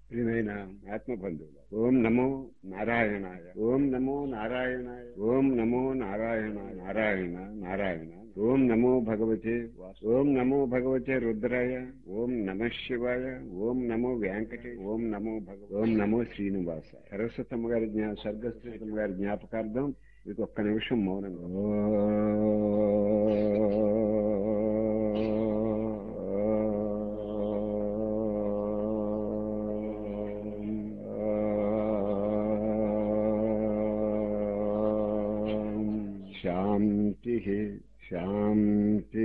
ప్రియమైన ఆత్మబంధువులు, ఓం నమో నారాయణాయ, ఓం నమో నారాయణాయ, ఓం నమో నారాయణాయ, నారాయణ నారాయణ. ఓం నమో భగవతే ఓం నమో భగవతే రుద్రాయ, ఓం నమ శివాయ, ఓం నమో వెంకటే, ఓం నమో శ్రీనివాస. సరస్వతమ్మ గారి స్వర్గస్థుతమ్మ గారి జ్ఞాపకార్థం మీకు ఒక్క నిమిషం మౌనంగా. శాంతి శాంతి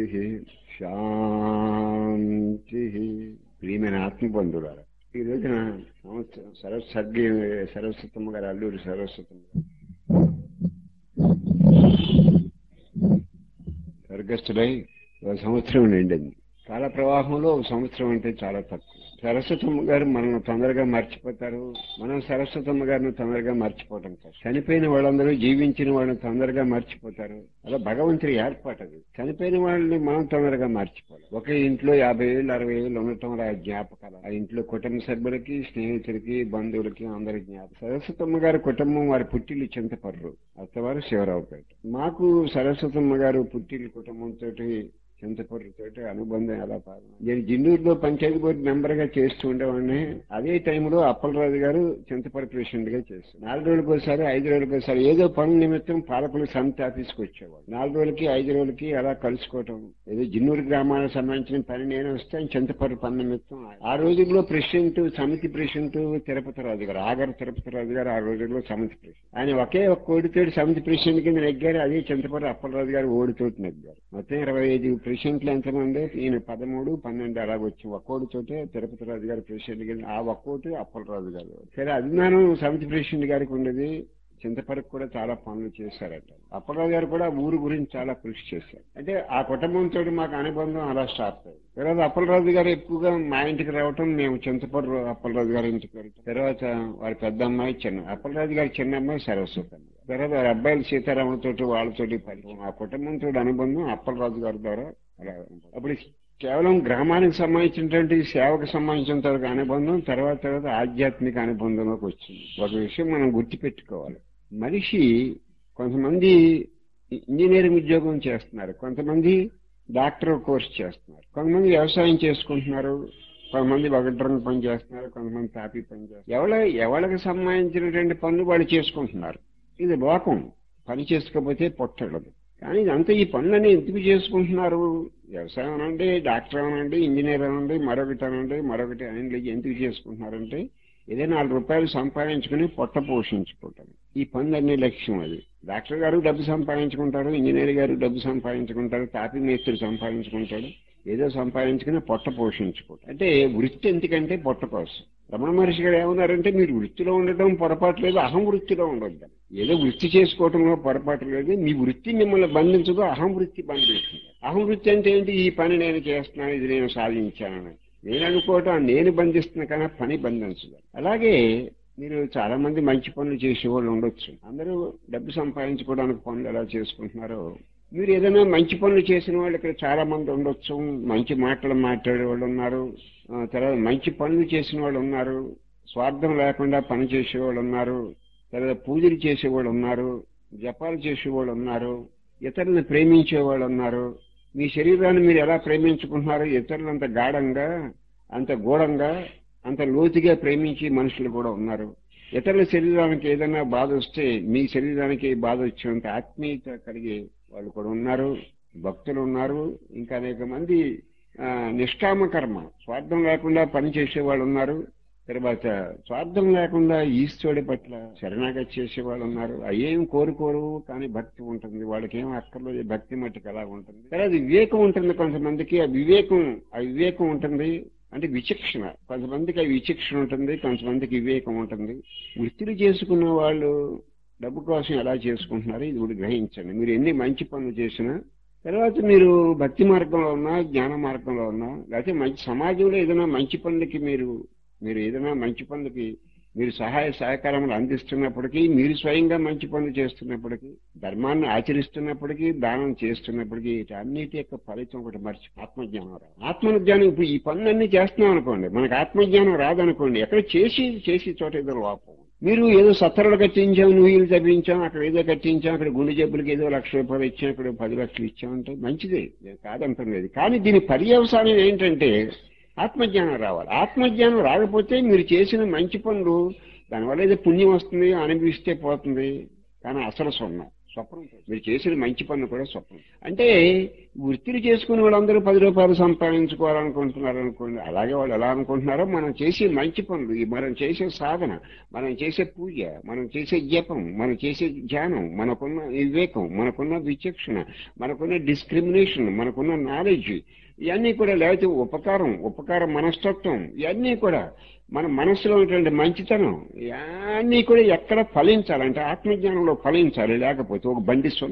శాంతి. ప్రియమైన ఆత్మబంధువులారా, ఈ రోజున సరస్వతమ్మ గారు, అల్లూరి సరస్వతమ్మ గారు స్వర్గస్థుడై ఒక సంవత్సరం నిండింది. కాల ప్రవాహంలో ఒక సంవత్సరం అంటే చాలా తక్కువ. సరస్వతమ్మ గారు మనల్ని తొందరగా మర్చిపోతారు, మనం సరస్వతమ్మ గారిని తొందరగా మర్చిపోవటం కాదు. చనిపోయిన వాళ్ళందరూ జీవించిన వాళ్ళని తొందరగా మర్చిపోతారు. అలా భగవంతుడి ఏర్పాటు అది. చనిపోయిన వాళ్ళని మనం తొందరగా మర్చిపోవాలి. ఒకే ఇంట్లో 50 ఏళ్ళు 60 ఏళ్ళు ఉండటం ఆ జ్ఞాపకాలు. ఆ ఇంట్లో కుటుంబ సభ్యులకి, స్నేహితులకి, బంధువులకి అందరి జ్ఞాపకం. సరస్వతమ్మ గారి కుటుంబం వారి పుట్టిల్లు చింతపర్రు, అత్తవారు శివరావుపేట. మాకు సరస్వతమ్మ గారు పుట్టిల్లు కుటుంబంతో చింతపర్రుతో అనుబంధం ఎలా పాల్గొ. నేను జిన్నూరులో పంచాయతీ బోర్డు మెంబర్ గా చేస్తూ ఉండేవాడిని. అదే టైంలో అప్పలరాజు గారు చింతపర్రు ప్రెసిడెంట్ గా చేస్తారు. 4 రోజులకు ఒకసారి 5 రోజులకు ఒకసారి ఏదో పనుల నిమిత్తం పాలకులు సమితి ఆఫీస్కి వచ్చేవాడు. 4 రోజులకి 5 రోజులకి అలా కలుసుకోవటం. ఏదో జిన్నూరు గ్రామాలకు సంబంధించిన పని నేను వస్తే చింతపర్రు పని నిమిత్తం. ఆ రోజుల్లో ప్రెసిడెంట్, సమితి ప్రెసిడెంట్ తిరుపతి రాజు గారు, ఆగర తిరుపతి రాజు గారు ఆ రోజుల్లో సమితి ప్రెసిడెంట్. ఆయన ఒకే ఒక్క ఓడితోటి సమితి ప్రెసిడెంట్ కింద నెగ్గారు. అదే చింతపర్రు అప్పలరాజు గారు ఓడితోటి నెగ్గారు. మొత్తం 25 ప్రెసిడెంట్లు ఎంతమంది, ఈయన 13, 12 అలా వచ్చి ఒక్కోటితోటే తిరుపతి రాజు గారు ప్రెసిడెంట్ కింద. ఆ ఒక్కోటి అప్పలరాజు గారు. సరే, అభిమానం సమితి ప్రెసిడెంట్ గారికి ఉండేది. చింతపరకు కూడా చాలా పనులు చేశారట. అప్పలరాజు గారు కూడా ఊరు గురించి చాలా కృషి చేశారు. అంటే ఆ కుటుంబంతో మాకు అనుబంధం అలా స్టార్ట్ అయ్యింది. తర్వాత అప్పలరాజు గారు ఎక్కువగా మా ఇంటికి రావటం, మేము చింతపర్రు అప్పలరాజు గారి ఇంటికి వెళ్తాం. తర్వాత వారి పెద్ద అమ్మాయి అప్పలరాజు గారి చిన్న అమ్మాయి సరస్వతి. తర్వాత వారి అబ్బాయిలు సీతారాములతోటి వాళ్ళతోటి పరిచయం. ఆ కుటుంబంతో అనుబంధం అప్పలరాజు గారి ద్వారా అలా. అప్పుడు కేవలం గ్రామానికి సంబంధించినటువంటి సేవకు సంబంధించినంత అనుబంధం తర్వాత ఆధ్యాత్మిక అనుబంధంలోకి వచ్చింది. ఒక విషయం మనం గుర్తుపెట్టుకోవాలి. మనిషి కొంతమంది ఇంజనీరింగ్ ఉద్యోగం చేస్తున్నారు, కొంతమంది డాక్టర్ కోర్స్ చేస్తున్నారు, కొంతమంది వ్యవసాయం చేసుకుంటున్నారు, కొంతమంది వగడ్రంగ పని చేస్తున్నారు, కొంతమంది తాపీ పని చేస్తున్నారు. ఎవరికి సంబంధించినటువంటి పనులు వాళ్ళు చేసుకుంటున్నారు. ఇది లోకం. పని చేసుకోకపోతే పొట్టడదు. కానీ ఇదంతా ఈ పనులన్నీ ఎందుకు చేసుకుంటున్నారు? వ్యవసాయం అనండి, డాక్టర్ అనండి, ఇంజనీర్ అనండి, మరొకటి అనండి, ఎందుకు చేసుకుంటున్నారంటే ఏదైనా 4 రూపాయలు సంపాదించుకుని పొట్ట పోషించుకుంటారు. ఈ పనులన్నీ లక్ష్యం అది. డాక్టర్ గారు డబ్బు సంపాదించుకుంటారు, ఇంజనీర్ గారు డబ్బు సంపాదించుకుంటారు, తాపీ మేస్త్రి సంపాదించుకుంటాడు, ఏదో సంపాదించుకుని పొట్ట పోషించుకుంటారు. అంటే వృత్తి ఎందుకంటే పొట్ట కోసం. రమణ మహర్షి గారు ఏమన్నారంటే, మీరు వృత్తిలో ఉండటం పొరపాటు లేదు, అహం వృత్తిలో ఉండొద్దు. ఏదో వృత్తి చేసుకోవటంలో పొరపాటు లేదు, మీ వృత్తి మిమ్మల్ని బంధించదు, అహం వృత్తి బంధిస్తుంది. అహం వృత్తి అంటే ఏంటి? ఈ పని నేను చేస్తున్నాను, ఇది నేను సాధించానని నేను అనుకోవటం నేను బంధిస్తున్నా, కానీ పని బంధించదు. అలాగే మీరు చాలా మంది మంచి పనులు చేసేవాళ్ళు ఉండొచ్చు. అందరూ డబ్బు సంపాదించుకోవడానికి పనులు ఎలా చేసుకుంటున్నారో, మీరు ఏదైనా మంచి పనులు చేసిన వాళ్ళు ఇక్కడ చాలా మంది ఉండొచ్చు. మంచి మాటలు మాట్లాడే వాళ్ళు ఉన్నారు, తర్వాత మంచి పనులు చేసిన వాళ్ళు ఉన్నారు, స్వార్థం లేకుండా పని చేసేవాళ్ళు ఉన్నారు, తర్వాత పూజలు చేసేవాళ్ళు ఉన్నారు, జపాలు చేసేవాళ్ళు ఉన్నారు, ఇతరులను ప్రేమించేవాళ్ళు ఉన్నారు. మీ శరీరాన్ని మీరు ఎలా ప్రేమించుకుంటున్నారో ఇతరులు అంత గాఢంగా, అంత గూఢంగా, అంత లోతుగా ప్రేమించే మనుషులు కూడా ఉన్నారు. ఇతరుల శరీరానికి ఏదైనా బాధ వస్తే మీ శరీరానికి బాధ వచ్చేంత ఆత్మీయత కలిగే వాళ్ళు కూడా ఉన్నారు, భక్తులు ఉన్నారు. ఇంకా అనేక మంది నిష్కామ కర్మ, స్వార్థం లేకుండా పనిచేసే వాళ్ళు ఉన్నారు. తర్వాత స్వార్థం లేకుండా ఈశ్వరుడి పట్ల శరణాగతి చేసే వాళ్ళు ఉన్నారు. అయ్యేం కోరుకోరు, కానీ భక్తి ఉంటుంది. వాళ్ళకి ఏం అక్కర్లేదు, భక్తి మట్టుకు ఎలా ఉంటుంది. తర్వాత వివేకం ఉంటుంది కొంతమందికి. ఆ వివేకం ఉంటుంది అంటే విచక్షణ. కొంతమందికి ఆ విచక్షణ ఉంటుంది, కొంతమందికి వివేకం ఉంటుంది. వృత్తిని చేసుకున్న వాళ్ళు డబ్బు కోసం ఎలా చేసుకుంటున్నారు ఇది కూడా గ్రహించండి. మీరు ఎన్ని మంచి పనులు చేసినా, తర్వాత మీరు భక్తి మార్గంలో ఉన్నా, జ్ఞాన మార్గంలో ఉన్నా, లేకపోతే మంచి సమాజంలో ఏదైనా మంచి పనులకి మీరు ఏదైనా మంచి పనులకి మీరు సహాయ సహకారములు అందిస్తున్నప్పటికీ, మీరు స్వయంగా మంచి పనులు చేస్తున్నప్పటికీ, ధర్మాన్ని ఆచరిస్తున్నప్పటికీ, దానం చేస్తున్నప్పటికీ, అన్నిటి యొక్క ఫలితం ఒకటి ఆత్మజ్ఞానం రాదు. ఆత్మజ్ఞానం ఇప్పుడు ఈ పనులన్నీ చేస్తున్నాం అనుకోండి, మనకు ఆత్మజ్ఞానం రాదనుకోండి, ఎక్కడ చేసి చోట ఏదో లోపం. మీరు ఏదో సత్తరలు కట్టించాం, నువ్వులు తప్పించాం, అక్కడ ఏదో కట్టించాం, అక్కడ గుండె జబ్బులకి ఏదో 1,00,000 రూపాయలు ఇచ్చాం, అక్కడ 10 లక్షలు ఇచ్చామంటే మంచిదే, కాదంటలేదు. కానీ దీని పర్యవసానం ఏంటంటే ఆత్మజ్ఞానం రావాలి. ఆత్మజ్ఞానం రాకపోతే మీరు చేసిన మంచి పనులు దానివల్ల ఏదో పుణ్యం వస్తుంది, అనుభవిస్తే పోతుంది, కానీ అసలు స్వప్నం. మీరు చేసిన మంచి పనులు కూడా స్వప్నం. అంటే వృత్తిని చేసుకునే వాళ్ళందరూ 10 రూపాయలు సంపాదించుకోవాలనుకుంటున్నారు అనుకోండి. అలాగే వాళ్ళు ఎలా అనుకుంటున్నారో మనం చేసే మంచి పనులు, మనం చేసే సాధన, మనం చేసే పూజ, మనం చేసే జపం, మనం చేసే ధ్యానం, మనకున్న వివేకం, మనకున్న విచక్షణ, మనకున్న డిస్క్రిమినేషన్, మనకున్న నాలెడ్జ్, ఇవన్నీ కూడా, లేకపోతే ఉపకారం మనస్తత్వం, ఇవన్నీ కూడా మన మనసులో ఉన్నటువంటి మంచితనం, ఇవన్నీ కూడా ఎక్కడ ఫలించాలంటే ఆత్మజ్ఞానంలో ఫలించాలి. లేకపోతే ఒక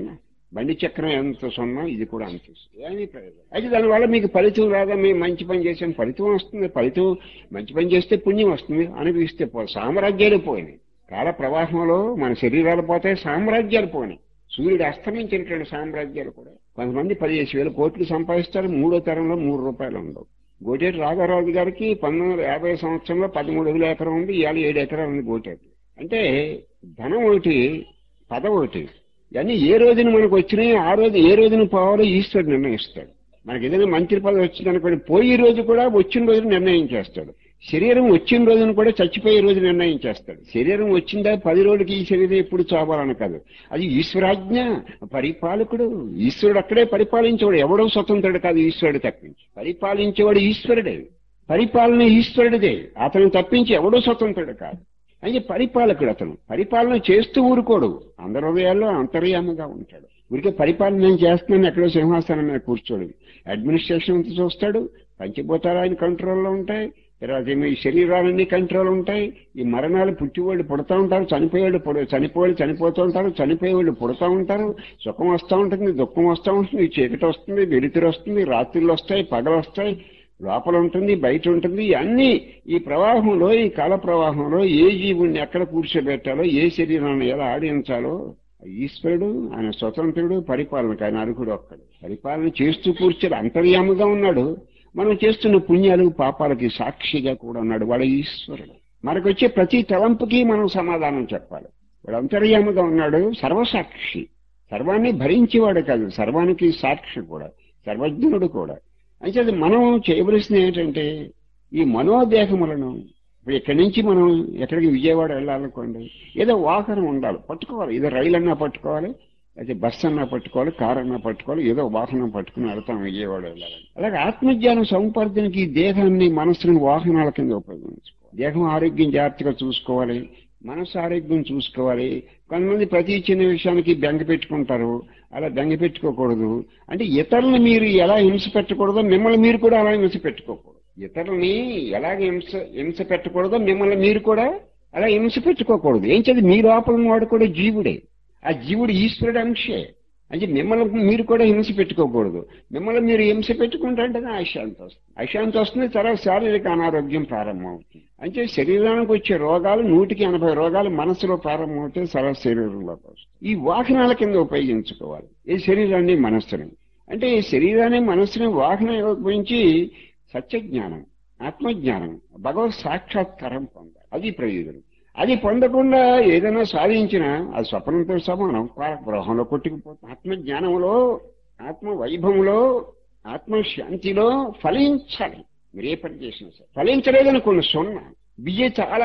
బండి చక్రం ఎంత సున్నా, ఇది కూడా అంత. ఏమీ ప్రయోజనం. అయితే దానివల్ల మీకు ఫలితం రాదా? మేము మంచి పని చేసాం, ఫలితం వస్తుంది. మంచి పని చేస్తే పుణ్యం వస్తుంది, అనుభవిస్తే సామ్రాజ్యాలు పోయినాయి. కాల ప్రవాహంలో మన శరీరాలు పోతాయి, సామ్రాజ్యాలు పోయినాయి. సూర్యుడు అస్తమించినటువంటి సామ్రాజ్యాలు కూడా. కొంతమంది 15,000 కోట్లు సంపాదిస్తారు, 3వ తరంలో 3 రూపాయలు ఉండవు. గోటేటి రాఘవరాజు గారికి 1950 సంవత్సరంలో 13,000 ఎకరం ఉంది, ఇవాళ 7 ఎకరాలు ఉంది గోటేటి. అంటే ధనం ఒకటి, పదవి ఒకటి, ఇవన్నీ ఏ రోజున మనకు వచ్చినాయి, ఆ రోజు ఏ రోజున పోవాలో ఈశ్వరుడు నిర్ణయిస్తాడు. మనకి ఏదైనా మంత్రి పదవి వచ్చిందనుకోండి, పోయే రోజు కూడా వచ్చిన రోజు నిర్ణయం చేస్తాడు. శరీరం వచ్చిన రోజున కూడా చచ్చిపోయే రోజు నిర్ణయం చేస్తాడు. శరీరం వచ్చిందా 10 రోజులకి ఈ శరీరం ఎప్పుడు చావాలని కాదు, అది ఈశ్వరాజ్ఞ. పరిపాలకుడు ఈశ్వరుడు, అక్కడే పరిపాలించేవాడు. ఎవడో స్వతంత్రుడు కాదు, ఈశ్వరుడు తప్పించి. పరిపాలించేవాడు ఈశ్వరుడే, పరిపాలన ఈశ్వరుడిదే, అతను తప్పించి ఎవడో స్వతంత్రుడు కాదు. అయితే పరిపాలకుడు అతను పరిపాలన చేస్తూ ఊరుకోడు, అందరి హృదయాల్లో అంతర్యామిగా ఉంటాడు. ఊరికే పరిపాలన నేను చేస్తున్నాను ఎక్కడో సింహాసనం మీద కూర్చోడు. అడ్మినిస్ట్రేషన్ చూస్తాడు, పంచభూతాలు ఆయన కంట్రోల్లో ఉంటాయి. తర్వాత ఈ శరీరాలన్నీ కంట్రోల్ ఉంటాయి. ఈ మరణాలు పుట్టివాళ్ళు పుడతా ఉంటారు, చనిపోయేవాళ్ళు చనిపోతూ ఉంటారు, చనిపోయేవాళ్ళు పుడతా ఉంటారు. సుఖం వస్తూ ఉంటుంది, దుఃఖం వస్తూ ఉంటుంది, చీకటి వస్తుంది, వెలుతురు వస్తుంది, రాత్రులు వస్తాయి, పగలు వస్తాయి, లోపల ఉంటుంది, బయట ఉంటుంది. అన్నీ ఈ ప్రవాహంలో, ఈ కాల ప్రవాహంలో ఏ జీవుణ్ణి ఎక్కడ కూర్చోబెట్టాలో, ఏ శరీరాన్ని ఎలా ఆడించాలో ఈశ్వరుడు, ఆయన స్వతంత్రుడు, పరిపాలనకు ఆయన అర్హుడు ఒక్కడు. పరిపాలన చేస్తూ కూర్చొని అంతర్యాముగా ఉన్నాడు. మనం చేస్తున్న పుణ్యాలు పాపాలకి సాక్షిగా కూడా ఉన్నాడు. వాడు ఈశ్వరుడు. మనకొచ్చే ప్రతి తలంపుకి మనం సమాధానం చెప్పాలి. వాడు అంతర్యాముగా ఉన్నాడు, సర్వసాక్షి. సర్వాన్ని భరించేవాడు కాదు, సర్వానికి సాక్షి కూడా, సర్వజ్ఞుడు కూడా. అయితే మనం చేయవలసింది ఏంటంటే ఈ మనోదేహములను, ఇప్పుడు ఇక్కడి నుంచి మనం ఎక్కడికి విజయవాడ వెళ్ళాలనుకోండి, ఏదో వాహనం ఉండాలి, పట్టుకోవాలి. ఏదో రైలు అన్నా పట్టుకోవాలి, అయితే బస్సు అన్నా పట్టుకోవాలి, కారు అన్నా పట్టుకోవాలి, ఏదో వాహనం పట్టుకుని వెళ్తాం విజయవాడ వెళ్ళాలని. అలాగే ఆత్మజ్ఞానం సముపార్జనకి ఈ దేహాన్ని, మనస్సుని వాహనాల కింద ఉపయోగించుకోవాలి. దేహం ఆరోగ్యం జాగ్రత్తగా చూసుకోవాలి, మనసు ఆరోగ్యం చూసుకోవాలి. కొంతమంది ప్రతి చిన్న విషయానికి బెంగ పెట్టుకుంటారు, అలా బెంగ పెట్టుకోకూడదు. అంటే ఇతరులను మీరు ఎలా హింస పెట్టకూడదో మిమ్మల్ని మీరు కూడా అలా హింస పెట్టుకోకూడదు. ఇతరులని ఎలాగ హింస పెట్టకూడదో మిమ్మల్ని మీరు కూడా అలా హింస పెట్టుకోకూడదు. ఏం చేది మీ లోపల వాడు కూడా జీవుడే, ఆ జీవుడు ఈశ్వరుడు అంశే. అంటే మిమ్మల్ని మీరు కూడా హింస పెట్టుకోకూడదు. మిమ్మల్ని మీరు హింస పెట్టుకుంటే అశాంతి వస్తుంది. అశాంతి వస్తుంది, తర్వాత శారీరక అనారోగ్యం ప్రారంభం అవుతుంది. అంటే శరీరానికి వచ్చే రోగాలు 180 రోగాలు మనసులో ప్రారంభమవుతే సర్వ శరీరంలోకి వస్తుంది. ఈ వాహనాల కింద ఉపయోగించుకోవాలి ఈ శరీరాన్ని, మనస్సుని. అంటే ఈ శరీరాన్ని, మనస్సుని వాహనం ఉపయోగించి సత్యజ్ఞానం, ఆత్మజ్ఞానం, భగవత్ సాక్షాత్కారం పొందాలి. అది ప్రయోజనం. అది పొందకుండా ఏదైనా సాధించినా అది స్వప్నంతో సమానం, గ్రహంలో కొట్టుకుపోతుంది. ఆత్మజ్ఞానంలో, ఆత్మ వైభవంలో, ఆత్మశాంతిలో ఫలించాలి. మీరే పని చేసినా సరే ఫలించలేదనుకోండి, సున్నా. బియ్య చాలా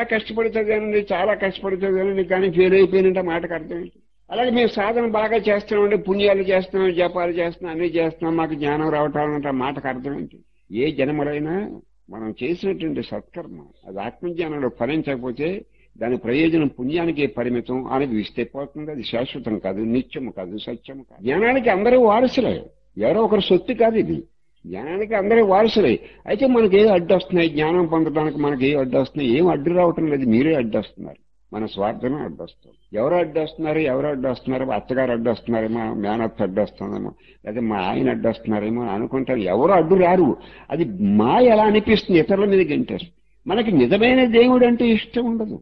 కష్టపడుతుందండి కానీ ఫెయిల్ అయిపోయినంటే మాటకు అర్థం ఏంటి? అలాగే మేము సాధన బాగా చేస్తున్నామండి, పుణ్యాలు చేస్తున్నాం, జపాలు చేస్తున్నాం, అన్ని చేస్తున్నాం, మాకు జ్ఞానం రావటాలంటే మాటకు అర్థం ఏంటి? ఏ జన్మలైనా మనం చేసినటువంటి సత్కర్మ అది ఆత్మజ్ఞానంలో ఫలించకపోతే దాని ప్రయోజనం పుణ్యానికే పరిమితం, అనుభవిస్తే పోతుంది. అది శాశ్వతం కాదు, నిత్యం కాదు, సత్యం కాదు. జ్ఞానానికి అందరూ వారసులే, ఎవరో ఒకరు సొత్తు కాదు ఇది. జ్ఞానానికి అందరూ వారసులే. అయితే మనకి ఏ అడ్డు వస్తున్నాయి, జ్ఞానం పొందడానికి మనకి ఏ అడ్డు వస్తున్నాయి? ఏం అడ్డు రావటం లేదు, మీరే అడ్డు వస్తున్నారు. మన స్వార్థమే అడ్డు వస్తుంది. ఎవరు అడ్డు వస్తున్నారు? అత్తగారు అడ్డు వస్తున్నారేమో, మేనత్త అడ్డు వస్తుందేమో, లేదా మా ఆయన అడ్డు వస్తున్నారేమో అనుకుంటారు. ఎవరు అడ్డు రారు. అది మాయ ఎలా అనిపిస్తుంది, ఇతరుల మీద గంటేస్తుంది. మనకి నిజమైన దేవుడు అంటే ఇష్టం ఉండదు.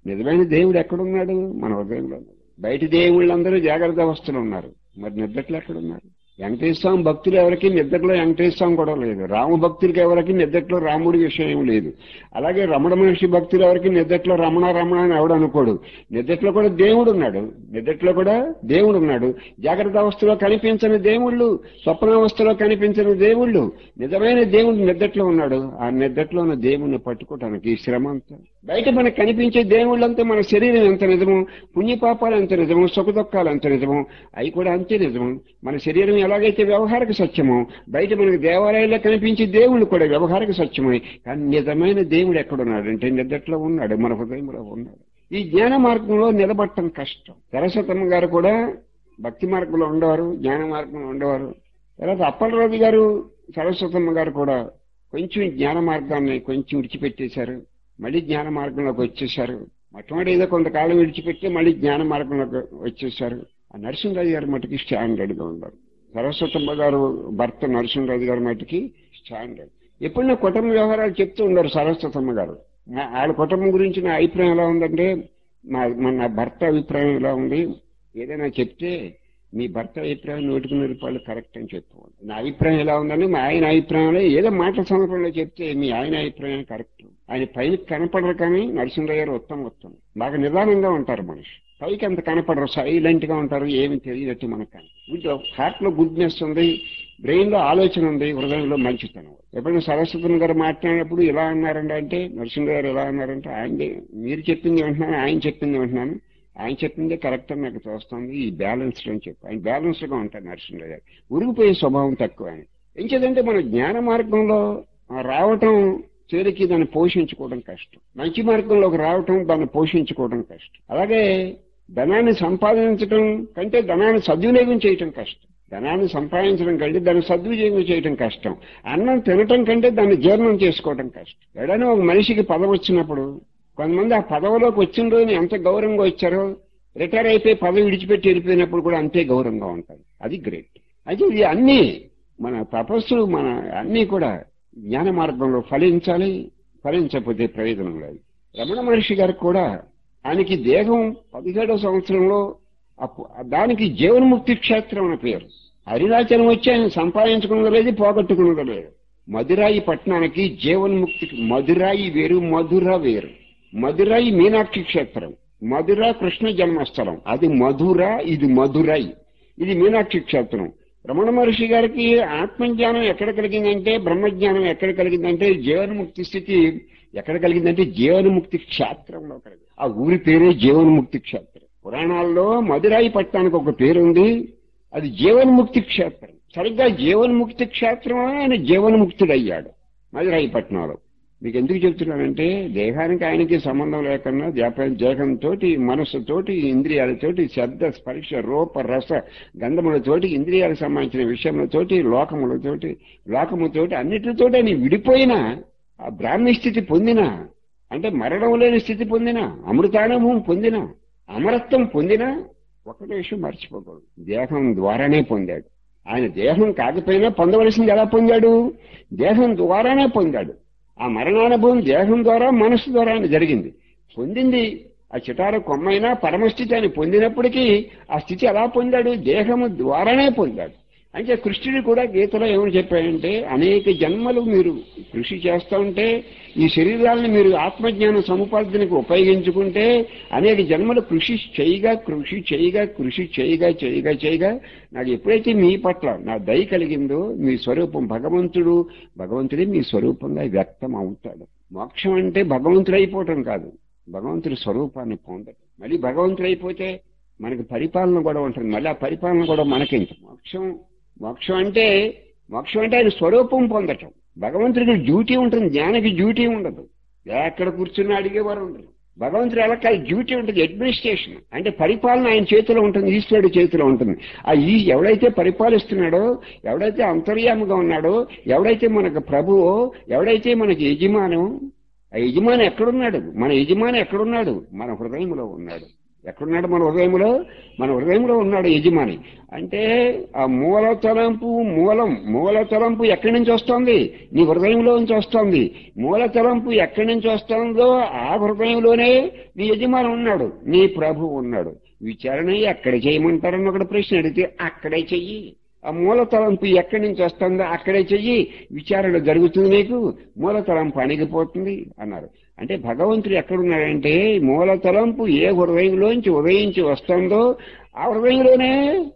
నిజమైన దేవుడు ఎక్కడున్నాడు? మన హృదయంలో ఉన్నాడు. బయట దేవుళ్ళందరూ జాగ్రత్త అవస్థలో ఉన్నారు, మరి నిద్రలో ఎక్కడున్నారు? వెంకటేశ్వర స్వామి భక్తులు ఎవరికి నిద్రలో వెంకటేశ్వర స్వామి కూడా లేదు. రామ భక్తులకి ఎవరికి నిద్రలో రాముడి విషయం లేదు. అలాగే రమణ మహర్షి భక్తులు ఎవరికి నిద్రలో రమణ రమణ అని ఎవడు అనుకోడు. నిద్రలో కూడా దేవుడు ఉన్నాడు, నిద్రలో కూడా దేవుడు ఉన్నాడు. జాగ్రత్త అవస్థలో కనిపించని దేవుళ్ళు, స్వప్నావస్థలో కనిపించని దేవుళ్ళు, నిజమైన దేవుడు నిద్రలో ఉన్నాడు. ఆ నిద్రలో ఉన్న దేవుణ్ణి పట్టుకోవటానికి ఈ శ్రమ అంతా. బయట మనకు కనిపించే దేవుళ్ళంతా మన శరీరం ఎంత నిజము, పుణ్యపాపాలు ఎంత నిజము, సుఖదుఖాలు ఎంత నిజము, అవి కూడా అంతే నిజము. మన శరీరం ఎలాగైతే వ్యవహారిక సత్యమో, బయట మనకు దేవాలయాల్లో కనిపించే దేవుళ్ళు కూడా వ్యవహారిక సత్యమే. కానీ నిజమైన దేవుడు ఎక్కడున్నాడు అంటే నిద్రలో ఉన్నాడు, మన హృదయంలో ఉన్నాడు. ఈ జ్ఞాన మార్గంలో నిలబడటం కష్టం. సరస్వతమ్మ గారు కూడా భక్తి మార్గంలో ఉండేవారు, జ్ఞాన మార్గంలో ఉండేవారు. తర్వాత అప్పలరాజు గారు, సరస్వతమ్మ గారు కూడా కొంచెం జ్ఞాన మార్గాన్ని కొంచెం విడిచిపెట్టేశారు, మళ్ళీ జ్ఞాన మార్గంలోకి వచ్చేశారు. మొట్టమొదటి ఏదో కొంతకాలం విడిచిపెట్టి మళ్ళీ జ్ఞాన మార్గంలోకి వచ్చేశారు. ఆ నరసింహరాజు గారి మటుకి స్టాండర్డ్ గా ఉన్నారు. సరస్వతమ్మ గారు భర్త నరసింహరాజు గారి మటుకి స్టాండర్డ్. ఎప్పుడు నా కుటుంబ వ్యవహారాలు చెప్తూ ఉన్నారు సరస్వతమ్మ గారు. వాళ్ళ కుటుంబం గురించి నా అభిప్రాయం ఎలా ఉందంటే, నా భర్త అభిప్రాయం ఎలా ఉంది, ఏదైనా చెప్తే మీ భర్త అభిప్రాయం 100% కరెక్ట్ అని చెప్పుకోండి. నా అభిప్రాయం ఎలా ఉందని మా ఆయన అభిప్రాయంలో ఏదో మాటల సందర్భంలో చెప్తే మీ ఆయన అభిప్రాయం కరెక్ట్. ఆయన పైన కనపడరు, కానీ నరసింహరావు గారు ఉత్తమం బాగా నిదానంగా ఉంటారు. మనిషి పైకి అంత కనపడరు, సైలెంట్ గా ఉంటారు, ఏమి తెలియనట్టు మనకు. హార్ట్ లో గుడ్నెస్ ఉంది, బ్రెయిన్ లో ఆలోచన ఉంది, హృదయంలో మంచితనం. ఎప్పుడైనా సరస్వతి గారు మాట్లాడినప్పుడు ఇలా అన్నారండి అంటే, నరసింహరావు గారు ఎలా అన్నారంటే, ఆయన మీరు చెప్పింది వింటున్నాను, ఆయన చెప్పింది వింటున్నాను, ఆయన చెప్పిందే కరెక్ట్ అని నాకు తోస్తుంది, ఈ బ్యాలెన్స్డ్ అని చెప్పి ఆయన బ్యాలెన్స్డ్ గా ఉంటారు నరసింహరావు గారు. ఉరిగిపోయే స్వభావం తక్కువ ఆయన. ఏం చేద్దంటే మన జ్ఞాన మార్గంలో రావటం తేలికి, దాన్ని పోషించుకోవడం కష్టం. మంచి మార్గంలోకి రావటం, దాన్ని పోషించుకోవడం కష్టం. అలాగే ధనాన్ని సంపాదించడం కంటే ధనాన్ని సద్వినియోగం చేయటం కష్టం. ధనాన్ని సంపాదించడం కంటే దాన్ని సద్వినియోగం చేయటం కష్టం. అన్నం తినటం కంటే దాన్ని జీర్ణం చేసుకోవడం కష్టం. ఎడైనా ఒక మనిషికి పదవి వచ్చినప్పుడు కొంతమంది ఆ పదవిలోకి వచ్చిన రోజున ఎంత గౌరవంగా వచ్చారో, రిటైర్ అయిపోయి పదవి విడిచిపెట్టి వెళ్ళిపోయినప్పుడు కూడా అంతే గౌరవంగా ఉంటారు. అది గ్రేట్. అయితే ఇది అన్నీ మన తపస్సు, మన అన్నీ కూడా జ్ఞాన మార్గంలో ఫలించాలి. ఫలించకపోతే ప్రయోజనం లేదు. రమణ మహర్షి గారికి కూడా ఆయనకి దేహం 17వ సంవత్సరంలో దానికి జీవన్ముక్తి క్షేత్రం అని పేరు. అరుణాచలం వచ్చి ఆయన సంపాదించుకున్నది లేదు, పోగొట్టుకున్నది లేదు. మధురాయి పట్టణానికి జీవన్ముక్తి, మధురాయి వేరు, మధుర వేరు. మధురాయి మీనాక్షి క్షేత్రం, మధుర కృష్ణ జన్మస్థలం, అది మధుర, ఇది మధురై, ఇది మీనాక్షి క్షేత్రం. రమణ మహర్షి గారికి ఆత్మజ్ఞానం ఎక్కడ కలిగిందంటే, బ్రహ్మజ్ఞానం ఎక్కడ కలిగిందంటే, జీవన్ముక్తి స్థితి ఎక్కడ కలిగిందంటే జీవన్ముక్తి క్షేత్రంలో కలిగింది. ఆ ఊరి పేరే జీవన్ముక్తి క్షేత్రం. పురాణాల్లో మధురాయి పట్టణానికి ఒక పేరుంది, అది జీవన్ముక్తి క్షేత్రం. సరిగ్గా జీవన్ముక్తి క్షేత్రం ఆయన జీవన్ముక్తుడయ్యాడు మధురాయి పట్టణంలో. మీకు ఎందుకు చెప్తున్నానంటే, దేహానికి ఆయనకి సంబంధం లేకుండా దేహంతో, మనస్సుతోటి, ఇంద్రియాలతోటి, శబ్ద స్పర్శ రూప రస గంధములతోటి, ఇంద్రియాలకు సంబంధించిన విషయములతోటి, లోకముతోటి అన్నిటితోటి ఆయన విడిపోయినా, ఆ బ్రాహ్మీ స్థితి పొందిన, అంటే మరణం లేని స్థితి పొందిన, అమృతానుభవం పొందిన, అమరత్వం పొందిన, ఒకటి విషయం మర్చిపోకూడదు, దేహం ద్వారానే పొందాడు. ఆయన దేహం కాకపోయినా పొందవలసింది ఎలా పొందాడు? దేహం ద్వారానే పొందాడు. ఆ మరణానుభవం దేహం ద్వారా, మనస్సు ద్వారా ఆయన జరిగింది. పొందింది ఆ చిటార కొమ్మైనా పరమస్థితి ఆయన పొందినప్పటికీ ఆ స్థితి ఎలా పొందాడు? దేహము ద్వారానే పొందాడు. అంటే కృష్ణుడు కూడా గీతలో ఏమని చెప్పాడంటే, అనేక జన్మలు మీరు కృషి చేస్తూ ఉంటే, ఈ శరీరాలను మీరు ఆత్మజ్ఞాన సముపార్జనకు ఉపయోగించుకుంటే, అనేక జన్మలు కృషి చేయగా నాకు ఎప్పుడైతే మీ పట్ల నా దయ కలిగిందో, మీ స్వరూపం భగవంతుడే మీ స్వరూపంగా వ్యక్తం అవుతాడు. మోక్షం అంటే భగవంతుడైపోవటం కాదు, భగవంతుడి స్వరూపాన్ని పొందడం. మళ్ళీ భగవంతుడైపోతే మనకి పరిపాలన కూడా ఉంటుంది, మళ్ళీ ఆ పరిపాలన కూడా మనకేంటి. మోక్షం అంటే ఆయన స్వరూపం పొందటం. భగవంతుడికి డ్యూటీ ఉంటుంది, జ్ఞానికి డ్యూటీ ఉండదు. ఎక్కడ కూర్చుని అడిగేవారు ఉండదు. భగవంతుడు ఎలా కాదు, డ్యూటీ ఉంటుంది, అడ్మినిస్ట్రేషన్ అంటే పరిపాలన ఆయన చేతిలో ఉంటుంది, ఈశ్వరుడి చేతిలో ఉంటుంది. ఎవడైతే పరిపాలిస్తున్నాడో, ఎవడైతే అంతర్యాముగా ఉన్నాడో, ఎవడైతే మనకు ప్రభువో, ఎవడైతే మనకి యజమానో, ఆ యజమాని ఎక్కడున్నాడు? మన యజమాని ఎక్కడున్నాడు? మన హృదయంలో ఉన్నాడు. ఎక్కడున్నాడు? మన హృదయంలో. మన హృదయంలో ఉన్నాడు యజమాని. అంటే ఆ మూల తలంపు ఎక్కడి నుంచి వస్తుంది? నీ హృదయంలో నుంచి వస్తుంది. మూల తలంపు ఎక్కడి నుంచి వస్తుందో ఆ హృదయంలోనే నీ యజమాని ఉన్నాడు, నీ ప్రభు ఉన్నాడు. విచారణ ఎక్కడ చేయమంటారని ఒకటి ప్రశ్న అడిగితే అక్కడే చెయ్యి. ఆ మూల తలంపు ఎక్కడి నుంచి వస్తుందో అక్కడే చెయ్యి, విచారణ జరుగుతుంది, నీకు మూల తలంపు అణిగిపోతుంది అన్నారు. అంటే భగవంతుడు ఎక్కడున్నాడంటే మూల తలంపు ఏ హృదయంలోంచి ఉదయించి వస్తుందో ఆ హృదయంలోనే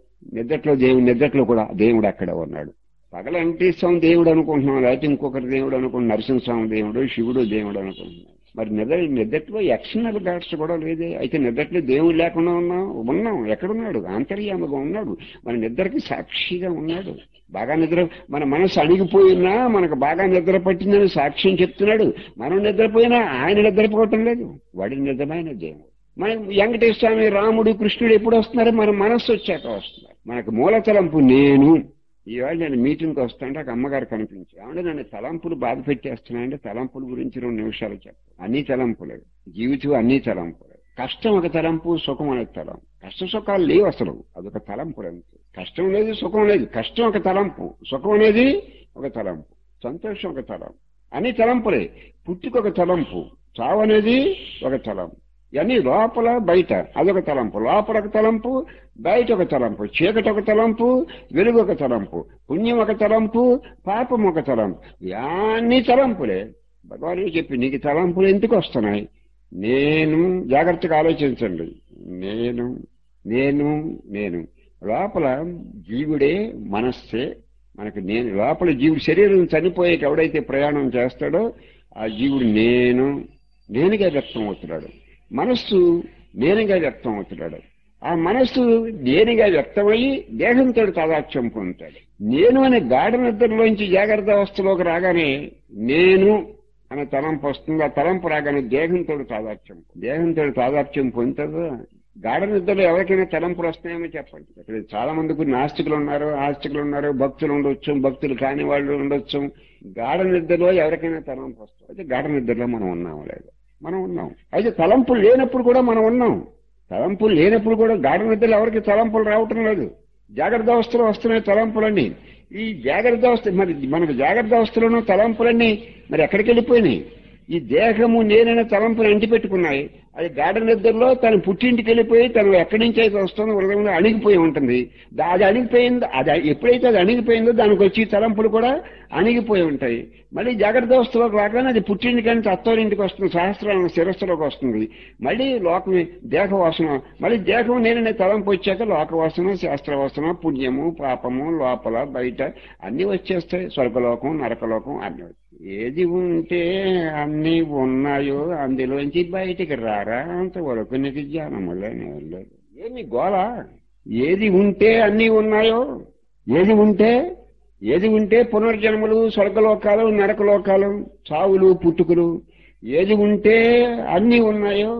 నిద్రలో కూడా దేవుడు అక్కడ ఉన్నాడు. పగలంటిస్తాం దేవుడు అనుకుంటున్నాం, లేకపోతే ఇంకొకరి దేవుడు అనుకుంటున్నాం, నరసింహస్వామి దేవుడు, శివుడు దేవుడు అనుకుంటున్నాం. మరి నిద్రలో ఎక్స్టర్నల్ గాడ్స్ కూడా లేదే. అయితే నిద్రలో దేవుడు లేకుండా ఉన్నాం. ఎక్కడున్నాడు? ఆంతర్యామగా ఉన్నాడు, మన నిద్రకి సాక్షిగా ఉన్నాడు. బాగా నిద్ర, మన మనసు అణిగిపోయినా మనకు బాగా నిద్ర పట్టిందని సాక్ష్యం చెప్తున్నాడు. మనం నిద్రపోయినా ఆయన నిద్రపోవటం లేదు, వాడి నిజమైన దేవుడు. మన వెంకటేశ్వర స్వామి, రాముడు, కృష్ణుడు ఎప్పుడు వస్తున్నారు? మన మనస్సు వచ్చాక వస్తున్నారు. మనకు మూల తలంపు నేను. ఈవేళ నేను మీటింగ్కి వస్తుంటే ఒక అమ్మగారు కనిపించి, ఏమంటే నన్ను తలంపులు బాధ పెట్టేస్తున్నాయంటే తలంపుల గురించి 2 నిమిషాలు చెప్తాను. అన్ని తలంపులే, జీవితం అన్ని తలంపులే. కష్టం ఒక తలంపు, సుఖం అనేది తలంపు. కష్ట సుఖాలు లేవు అసలు, అదొక తలంపు. అంతే. కష్టం లేదు, సుఖం లేదు. కష్టం ఒక తలంపు, సుఖం అనేది ఒక తలంపు, సంతోషం ఒక తలంపు. అన్ని తలంపులే. పుట్టుక ఒక తలంపు, చావు అనేది ఒక తలంపు. ఇవన్నీ లోపల బయట అదొక తలంపు. లోపల ఒక తలంపు, బయట ఒక తలంపు. చీకటి ఒక తలంపు, వెలుగు ఒక తలంపు. పుణ్యం ఒక తలంపు, పాపం ఒక తలంపు. అన్ని తలంపులే. భగవాన్ చెప్పి నీకు తలంపులు ఎందుకు వస్తున్నాయి? నేను, జాగ్రత్తగా ఆలోచించండి. నేను నేను నేను లోపల జీవుడే మనస్సే మనకి. నేను లోపల జీవుడు శరీరం చనిపోయాక ఎవడైతే ప్రయాణం చేస్తాడో ఆ జీవుడు నేనుగా వ్యక్తం అవుతున్నాడు. మనస్సు నేనుగా వ్యక్తం అవుతున్నాడు. ఆ మనస్సు నేనుగా వ్యక్తమయ్యి దేహంతో తాదాత్మ్యం పొందుతాడు. నేను అనే గాఢ నిద్రలోంచి జాగ్రత్త అవస్థలోకి రాగానే నేను అనే తలంపు వస్తుంది. ఆ తలంపు రాగానే దేహంతో తాదాత్మ్యం పొందుతాడు. గాఢ నిద్రలో ఎవరికైనా తలంపులు వస్తాయేమో చెప్పండి. ఇక్కడ చాలా మందికి నాస్తికులు ఉన్నారు, ఆస్తికులు ఉన్నారు, భక్తులు ఉండొచ్చు, భక్తులు కాని వాళ్ళు ఉండొచ్చు. గాఢ నిద్రలో ఎవరికైనా తలంపు వస్తుంది. అయితే గాఢ నిద్రలో మనం ఉన్నాము లేదు, మనం ఉన్నాం. అయితే తలంపులు లేనప్పుడు కూడా మనం ఉన్నాం. తలంపులు లేనప్పుడు కూడా గాఢ నిద్రలో ఎవరికి తలంపులు రావటం లేదు. జాగ్రత్త అవస్థలో వస్తున్నాయి తలంపులన్నీ. ఈ జాగ్రత్త అవస్థ మరి మనకు జాగ్రత్త అవస్థలోనూ తలంపులన్నీ మరి ఎక్కడికి వెళ్ళిపోయినాయి? ఈ దేహము నేనైనా తలంపులు అంటిపెట్టుకున్నాయి. అది గాఢ నిద్రలో తను పుట్టింటికి వెళ్ళిపోయి తను ఎక్కడి నుంచి అయితే వస్తుందో హృదయంలో అణిగిపోయి ఉంటుంది. అది అణిగిపోయిందో, అది ఎప్పుడైతే అది అణిగిపోయిందో దానికి వచ్చి తలంపులు కూడా అణిగిపోయి ఉంటాయి. మళ్ళీ జాగ్రత్త అవస్థలోకి రాగానే అది పుట్టింటికి నుంచి అత్తోరింటికి వస్తుంది, సహస్రాల శిరస్సులోకి వస్తుంది. మళ్ళీ లోకమే దేహవాసన, మళ్ళీ దేహం నేననే తలంపు వచ్చాక లోకవాసన, శాస్త్రవాసన, పుణ్యము, పాపము, లోపల బయట అన్ని వచ్చేస్తాయి. స్వర్గలోకం, నరకలోకం అన్ని. ఏది ఉంటే అన్ని ఉన్నాయో అందులోంచి బయటికి రారా, అంతవరకు నీకు జ్ఞానము లేదు. ఏమి గోళ? ఏది ఉంటే అన్ని ఉన్నాయో, ఏది ఉంటే పునర్జన్మలు, స్వర్గలోకాలు, నరకలోకాలు, చావులు, పుట్టుకులు, ఏది ఉంటే అన్ని ఉన్నాయో,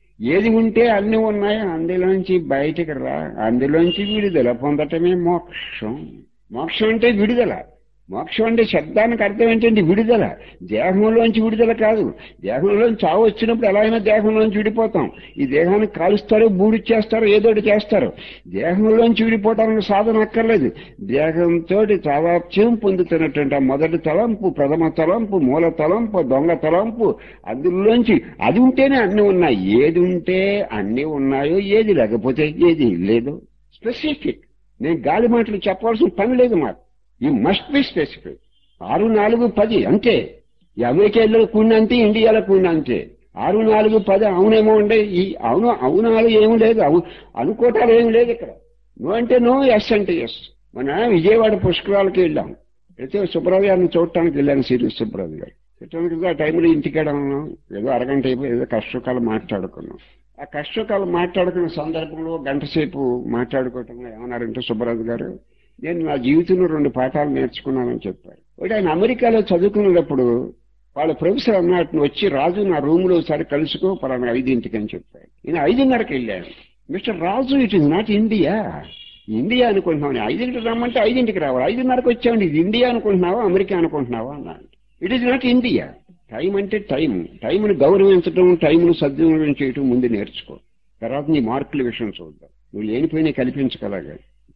అందులోంచి బయటికి రా. అందులోంచి విడుదల పొందటమే మోక్షం. మోక్షం అంటే విడుదల. మోక్షం అంటే శబ్దానికి అర్థం ఏంటంటే విడుదల. దేహంలోంచి విడుదల కాదు. దేహంలోంచి చావు వచ్చినప్పుడు ఎలా అయినా దేహంలోంచి విడిపోతాం. ఈ దేహాన్ని కాలుస్తారు, బూడిచ్చేస్తారు, ఏదోటి చేస్తారు. దేహంలోంచి విడిపోవడానికి సాధన అక్కర్లేదు. దేహంతో తాదాత్మ్యం పొందుతున్నటువంటి ఆ మొదటి తలంపు, ప్రథమ తలంపు, మూల తలంపు, దొంగ తలంపు, అందులోంచి అది ఉంటేనే అన్ని ఉన్నాయి. ఏది ఉంటే అన్ని ఉన్నాయో, ఏది లేకపోతే ఏది లేదు. స్పెసిఫిక్. నేను గాలి మాటలు చెప్పాల్సిన పని లేదు మాకు. You must be specific. 6, 4, 10 అంతే. ఈ అమెరికాలో కూడిన అంతే, ఇండియాలో కూడిన అంతే. 6, 4, 10 అవునేమో ఉండే. ఈ అవునాలు ఏమి లేదు, అనుకోటాలు ఏమి లేదు ఇక్కడ. నో అంటే నో, ఎస్ అంటే ఎస్. మన విజయవాడ పుష్కరాలకి వెళ్ళాం. అయితే సుబ్రహ్మణ్య గారిని చూడటానికి వెళ్ళాను, సిరీస్ సుబ్రహ్మణ్య గారు. చూడటానికి ఆ టైంలో ఇంటికెళ్ళాం. ఏదో అరగంట అయిపోయి ఏదో కష్టకాలం మాట్లాడుకున్నాం. ఆ కష్టకాలం మాట్లాడుకున్న సందర్భంలో గంట సేపు మాట్లాడుకోవటంలో ఏమన్నారంటే సుబ్రహ్మణ్య గారు, నేను నా జీవితంలో 2 పాఠాలు నేర్చుకున్నానని చెప్పారు. ఒకటి, ఆయన అమెరికాలో చదువుకునేటప్పుడు వాళ్ళ ప్రొఫెసర్ అన్నట్టు వచ్చి, రాజు నా రూమ్లో ఒకసారి కలుసుకో పలానా 5ంటికి అని చెప్పారు. నేను 5:30కి వెళ్ళాను. Mister Raju, it is not India. India అనుకుంటున్నావు, 5ంటికి రమ్మంటే 5ంటికి రావాలి. 5:30కి వచ్చామండి. ఇది ఇండియా అనుకుంటున్నావా, అమెరికా అనుకుంటున్నావా అన్నాడు. It is not India. Time అంటే టైంని గౌరవించడం, టైంను సద్వినియోగం చేయటం ముందు నేర్చుకో. తర్వాత నీ మార్కుల విషయం చూద్దాం. నువ్వు లేనిపోయినా కల్పించగలగా.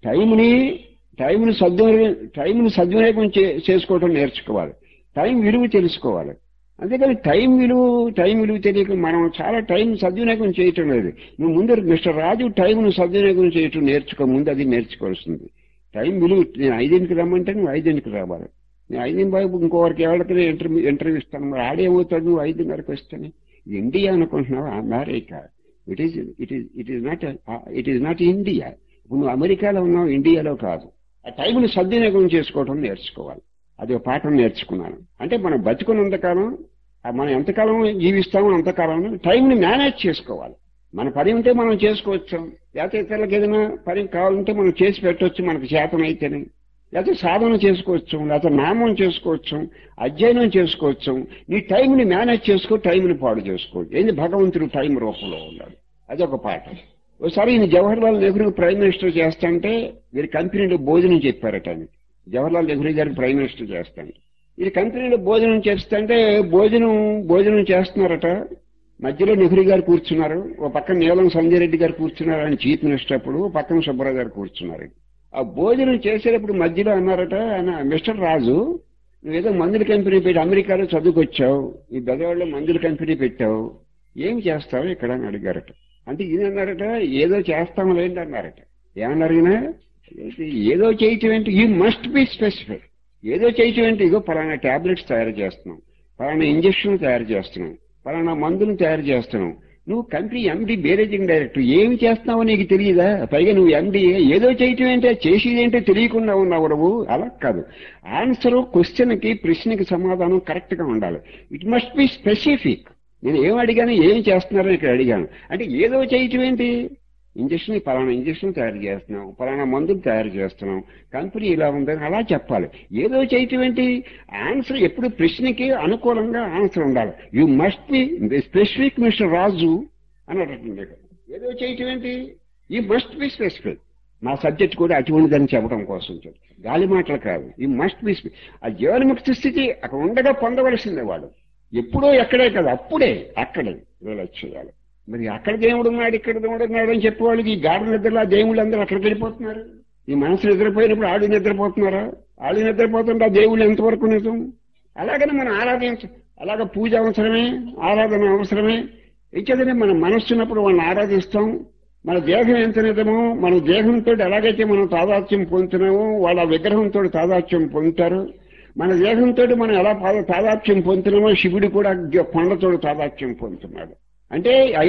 టైంని సద్వినియోగం చేసుకోవటం నేర్చుకోవాలి. టైం విలువ తెలుసుకోవాలి. అంతేకాని టైం విలువ తెలియక మనం చాలా టైం సద్వినియోగం చేయటం లేదు. నువ్వు ముందు మిస్టర్ రాజు టైంను సద్వినియోగం చేయటం నేర్చుకో. ముందు అది నేర్చుకోవాల్సింది. టైం విలువ. నేను 5ంటికి రమ్మంటే నువ్వు 5ంటికి రావాలి. నేను 5 బాబు ఇంకొకరికి ఎవరికి ఇంటర్వ్యూ ఇస్తాను. మరి ఆడేమవుతాడు నువ్వు 5:30కి వస్తేనే? ఇండియా అనుకుంటున్నావు, America. It is not India. ఇప్పుడు నువ్వు అమెరికాలో ఉన్నావు, ఇండియాలో కాదు. ఆ టైంని సద్వినియోగం చేసుకోవటం నేర్చుకోవాలి. అది ఒక పాఠం నేర్చుకున్నాను. అంటే మనం బతుకున్నంతకాలం, మనం ఎంతకాలం జీవిస్తామో అంతకాలం టైంని మేనేజ్ చేసుకోవాలి. మన పని ఉంటే మనం చేసుకోవచ్చు, లేకపోతే ఇతరులకు ఏదైనా పని కావాలంటే మనం చేసి పెట్టవచ్చు మనకు చేతనైతేనే. లేకపోతే సాధన చేసుకోవచ్చు, లేకపోతే నామం చేసుకోవచ్చు, అధ్యయనం చేసుకోవచ్చు. నీ టైంని మేనేజ్ చేసుకో, టైంని పాడు చేసుకోవచ్చు. ఏంది భగవంతుడు టైం రూపంలో ఉన్నాడు. అదొక పాఠం. ఒకసారి ఈయన జవహర్లాల్ నెహ్రూ ప్రైమ్ మినిస్టర్ చేస్తాంటే వీరి కంపెనీలో భోజనం చెప్పారట. జవహర్లాల్ నెహ్రూ గారిని ప్రైమ్ మినిస్టర్ చేస్తాంటే వీరి కంపెనీలో భోజనం చేస్తుంటే భోజనం చేస్తున్నారట. మధ్యలో నెహ్రూ గారు కూర్చున్నారు, ఓ పక్కన నీలం సంజయ్ రెడ్డి గారు కూర్చున్నారు, ఆయన చీఫ్ మినిస్టర్. అప్పుడు పక్కన సుబ్బారావు గారు కూర్చున్నారు. ఆ భోజనం చేసేటప్పుడు మధ్యలో అన్నారట, మిస్టర్ రాజు నువ్వేదో మందుల కంపెనీ పెట్టి అమెరికాలో చదువుకొచ్చావు, ఈ బెదవాడలో మందుల కంపెనీ పెట్టావు, ఏం చేస్తావు ఇక్కడ అని అడిగారట. అంటే ఈయన అన్నారట, ఏదో చేస్తాము లేండి అన్నారట. ఏమన్నారు ఈయన? ఏదో చేయటం ఏంటి? You must be specific. ఏదో చేయటం ఏంటి? ఇగో పలానా టాబ్లెట్స్ తయారు చేస్తున్నాం, పలానా ఇంజక్షన్లు తయారు చేస్తున్నాం, పలానా మందులు తయారు చేస్తున్నాం. నువ్వు కంపెనీ ఎండి మేనేజింగ్ డైరెక్టర్, ఏమి చేస్తున్నావో నీకు తెలియదా? పైగా నువ్వు ఎండి, ఏదో చేయటం ఏంటో చేసేది ఏంటో తెలియకుండా ఉన్నావు నువ్వు. అలా కాదు. ఆన్సర్ క్వశ్చన్కి, ప్రశ్నకి సమాధానం కరెక్ట్ గా ఉండాలి. It must be specific. నేను ఏం అడిగాను, ఏం చేస్తున్నారని ఇక్కడ అడిగాను. అంటే ఏదో చేయటం ఏంటి? పలానా ఇంజక్షన్ తయారు చేస్తున్నాం, పలానా మందులు తయారు చేస్తున్నాం, కంపెనీ ఇలా ఉందని అలా చెప్పాలి. ఏదో చేయటం ఏంటి? ఆన్సర్ ఎప్పుడు ప్రశ్నకి అనుకూలంగా ఆన్సర్ ఉండాలి. You must be specific mister Raju అని అడుగుతుంది. ఏదో చేయటం ఏంటి? You must be specific. మా సబ్జెక్ట్ కూడా అటువంటిదని చెప్పడం కోసం గాలి మాటలు కాదు. You must be. ఆ జీవన్ముక్తి స్థితి అక్కడ ఉండగా పొందవలసిందే వాడు. ఎప్పుడో ఎక్కడే కదా, అప్పుడే అక్కడే రియలైజ్ చేయాలి. మరి అక్కడ దేవుడు ఉన్నాడు, ఇక్కడ దేవుడు ఉన్నాడు అని చెప్పేవాళ్ళకి ఈ గాఢ నిద్రలో ఆ దేవుళ్ళు అందరూ అక్కడికి వెళ్ళిపోతున్నారు. ఈ మనసు నిద్రపోయినప్పుడు ఆడు నిద్రపోతున్నారా? ఆడు నిద్రపోతుంటే ఆ దేవుళ్ళు ఎంతవరకు నిజం? అలాగనే మనం అలాగ పూజ అవసరమే, ఆరాధన అవసరమే. ఇచ్చేదనే మన మనస్సు ఉన్నప్పుడు వాళ్ళని ఆరాధిస్తాం. మన దేహం ఎంత నిజమో, మన దేహంతో ఎలాగైతే మనం తాదాత్మ్యం పొందుతున్నామో వాళ్ళ విగ్రహంతో తాదాత్మ్యం పొందుతారు. మన దేహంతో మనం ఎలా తాదాత్మ్యం పొందుతున్నామో శివుడు కూడా కొండతో తాదాత్మ్యం పొందుతున్నాడు. అంటే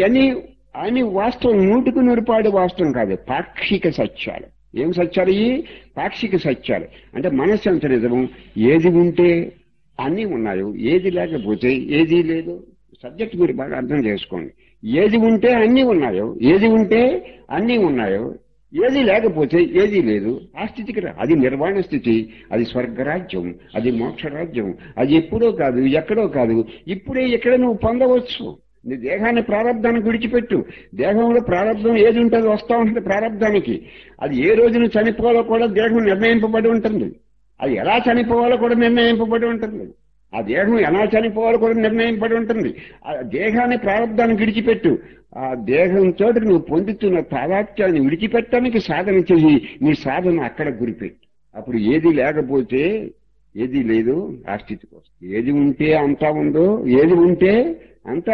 అవన్నీ వాస్తవం, 100% వాస్తవం కాదు, పాక్షిక సత్యాలు. ఏం సత్యాలు? ఈ పాక్షిక సత్యాలు. అంటే మనస్సు ఎంత నిజము, ఏది ఉంటే అన్నీ ఉన్నాయో, ఏది లేకపోతే ఏదీ లేదు. సబ్జెక్ట్ మీరు బాగా అర్థం చేసుకోండి. ఏది ఉంటే అన్నీ ఉన్నాయో, ఏది ఉంటే అన్నీ ఉన్నాయో, ఏది లేకపోతే ఏదీ లేదు. ఆ స్థితికి అది నిర్వాణ స్థితి, అది స్వర్గరాజ్యం, అది మోక్షరాజ్యం. అది ఎప్పుడో కాదు, ఎక్కడో కాదు, ఇప్పుడే ఇక్కడ నువ్వు పొందవచ్చు. నీ దేహాన్ని ప్రారంధానికి విడిచిపెట్టు. దేహంలో ప్రారంధం ఏది ఉంటుందో వస్తూ ఉంటుంది ప్రారంధానికి. అది ఏ రోజున చనిపోవాలో కూడా దేహం నిర్ణయింపబడి ఉంటుంది. అది ఎలా చనిపోవాలో కూడా నిర్ణయింపబడి ఉంటుంది. ఆ దేహం ఎలా చనిపోవాలో కూడా నిర్ణయింపబడి ఉంటుంది. ఆ దేహాన్ని ప్రారంధానికి విడిచిపెట్టు. ఆ దేహంతో నువ్వు పొందుతున్న తాదాత్మ్యాన్ని విడిచిపెట్టడానికి సాధన చెయ్యి. నీ సాధన అక్కడ గురిపెట్టు. అప్పుడు ఏది లేకపోతే ఏది లేదు, ఆ స్థితికి వస్తుంది. ఏది ఉంటే అంతా ఉందో, ఏది ఉంటే అంతా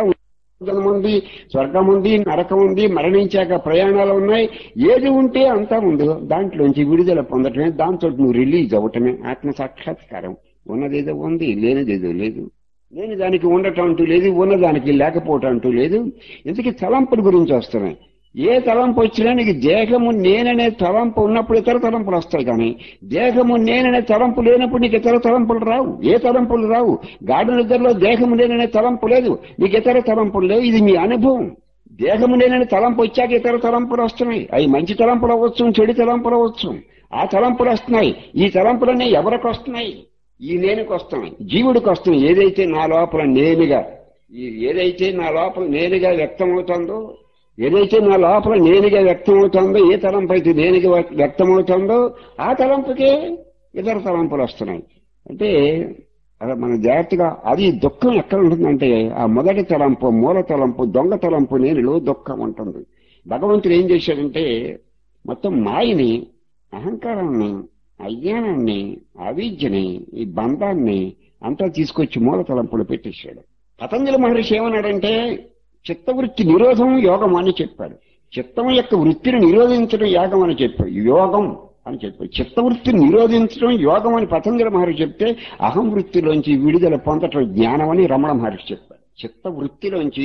ఉంది, స్వర్గం ఉంది, నరకం ఉంది, మరణించాక ప్రయాణాలు ఉన్నాయి. ఏది ఉంటే అంతా ఉందో దాంట్లోంచి విడుదల పొందటమే, దాంతో నువ్వు రిలీజ్ అవ్వటమే ఆత్మ సాక్షాత్కారం. ఉన్నదేదో ఉంది, లేనిదేదో లేదు. లేని దానికి ఉండటం అంటూ లేదు, ఉన్నదానికి లేకపోవటం అంటూ లేదు. ఇంతకీ తలంపుల గురించి వస్తున్నాయి. ఏ తలంపు వచ్చినా నీకు దేహము నేననే తలంపు ఉన్నప్పుడు ఇతర తలంపులు వస్తాయి. కానీ దేహము నేననే తలంపు లేనప్పుడు నీకు ఇతర తలంపులు రావు. ఏ తలంపులు రావు. గాఢ నిద్రలో దేహము నేననే తలంపు లేదు, నీకు ఇతర తలంపులు లేవు. ఇది మీ అనుభవం. దేహము నేననే తలంపు వచ్చాక ఇతర తలంపులు వస్తున్నాయి. అవి మంచి తలంపులు అవ్వచ్చు, చెడు తలంపులు అవ్వచ్చు. ఆ తలంపులు వస్తున్నాయి. ఈ తలంపులన్నీ ఎవరికి వస్తున్నాయి? ఈ నేనుకి వస్తున్నాయి, జీవుడికి వస్తున్నాయి. ఏదైతే నా లోపల నేనుగా వ్యక్తమవుతుందో, ఏదైతే నా లోపల నేనుగా వ్యక్తమవుతుందో, ఏ తలంపు అయితే నేనుగా వ్యక్తమవుతుందో ఆ తలంపుకే ఇతర తలంపులు వస్తున్నాయి. అంటే అలా మన జాగ్రత్తగా. అది దుఃఖం ఎక్కడ ఉంటుందంటే ఆ మొదటి తలంపు, మూల తలంపు, దొంగ తలంపు నేనులో దుఃఖం ఉంటుంది. భగవంతుడు ఏం చేశాడంటే మొత్తం మాయని, అహంకారాన్ని, అజ్ఞానాన్ని, అవిద్యని, ఈ బంధాన్ని అంతా తీసుకొచ్చి మూల తలంపులు పెట్టేశాడు. పతంజలి మహర్షి ఏమన్నాడంటే చిత్తవృత్తి నిరోధం యోగం అని చెప్పాడు. చిత్తం యొక్క వృత్తిని నిరోధించడం యోగం అని చెప్పాడు. యోగం అని చెప్పాడు. చిత్తవృత్తిని నిరోధించడం యోగం అని పతంజలి మహర్షి చెప్తే అహం వృత్తిలోంచి విడుదల పొందటం జ్ఞానం అని రమణ మహర్షి చెప్పాడు. చిత్తవృత్తిలోంచి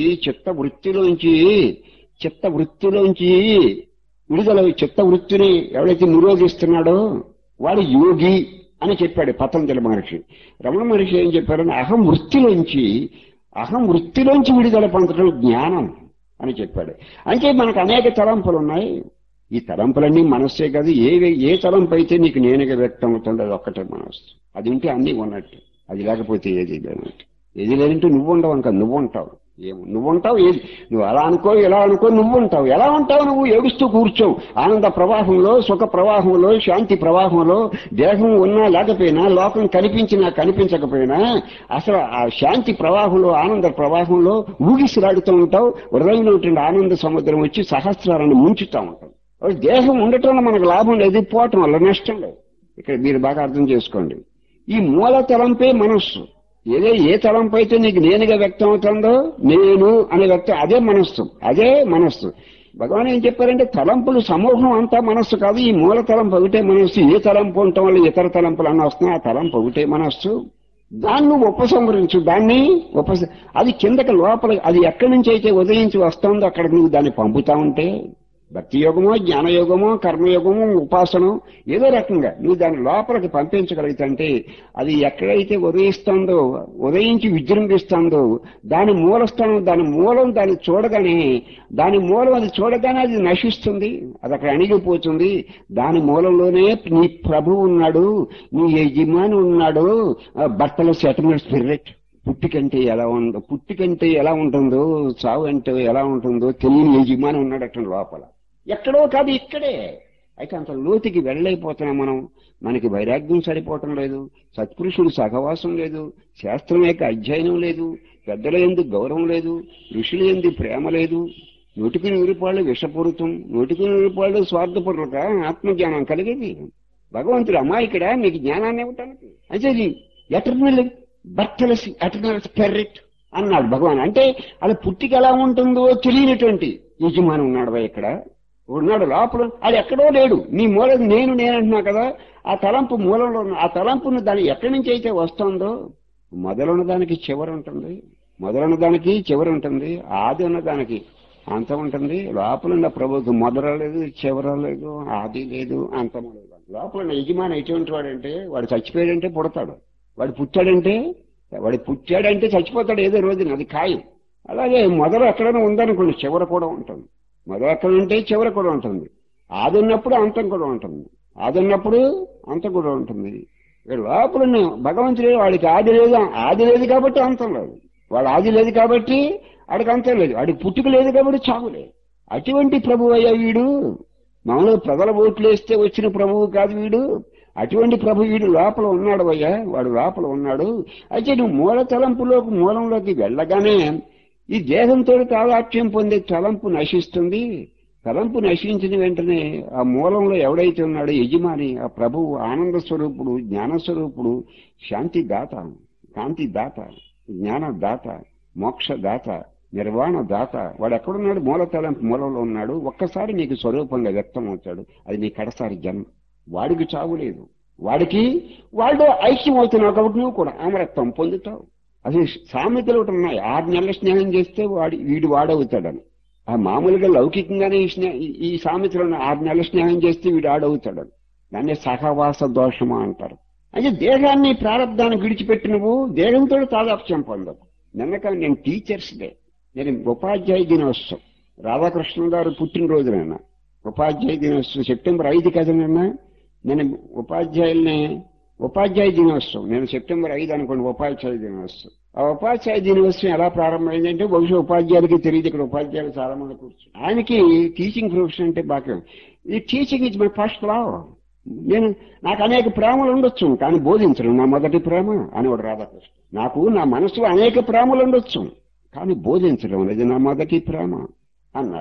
విడుదల, చిత్తవృత్తిని ఎవరైతే నిరోధిస్తున్నాడో వాడు యోగి అని చెప్పాడు పతంజలి మహర్షి. రమణ మహర్షి ఏం చెప్పారని అహం వృత్తిలోంచి విడుదల పొందడం జ్ఞానం అని చెప్పాడు. అంటే మనకు అనేక తలంపులు ఉన్నాయి. ఈ తలంపులన్నీ మనస్సే కాదు. ఏ తలంపు అయితే నీకు నేనుగా వ్యక్తం అవుతుందో అది ఒక్కటే మనస్సు. అది ఉంటే అన్నీ ఉన్నట్టు, అది లేకపోతే ఏది లేనట్టు. ఏది లేదంటే నువ్వు ఉండవు, ఇంకా నువ్వు ఉంటావు. నువ్వుంటావు, ఏది నువ్వు అలా అనుకో ఇలా అనుకో, నువ్వు ఉంటావు. ఎలా ఉంటావు? నువ్వు ఏడుస్తూ కూర్చోవు. ఆనంద ప్రవాహంలో, సుఖ ప్రవాహంలో, శాంతి ప్రవాహంలో, దేహం ఉన్నా లేకపోయినా, లోకం కనిపించినా కనిపించకపోయినా అసలు ఆ శాంతి ప్రవాహంలో, ఆనంద ప్రవాహంలో ఊగిసిలాడుతూ ఉంటావు. హృదయంలో ఆనంద సముద్రం వచ్చి సహస్రాలను ముంచుతూ ఉంటావు. దేహం ఉండటంలో మనకు లాభం లేదు, పోవటం వల్ల నష్టం లేదు. ఇక్కడ మీరు బాగా అర్థం చేసుకోండి. ఈ మూల తలంపే మనస్సు. ఏ తలంపు అయితే నీకు నేనుగా వ్యక్తం అవుతుందో, నేను అనే వ్యక్తం అదే మనస్సు. భగవాన్ ఏం చెప్పారంటే తలంపులు సమూహం అంతా మనస్సు కాదు, ఈ మూల తలంపు ఒకటే మనస్సు. ఏ తలంపు ఉండటం వల్ల ఇతర తలంపులు అన్న వస్తున్నాయి, ఆ తలంపు ఒకటే మనస్సు. దాన్ని నువ్వు ఉపసంహరించు, అది కిందకి లోపల, అది ఎక్కడి నుంచి అయితే ఉదయించి వస్తుందో అక్కడికి నువ్వు దాన్ని పంపుతా ఉంటే, భక్తి యోగమో, జ్ఞానయోగమో, కర్మయోగమో, ఉపాసనో ఏదో రకంగా నువ్వు దాని లోపలికి పంపించగలుగుతుంటే, అది ఎక్కడైతే ఉదయించి విజృంభిస్తుందో దాని మూలస్థానం, దాని మూలం అది చూడగానే అది నశిస్తుంది, అది అక్కడ అణిగిపోతుంది. దాని మూలంలోనే నీ ప్రభువు ఉన్నాడు, నీ యజమాని ఉన్నాడు. భర్తలో సెటిల్మెంట్ స్పిరిట్ పుట్టికంటే ఎలా ఉంటుందో, చావు అంటే ఎలా ఉంటుందో తెలియని యజమాని ఉన్నాడు అక్కడ లోపల. ఎక్కడో కాదు, ఇక్కడే. అయితే అంత లోతుకి వెళ్ళైపోతున్నాం మనం. మనకి వైరాగ్యం సరిపోవటం లేదు, సత్పురుషుడు సహవాసం లేదు, శాస్త్రం యొక్క అధ్యయనం లేదు, పెద్దల యందు గౌరవం లేదు, ఋషుల యందు ప్రేమ లేదు. 100కి 100 విషపూరితం, 100కి 100 స్వార్థపూర్వక ఆత్మజ్ఞానం కలిగేది. భగవంతుడు అమాయకుడా మీకు జ్ఞానాన్ని ఇవ్వటానికి? అయితే ఎటర్నల్ స్పిరిట్ అన్నాడు భగవాన్. అంటే అది పుట్టికి ఎలా ఉంటుందో తెలియనటువంటి యజమాని ఉన్నాడు ఇక్కడ, ఉన్నాడు లోపల. అది ఎక్కడో లేడు, నీ మూల నేనంటున్నా కదా, ఆ తలంపు మూలంలో ఉన్న ఆ తలంపును దాన్ని ఎక్కడి నుంచి అయితే వస్తుందో, మొదలున్న దానికి చివరి ఉంటుంది, ఆది ఉన్న దానికి అంతం ఉంటుంది. లోపల ఉన్న ప్రభువుకి మొదలు లేదు, చివర లేదు, ఆది లేదు, అంతం లేదు. లోపల ఉన్న యజమాని ఎటువంటి వాడంటే, వాడు చచ్చిపోయాడంటే పుడతాడు, వాడు పుట్టాడంటే చచ్చిపోతాడు ఏదో రోజున, అది ఖాయం. అలాగే మొదలు ఎక్కడైనా ఉందనుకోండి, చివర కూడా ఉంటుంది. మొదలు ఎక్కడ ఉంటే చివర కూడా ఉంటుంది. ఆది ఉన్నప్పుడు అంతం కూడా ఉంటుంది, లోపల భగవంతుడు వాడికి ఆది లేదు కాబట్టి అంతం లేదు, వాడు ఆది లేదు కాబట్టి వాడికి అంతం లేదు, వాడికి పుట్టుక లేదు కాబట్టి చావు లేదు. అటువంటి ప్రభువు అయ్యా వీడు. మామూలుగా ప్రజల ఓట్లు వేస్తే వచ్చిన ప్రభువు కాదు వీడు. అటువంటి ప్రభు వీడు లోపల ఉన్నాడు అయ్యా, వాడు లోపల ఉన్నాడు. అయితే నువ్వు మూలంలోకి వెళ్ళగానే ఈ దేహంతో తాదాత్మ్యం పొందే తలంపు నశిస్తుంది. తలంపు నశించిన వెంటనే ఆ మూలంలో ఎవడైతే ఉన్నాడో యజమాని, ఆ ప్రభువు ఆనంద స్వరూపుడు, జ్ఞానస్వరూపుడు, శాంతి దాత, కాంతి దాత, జ్ఞానదాత, మోక్షదాత, నిర్వాణ దాత, వాడు ఎక్కడున్నాడు? మూలంలో ఉన్నాడు. ఒక్కసారి నీకు స్వరూపంగా వ్యక్తం అవుతాడు. అది నీ కడసారి జన్మ. వాడికి చావు లేదు, వాడు ఐక్యం అవుతున్నావు కాబట్టి నువ్వు కూడా అమరత్వం పొందుతావు. అది సామెతలు ఒకటి ఉన్నాయి, 6 నెలల స్నేహం చేస్తే వీడు వాడవుతాడని. ఆ మామూలుగా లౌకికంగానే ఈ సామెతలు 6 నెలల స్నేహం చేస్తే వీడు ఆడవుతాడని. దాన్ని సహవాస దోషమా అంటారు. అయితే దేహాన్ని ప్రారంధాన్ని విడిచిపెట్టి నువ్వు దేహంతో తాదాప్యం పొందవు. నేను టీచర్స్ డే, నేను ఉపాధ్యాయ దినోత్సవం, రాధాకృష్ణ గారు పుట్టినరోజునైనా ఉపాధ్యాయ దినోత్సవం సెప్టెంబర్ 5 కదనన్నా, నేను ఉపాధ్యాయ దినోత్సవం, నేను సెప్టెంబర్ 5 అనుకోండి ఉపాధ్యాయ దినోత్సవం. ఆ ఉపాధ్యాయ దినోత్సవం ఎలా ప్రారంభమైందంటే, బహుశా ఉపాధ్యాయులకి తెలియదు, ఇక్కడ ఉపాధ్యాయులు చాలా మంది కూర్చొని. ఆయనకి టీచింగ్ ప్రొఫెషన్ అంటే బాగా, ఈ teaching is my first love. నాకు అనేక ప్రేమలు ఉండొచ్చు కానీ బోధించడం నా మొదటి ప్రేమ అనేవాడు రాధాకృష్ణ. నాకు నా మనసులో అనేక ప్రేమలు ఉండొచ్చు కానీ బోధించడం అనేది నా మొదటి ప్రేమ అన్నారు.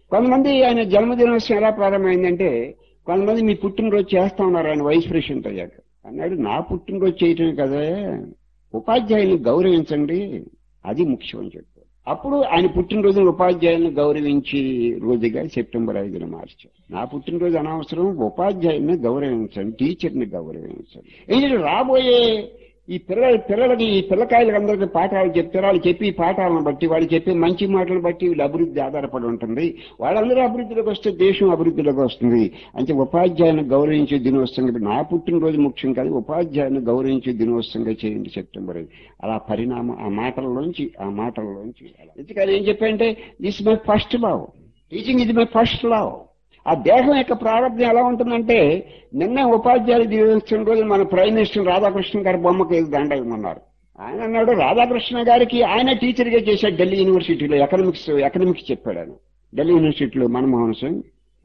కొంతమంది ఆయన జన్మదినోత్సవం ఎలా ప్రారంభమైందంటే, కొంతమంది మీ పుట్టినరోజు చేస్తా ఉన్నారు ఆయన వైస్ ప్రెసిడెంట్ అయ్యాక. అన్నాడు, నా పుట్టినరోజు చేయటమే కదా, ఉపాధ్యాయుల్ని గౌరవించండి, అది ముఖ్యం అని చెప్పారు. అప్పుడు ఆయన పుట్టినరోజున ఉపాధ్యాయులను గౌరవించి రోజుగా సెప్టెంబర్ 5న మార్చారు. నా పుట్టినరోజు అనవసరం, ఉపాధ్యాయుల్ని గౌరవించండి, టీచర్ని గౌరవించండి. ఎందుకంటే రాబోయే ఈ పిల్లలకి ఈ పిల్లకాయలకి అందరికీ పాఠాలు చెప్తారు. వాళ్ళు చెప్పి పాఠాలను బట్టి, వాళ్ళు చెప్పే మంచి మాటలను బట్టి వీళ్ళ అభివృద్ధి ఆధారపడి ఉంటుంది. వాళ్ళందరూ అభివృద్ధిలోకి వస్తే దేశం అభివృద్ధిలోకి వస్తుంది. అంటే ఉపాధ్యాయులను గౌరవించే దినోత్సవంగా, నా పుట్టినరోజు ముఖ్యం కాదు, ఉపాధ్యాయులను గౌరవించే దినోత్సవంగా చేయండి సెప్టెంబర్ 5. అలా పరిణామం ఆ మాటల్లోంచి ఎందుకని ఏం చెప్పాయంటే, this my first love, teaching ఇది మై ఫస్ట్ లవ్. ఆ దేహం యొక్క ప్రారంభం ఎలా ఉంటుందంటే, నిన్న ఉపాధ్యాయులు దినోత్సవం రోజు మన ప్రైమ్ మినిస్టర్ రాధాకృష్ణ గారి బొమ్మకి దండ ఇవ్వమన్నారు. ఆయన అన్నాడు, రాధాకృష్ణ గారికి ఆయన టీచర్గా చేశాడు ఢిల్లీ యూనివర్సిటీలో, ఎకనామిక్స్ చెప్పాడు ఆయన. ఢిల్లీ యూనివర్సిటీలో Manmohan Singh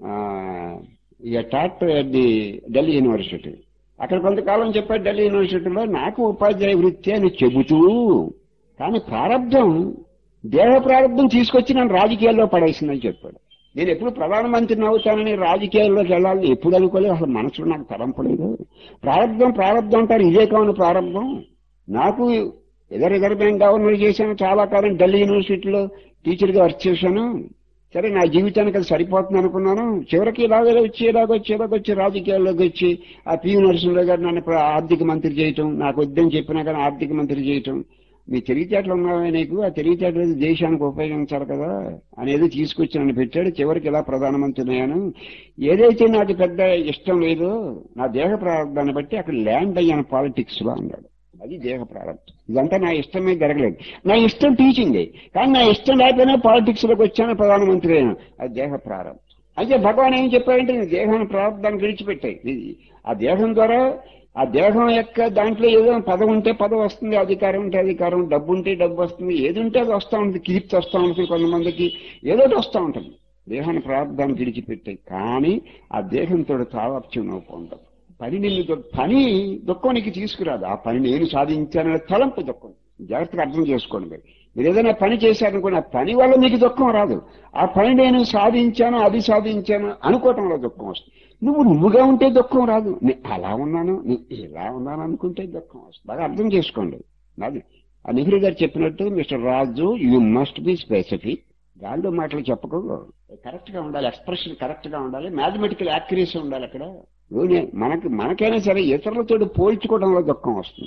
taught at the Delhi university. అక్కడ కొంతకాలం చెప్పాడు ఢిల్లీ యూనివర్సిటీలో, నాకు ఉపాధ్యాయ వృత్తి అని చెబుతూ, కానీ ప్రారంభం, దేహ ప్రారంభం తీసుకొచ్చి నన్ను రాజకీయాల్లో పడేసిందని చెప్పాడు. నేను ఎప్పుడు ప్రధానమంత్రిని అవుతానని, రాజకీయాల్లోకి వెళ్ళాలని ఎప్పుడు అనుకోలేదు, అసలు మనసులో నాకు తలంపలేదు. ప్రారంభం అంటారు, ఇదే కావున ప్రారంభం. నాకు రిజర్వ్ బ్యాంక్ గవర్నర్ చేశాను, చాలా కాలం ఢిల్లీ యూనివర్సిటీలో టీచర్గా వర్క్ చేశాను. సరే, నా జీవితానికి అది సరిపోతుంది అనుకున్నాను. చివరికి ఇలాగొచ్చి రాజకీయాల్లోకి వచ్చి ఆ పివి నరసింహరావు గారు నన్ను ఆర్థిక మంత్రి చేయటం, నాకు వద్దని చెప్పినా కానీ ఆర్థిక మంత్రి చేయటం. మీ తెలివితేటలు ఉన్నావే నీకు, ఆ తెలివితేటలు దేశానికి ఉపయోగించాలి కదా అనేది తీసుకొచ్చి నన్ను పెట్టాడు. చివరికి ఇలా ప్రధానమంత్రి అయ్యాను. ఏదైతే నాకు పెద్ద ఇష్టం లేదో నా దేహ ప్రారంభాన్ని బట్టి అక్కడ ల్యాండ్ అయ్యాను పాలిటిక్స్ లో అన్నాడు. అది దేహ ప్రారంభం. ఇదంతా నా ఇష్టమే జరగలేదు. నా ఇష్టం టీచింగే, కానీ నా ఇష్టం లేకపోయినా పాలిటిక్స్ లోకి వచ్చాను, ప్రధానమంత్రి అయ్యాను. అది దేహ ప్రారంభం. అయితే భగవాన్ ఏం చెప్పాడంటే, దేహాన్ని ప్రారంభాన్ని విడిచిపెట్టాయి. ఆ దేహం ద్వారా, ఆ దేహం యొక్క దాంట్లో ఏదో పదం ఉంటే పదం వస్తుంది, అధికారం ఉంటే అధికారం, డబ్బు ఉంటే డబ్బు వస్తుంది, ఏది ఉంటే అది వస్తూ ఉంటుంది, కీర్తి వస్తూ ఉంటుంది, కొంతమందికి ఏదోటి వస్తూ ఉంటుంది. దేహాన్ని ప్రారంభాన్ని విడిచిపెట్టాయి. కానీ ఆ దేహంతో తాదాప్యం ఉండదు. పని దుఃఖం నీకు తీసుకురాదు. ఆ పని నేను సాధించాననే తలంపు దుఃఖం. జాగ్రత్తగా అర్థం చేసుకోండి. మీరు ఏదైనా పని చేశారనుకోండి, ఆ పని వల్ల మీకు దుఃఖం రాదు. ఆ పని నేను సాధించాను, అది సాధించాను అనుకోవటంలో దుఃఖం వస్తుంది. నువ్వుగా ఉంటే దుఃఖం రాదు. అలా ఉన్నాను, ఇలా ఉన్నాను అనుకుంటే దుఃఖం వస్తుంది. బాగా అర్థం చేసుకోండి. అది ఆ నెహ్రూ గారు చెప్పినట్టు, mister Raju, you must be specific. గాల్లో మాటలు చెప్పకూడదు, కరెక్ట్ గా ఉండాలి, ఎక్స్ప్రెషన్ కరెక్ట్ గా ఉండాలి, మ్యాథమెటికల్ యాక్యురసీ ఉండాలి. అక్కడ మనకైనా సరే ఇతరులతో పోల్చుకోవడంలో దుఃఖం వస్తుంది,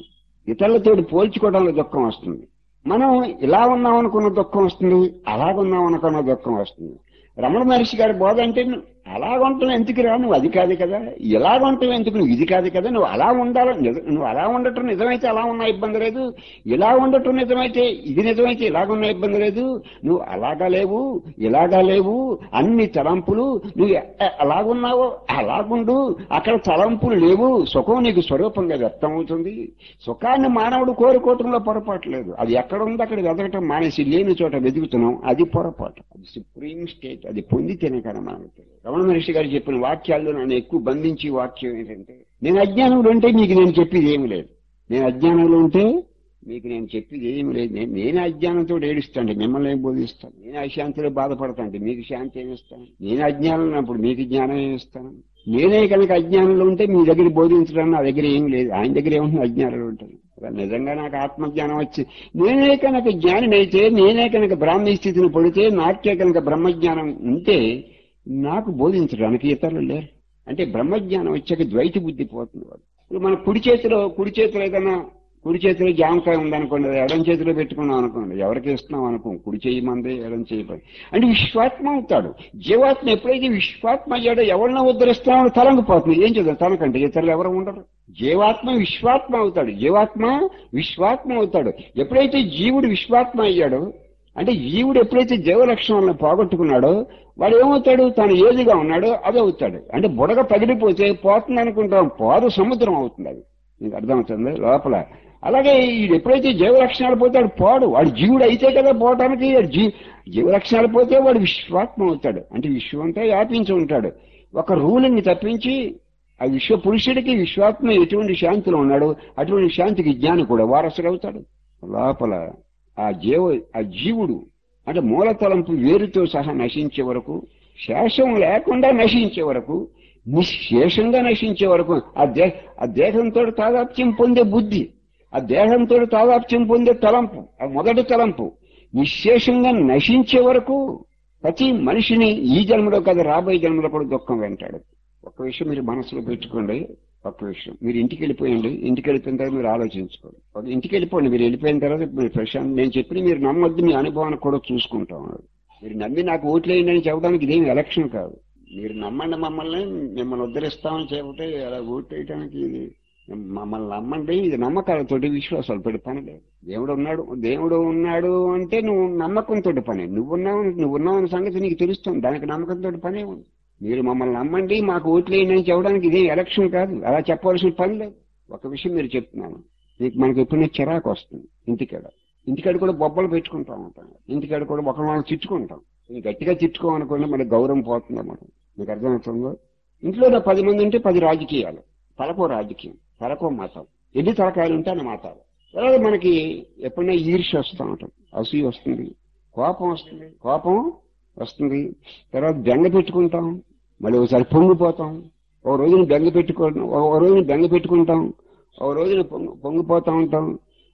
మనం ఇలా ఉన్నాం అనుకున్న దుఃఖం వస్తుంది, అలాగున్నాం అనుకున్న దుఃఖం వస్తుంది. రమణ మహర్షి గారి బోధ అంటే, అలాగుంటాం ఎందుకు రా, నువ్వు అది కాదు కదా, ఇలాగుంటాం ఎందుకు, నువ్వు ఇది కాదు కదా, నువ్వు అలా ఉండాలి, నువ్వు అలా ఉండటం నిజమైతే అలా ఉన్నా ఇబ్బంది లేదు, ఇలా ఉండటం నిజమైతే ఇది నిజమైతే ఇలాగున్నా ఇబ్బంది లేదు, నువ్వు అలాగా లేవు ఇలాగా లేవు, అన్ని తలంపులు, నువ్వు అలాగున్నావో అలాగుండు, అక్కడ తలంపులు లేవు, సుఖం నీకు స్వరూపంగా వ్యక్తం అవుతుంది. సుఖాన్ని మానవుడు కోరుకోవటంలో పొరపాటు లేదు, అది ఎక్కడ ఉందో అక్కడ వెతకటం మానేసి లేని చోట వెతుకుతున్నాం, అది పొరపాటు. అది సుప్రీం స్టేట్, అది పొందితేనే కదా మనకు. రమణ మహర్షి గారు చెప్పిన వాక్యాల్లో నన్ను ఎక్కువ బంధించి వాక్యం ఏంటంటే, నేను అజ్ఞానంలో ఉంటే మీకు నేను చెప్పేది ఏమి లేదు, నేను అజ్ఞానంతో ఏడుస్తాండి, మిమ్మల్ని ఏం బోధిస్తాను, నేను అశాంతిలో బాధపడతాండి, మీకు శాంతి ఏమిస్తాను, నేను అజ్ఞానం ఉన్నప్పుడు మీకు జ్ఞానం ఏమిస్తాను. నేనే కనుక అజ్ఞానంలో ఉంటే మీ దగ్గర బోధించడానికి నా దగ్గర ఏం లేదు, ఆయన దగ్గర ఏముంటుంది, అజ్ఞానంలో ఉంటుంది. నిజంగా నాకు ఆత్మజ్ఞానం వచ్చి, నేనే కనుక జ్ఞానినైతే, నేనే కనుక బ్రాహ్మీ స్థితిని పొడితే, నాకే కనుక బ్రహ్మజ్ఞానం ఉంటే నాకు బోధించడానికి ఇతరులు లేరు. అంటే బ్రహ్మజ్ఞానం వచ్చాక ద్వైత బుద్ధి పోతుంది. ఇప్పుడు మన కుడి చేతిలో ఏదైనా, కుడి చేతిలో జామకాయ ఉందనుకోండి, ఎడం చేతిలో పెట్టుకున్నాం అనుకోండి, ఎవరికి ఇస్తున్నాం అనుకో, కుడి చేయి మందే ఎడం చేయి, అంటే విశ్వాత్మ అవుతాడు. జీవాత్మ ఎప్పుడైతే విశ్వాత్మ అయ్యాడో ఎవరినో ఉద్ధరిస్తామో తలంగిపోతుంది. ఏం చేద్దాం, తనకంటే ఇతరులు ఎవరు ఉండరు. జీవాత్మ విశ్వాత్మ అవుతాడు. ఎప్పుడైతే జీవుడు విశ్వాత్మ అయ్యాడో, అంటే జీవుడు ఎప్పుడైతే జీవలక్షణాలను పోగొట్టుకున్నాడో వాడు ఏమవుతాడు, తాను ఏదిగా ఉన్నాడో అది అవుతాడు. అంటే బుడగ పగిలిపోతే పోతుంది అనుకుంటాం, పోదు, సముద్రం అవుతుంది. అది మీకు అర్థమవుతుంది లోపల. అలాగే ఇది ఎప్పుడైతే జీవలక్షణాలు పోతాడు పోడు, వాడు జీవుడు అయితే కదా పోవటానికి. జీవలక్షణాలు పోతే వాడు విశ్వాత్మ అవుతాడు, అంటే విశ్వంతో వ్యాపించి ఉంటాడు. ఒక రూలింగ్ తప్పించి ఆ విశ్వ పురుషుడికి విశ్వాత్మ ఎటువంటి శాంతిలో ఉన్నాడు అటువంటి శాంతికి జ్ఞాని కూడా వారసుడు అవుతాడు. లోపల ఆ జీవుడు అంటే మూలతలంపు వేరుతో సహా నశించే వరకు శేషం లేకుండా నశించే వరకు, నిశ్శేషంగా నశించే వరకు ఆ దేహంతో తాదాప్యం పొందే బుద్ధి, ఆ దేహంతో తాదాప్యం పొందే తలంపు, ఆ మొదటి తలంపు నిశ్శేషంగా నశించే వరకు ప్రతి మనిషిని ఈ జన్మలో కాదు రాబోయే జన్మలో కూడా దుఃఖం వెంటాడు. ఒక విషయం మీరు మనసులో పెట్టుకోండి. ఒక విషయం, మీరు ఇంటికి వెళ్ళిపోయండి. ఇంటికి వెళ్ళిపోయిన తర్వాత మీరు ఆలోచించుకోండి. ఇంటికి వెళ్ళిపోండి. మీరు వెళ్ళిపోయిన తర్వాత మీరు ప్రశాంత్, నేను చెప్పిన మీరు నమ్మొద్దు, మీ అనుభవాన్ని కూడా చూసుకుంటాం. మీరు నమ్మి నాకు ఓట్లు వేయండి అని చెప్పడానికి ఇదేమి ఎలక్షన్ కాదు. మీరు నమ్మండి, మిమ్మల్ని ఉద్ధరిస్తామని చెబితే అలా ఓట్లు వేయడానికి ఇది మమ్మల్ని నమ్మండి. ఇది నమ్మకాలతోటి విశ్వాసాలు పెట్టి పని లేదు. దేవుడు ఉన్నాడు అంటే నువ్వు నమ్మకంతో పని. నువ్వున్నావు సంగతి నీకు తెలుస్తుంది, దానికి నమ్మకంతో పనే ఉంది. మీరు మమ్మల్ని నమ్మండి, మాకు ఓట్లు వేయండి అని చెప్పడానికి ఇదే ఎలక్షన్ కాదు. అలా చెప్పవలసిన పని లేదు. ఒక విషయం మీరు చెప్తున్నాను, మనకి ఎప్పుడైనా చిరాకు వస్తుంది. ఇంటికాడ కూడా బొబ్బలు పెట్టుకుంటాం ఉంటాం. ఇంటికాడ కూడా ఒకరిని తిట్టుకుంటాం. గట్టిగా తిట్టుకోమనుకోండి, మనకి గౌరవం పోతుందా మనం? మీకు అర్థమవుతుందో? ఇంట్లో 10 మంది ఉంటే 10 రాజకీయాలు, తలకో రాజకీయం, తలకో మతం, ఎన్ని తలకాయలు ఉంటే అన్న మతాలు. తర్వాత మనకి ఎప్పుడైనా ఈర్ష్య వస్తూ ఉంటాం, అసూయ వస్తుంది, కోపం వస్తుంది. తర్వాత బెంగ పెట్టుకుంటాం, మళ్ళీ ఒకసారి పొంగిపోతాం. ఒక రోజున బెంగ పెట్టుకుంటాం, ఒక రోజున పొంగిపోతూ ఉంటాం.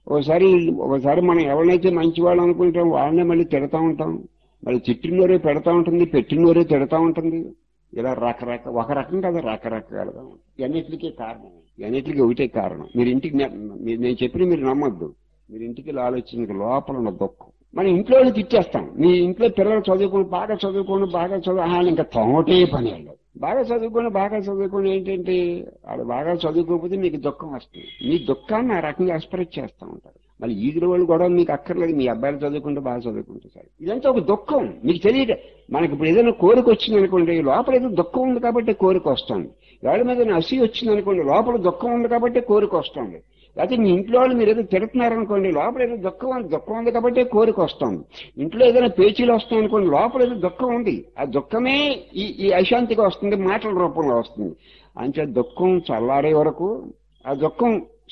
ఒకసారి మనం ఎవరినైతే మంచివాళ్ళు అనుకుంటాం వాళ్ళనే మళ్ళీ తిడతా ఉంటాం. మళ్ళీ తిట్టినోరే పెడతా ఉంటుంది, పెట్టినోరే తిడతా ఉంటుంది. ఇలా ఒక రకం కదా, రకరకాలుగా ఇవన్నిటికీ కారణం, ఇవన్నిటికీ ఒకటే కారణం. నేను చెప్పిన మీరు నమ్మొద్దు. మీరు ఇంటికి ఆలోచించక లోపల ఉన్న దుఃఖం. మన ఇంట్లో తిట్టేస్తాం. మీ ఇంట్లో పిల్లలు బాగా చదువుకోని ఇంకా తోటే పని వెళ్ళదు. బాగా చదువుకొని ఏంటంటే వాళ్ళు బాగా చదువుకోకపోతే మీకు దుఃఖం వస్తుంది. మీ దుఃఖాన్ని ఆ రకంగా ఎక్స్ప్రెస్ చేస్తూ ఉంటారు. మళ్ళీ ఈదుల వాళ్ళు కూడా మీకు అక్కర్లేదు, మీ అబ్బాయిలు బాగా చదువుకుంటే సరే. ఇదంతా ఒక దుఃఖం మీకు తెలియదు. మనకి ఇప్పుడు ఏదైనా కోరిక వచ్చింది అనుకోండి, లోపల ఏదో దుఃఖం ఉంది కాబట్టి కోరిక వస్తుంది. ఎవరి మీద అసూయ వచ్చింది అనుకోండి, లోపల దుఃఖం ఉంది కాబట్టి కోరిక వస్తుంది. లేకపోతే మీ ఇంట్లో వాళ్ళు మీరు ఏదో తిడుతున్నారనుకోండి, లోపల ఏదో దుఃఖం ఉంది కాబట్టి కోరిక వస్తుంది. ఇంట్లో ఏదైనా పేచీలు వస్తాయి అనుకోండి, లోపల ఏదో దుఃఖం ఉంది. ఆ దుఃఖమే ఈ అశాంతిగా వస్తుంది, మాటల రూపంలో వస్తుంది. అంటే దుఃఖం చల్లారే వరకు ఆ దుఃఖం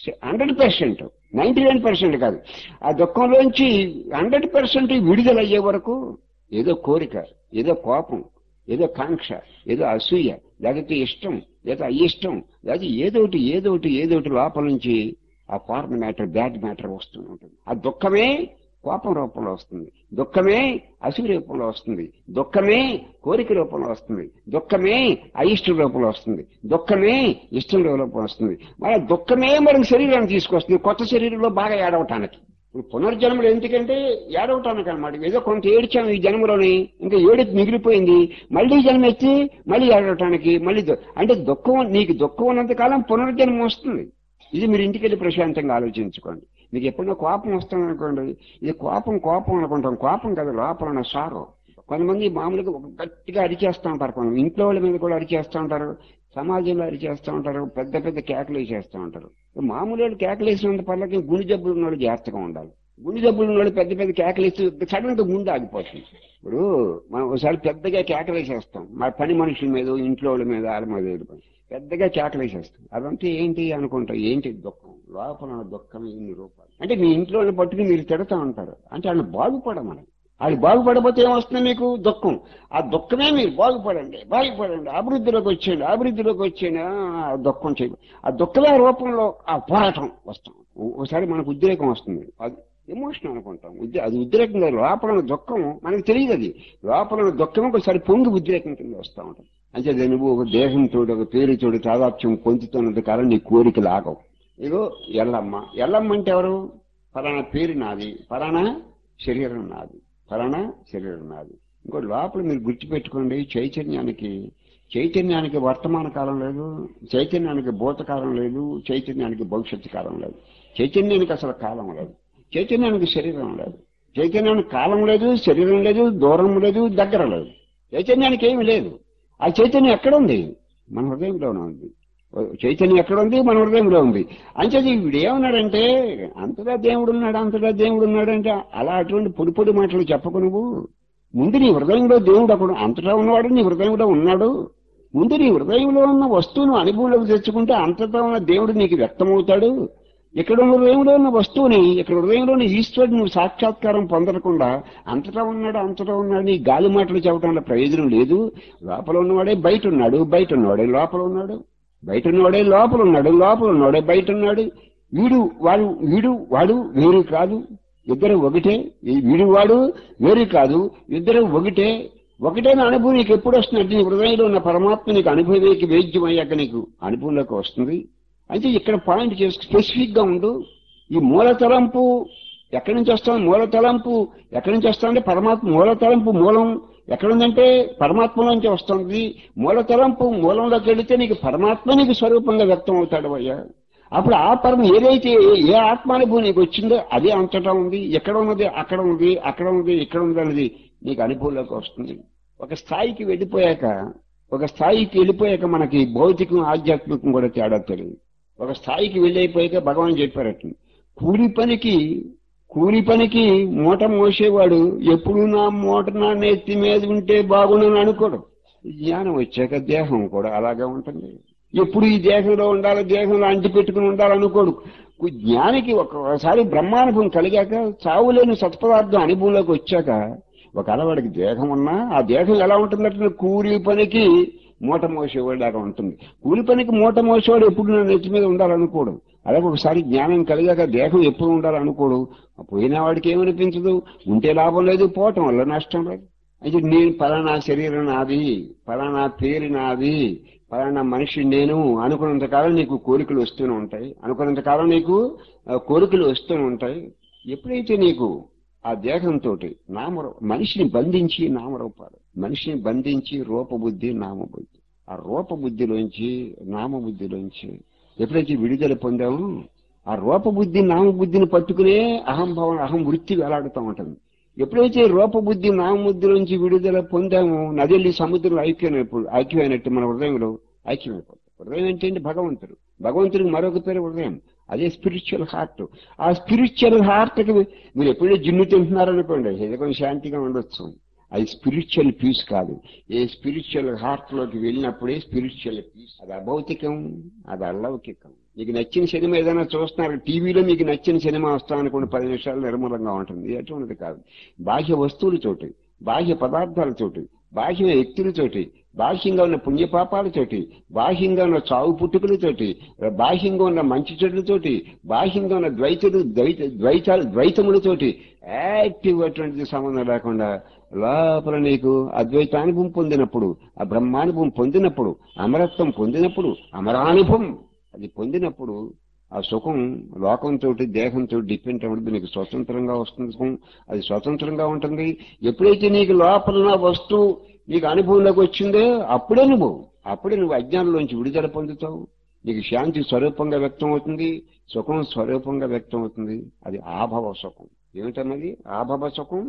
100%, 99% కాదు, ఆ దుఃఖంలోంచి 100% విడుదలయ్యే వరకు ఏదో కోరిక, ఏదో కోపం, ఏదో కాంక్ష, ఏదో అసూయ, లేకపోతే ఇష్టం, లేదా అయిష్టం, లేదా ఏదోటి లోపల నుంచి ఆ ఫార్మ్ మ్యాటర్, బ్యాడ్ మ్యాటర్ వస్తూ ఉంటుంది. ఆ దుఃఖమే కోపం రూపంలో వస్తుంది, దుఃఖమే అసూయ రూపంలో వస్తుంది, దుఃఖమే కోరిక రూపంలో వస్తుంది, దుఃఖమే అయిష్టం రూపంలో వస్తుంది, దుఃఖమే ఇష్టం రూపంలో వస్తుంది. మన దుఃఖమే మనకి శరీరాన్ని తీసుకొస్తుంది, కొత్త శరీరంలో బాగా ఏడవటానికి. ఇప్పుడు పునర్జన్మలు ఎందుకంటే ఏడవటానికి అనమాట. ఏదో కొంత ఏడ్చాము ఈ జన్మలోని, ఇంకా ఏడుపు మిగిలిపోయింది, మళ్ళీ జన్మ ఎత్తి మళ్ళీ ఏడవటానికి, అంటే నీకు దుఃఖం ఉన్నంత కాలం పునర్జన్మ వస్తుంది. ఇది మీరు ఇంటికి వెళ్ళి ప్రశాంతంగా ఆలోచించుకోండి. మీకు ఎప్పుడైనా కోపం వస్తుంది అనుకోండి, ఇది కోపం అనుకుంటాం. కోపం కదా, లోపల ఉన్న సారో. కొంతమంది మామూలుగా గట్టిగా అరిచేస్తూ ఉంటారు, కొంతమంది ఇంట్లో వాళ్ళ మీద కూడా అరిచేస్తూ ఉంటారు, సమాజంలో అరిచేస్తూ ఉంటారు, పెద్ద కేకలు వేసేస్తూ ఉంటారు. మామూలు వాళ్ళు కేకలు వేసినంత పర్లకి గుండె జబ్బులు ఉన్న వాళ్ళు జాగ్రత్తగా ఉండాలి. గుండె జబ్బులు ఉన్న వాళ్ళు పెద్ద కేకలు వేసి సడన్ గా గుండె ఆగిపోతుంది. ఇప్పుడు మనం ఒకసారి పెద్దగా కేకలు వేసేస్తాం, మా పని మనుషుల మీద, ఇంట్లో వాళ్ళ మీద, వాళ్ళ మీద పెద్దగా కేకలు వేసేస్తాం. అదంతా ఏంటి అనుకుంటాం, ఏంటి దుఃఖం, లోపల దుఃఖం ఇన్ని రూపాయలు. అంటే మీ ఇంట్లో పట్టుకుని మీరు తిడతా ఉంటారు, అంటే వాళ్ళు బాగుపడమని. వాళ్ళు బాగుపడబోతే ఏమొస్తుంది మీకు? దుఃఖం. ఆ దుఃఖమే మీరు బాగుపడండి, అభివృద్ధిలోకి వచ్చేయండి, దుఃఖం చేయ. ఆ దుఃఖమే రూపంలో ఆ పోరాటం వస్తాం. ఒకసారి మనకు ఉద్రేకం వస్తుంది, అది ఎమోషన్ అనుకుంటాం. అది ఉద్రేకం కాదు, లోపల దుఃఖం మనకు తెలియదు. అది లోపల దుఃఖం ఒకసారి పొంగి ఉద్రేకం కింద వస్తూ ఉంటుంది. అంటే నువ్వు ఒక దేహంతో, ఒక పేరుతో తాదాప్యం పొందుతున్నంత కాలం నీ కోరికలు ఆగవు. ఇగో ఎల్లమ్మ అంటే ఎవరు? ఫలానా పేరు నాది, ఫలానా శరీరం నాది. ఇంకోటి లోపల మీరు గుర్తుపెట్టుకోండి, చైతన్యానికి వర్తమాన కాలం లేదు, చైతన్యానికి భూతకాలం లేదు, చైతన్యానికి భవిష్యత్తు కాలం లేదు, చైతన్యానికి అసలు కాలం లేదు, చైతన్యానికి శరీరం లేదు, చైతన్యానికి కాలం లేదు, శరీరం లేదు, దూరం లేదు, దగ్గర లేదు, చైతన్యానికి ఏమి లేదు. ఆ చైతన్యం ఎక్కడుంది? మన హృదయంలోనే ఉంది. చైతన్యం ఎక్కడుంది? మన హృదయంలో ఉంది. అంచేది వీడు ఏమన్నాడంటే అంతటా దేవుడు ఉన్నాడు అంటే అలా అటువంటి పొడి మాటలు చెప్పకు. నువ్వు ముందు నీ హృదయంలో దేవుడు అక్కడ అంతటా ఉన్నవాడు నీ హృదయంలో ఉన్నాడు. ముందు నీ హృదయంలో ఉన్న వస్తువును అనుభవంలోకి తెచ్చుకుంటే అంతటా ఉన్న దేవుడు నీకు వ్యక్తమవుతాడు. ఇక్కడ హృదయంలో ఉన్న వస్తువుని, ఇక్కడ హృదయంలోని ఈశ్వరుడు నువ్వు సాక్షాత్కారం పొందకుండా అంతటా ఉన్నాడు నీ గాలి మాటలు చెప్పడంలో ప్రయోజనం లేదు. లోపల ఉన్నవాడే బయట ఉన్నాడు, బయట ఉన్నవాడే లోపల ఉన్నాడు, బయట ఉన్నవాడే లోపల ఉన్నాడు, లోపల ఉన్నవాడే బయట ఉన్నాడు. వీడు వాడు వేరు కాదు, ఇద్దరు ఒకటే. వీడు వాడు వేరు కాదు, ఇద్దరు ఒకటైన అనుభవం నీకు ఎప్పుడు వస్తుందంటే నీ హృదయంలో ఉన్న పరమాత్మ నీకు అనుభవేకి వేద్యం అయ్యాక నీకు అనుభవంలోకి వస్తుంది. అయితే ఇక్కడ పాయింట్ చేసుకు స్పెసిఫిక్ గా ఉండు. ఈ మూలతలంపు ఎక్కడి నుంచి వస్తుంది? మూలతలంపు ఎక్కడి నుంచి వస్తుందంటే పరమాత్మ మూలతలంపు మూలం ఎక్కడుందంటే పరమాత్మలోంచి వస్తుంది. మూలతలంపు మూలంలోకి వెళితే నీకు పరమాత్మ నీకు స్వరూపంగా వ్యక్తం అవుతాడు అయ్యా. అప్పుడు ఆ పరం ఏదైతే ఏ ఆత్మానుభవం నీకు వచ్చిందో అదే అంతటా ఉంది. ఎక్కడ ఉన్నది అక్కడ ఉంది, అక్కడ ఉంది ఇక్కడ ఉంది అనేది నీకు అనుభవంలోకి వస్తుంది. ఒక స్థాయికి వెళ్ళిపోయాక మనకి భౌతికం ఆధ్యాత్మికం కూడా తేడా తెలియదు. ఒక స్థాయికి వెళ్ళైపోయాక భగవాన్ చెప్పారట, కూలి పనికి మూట మోసేవాడు ఎప్పుడు నా మూట నా నెత్తి మీద ఉంటే బాగుండని అనుకోడు. జ్ఞానం వచ్చాక దేహం కూడా అలాగే ఉంటుంది. ఎప్పుడు ఈ దేహంలో ఉండాలి, దేహంలో అంటి పెట్టుకుని ఉండాలనుకోడు. జ్ఞానికి ఒకసారి బ్రహ్మానుభవం కలిగాక, చావులేని సత్పదార్థం అనుభవంలోకి వచ్చాక ఒక అలవాడికి దేహం ఉన్నా ఆ దేహం ఎలా ఉంటుందంటే కూలి పనికి మూట మోసేవాడిలాగా ఉంటుంది. కూలి పనికి మూట మోసేవాడు ఎప్పుడు నా నెత్తి మీద ఉండాలనుకోడు. అలాగే ఒకసారి జ్ఞానం కలిగాక దేహం ఎప్పుడు ఉండాలనుకోడు. పోయిన వాడికి ఏమనిపించదు, ఉంటే లాభం లేదు, పోవటం వల్ల నష్టం లేదు. అయితే నేను పలానా శరీరం నాది, పలానా పేరు నాది, పలానా మనిషి నేను అనుకున్నంతకాలం నీకు కోరికలు వస్తూనే ఉంటాయి. ఎప్పుడైతే నీకు ఆ దేహంతో మనిషిని బంధించి నామరూపాలు, మనిషిని బంధించి రూపబుద్ధి నామబుద్ధి, ఆ రూపబుద్ధిలోంచి నామబుద్ధిలోంచి ఎప్పుడైతే విడుదల పొందామో ఆ రూపబుద్ధి నామబుద్ధిని పట్టుకునే అహం వృత్తి వేలాడుతూ ఉంటుంది. ఎప్పుడైతే రూపబుద్ధి నామబుద్ధిలోంచి విడుదల పొందామో నదిల్లి సముద్రంలో ఐక్యమైనట్టు మన హృదయంలో ఐక్యమైపోతుంది. హృదయం అంటే భగవంతుడికి మరొక పేరు హృదయం. అదే స్పిరిచువల్ హార్ట్. ఆ స్పిరిచువల్ హార్ట్కి మీరు ఎప్పుడైతే జిన్ను తింటున్నారనుకోండి, కొంచెం శాంతిగా ఉండొచ్చు. అది స్పిరిచువల్ పీస్ కాదు. ఏ స్పిరిచువల్ హార్ట్ లోకి వెళ్ళినప్పుడే స్పిరిచువల్ పీస్. అది అభౌతికం, అది అలౌకికం. మీకు నచ్చిన సినిమా ఏదైనా చూస్తున్నారు, టీవీలో మీకు నచ్చిన సినిమా వస్తామనుకోండి, 10 నిమిషాలు నిర్మలంగా ఉంటుంది. ఎటువంటిది కాదు. బాహ్య వస్తువులతోటి, బాహ్య పదార్థాలతోటి, బాహ్య వ్యక్తులతోటి, బాహ్యంగా ఉన్న పుణ్యపాపాలతోటి, బాహ్యంగా ఉన్న చావు పుట్టుకలతోటి, బాహ్యంగా ఉన్న మంచి చెడులతోటి, బాహ్యంగా ఉన్న ద్వైతములతోటి యాక్టివ్ అటువంటిది సంబంధం లేకుండా లోపల నీకు అద్వైతానుభవం పొందినప్పుడు, ఆ బ్రహ్మానుభవం పొందినప్పుడు, అమరత్వం పొందినప్పుడు, అమరానుభవం అది పొందినప్పుడు ఆ సుఖం లోకంతో దేహంతో డిపెండ్ అవ్వదు. నీకు స్వతంత్రంగా వస్తుంది సుఖం. అది స్వతంత్రంగా ఉంటుంది. ఎప్పుడైతే నీకు లోపల వస్తువు నీకు అనుభవంలోకి వచ్చిందో అప్పుడే నువ్వు అజ్ఞానంలోంచి విడుదల పొందుతావు. నీకు శాంతి స్వరూపంగా వ్యక్తం అవుతుంది, సుఖం స్వరూపంగా వ్యక్తం అవుతుంది. అది ఆభవ సుఖం. ఏమిటన్నది ఆభవ సుఖం?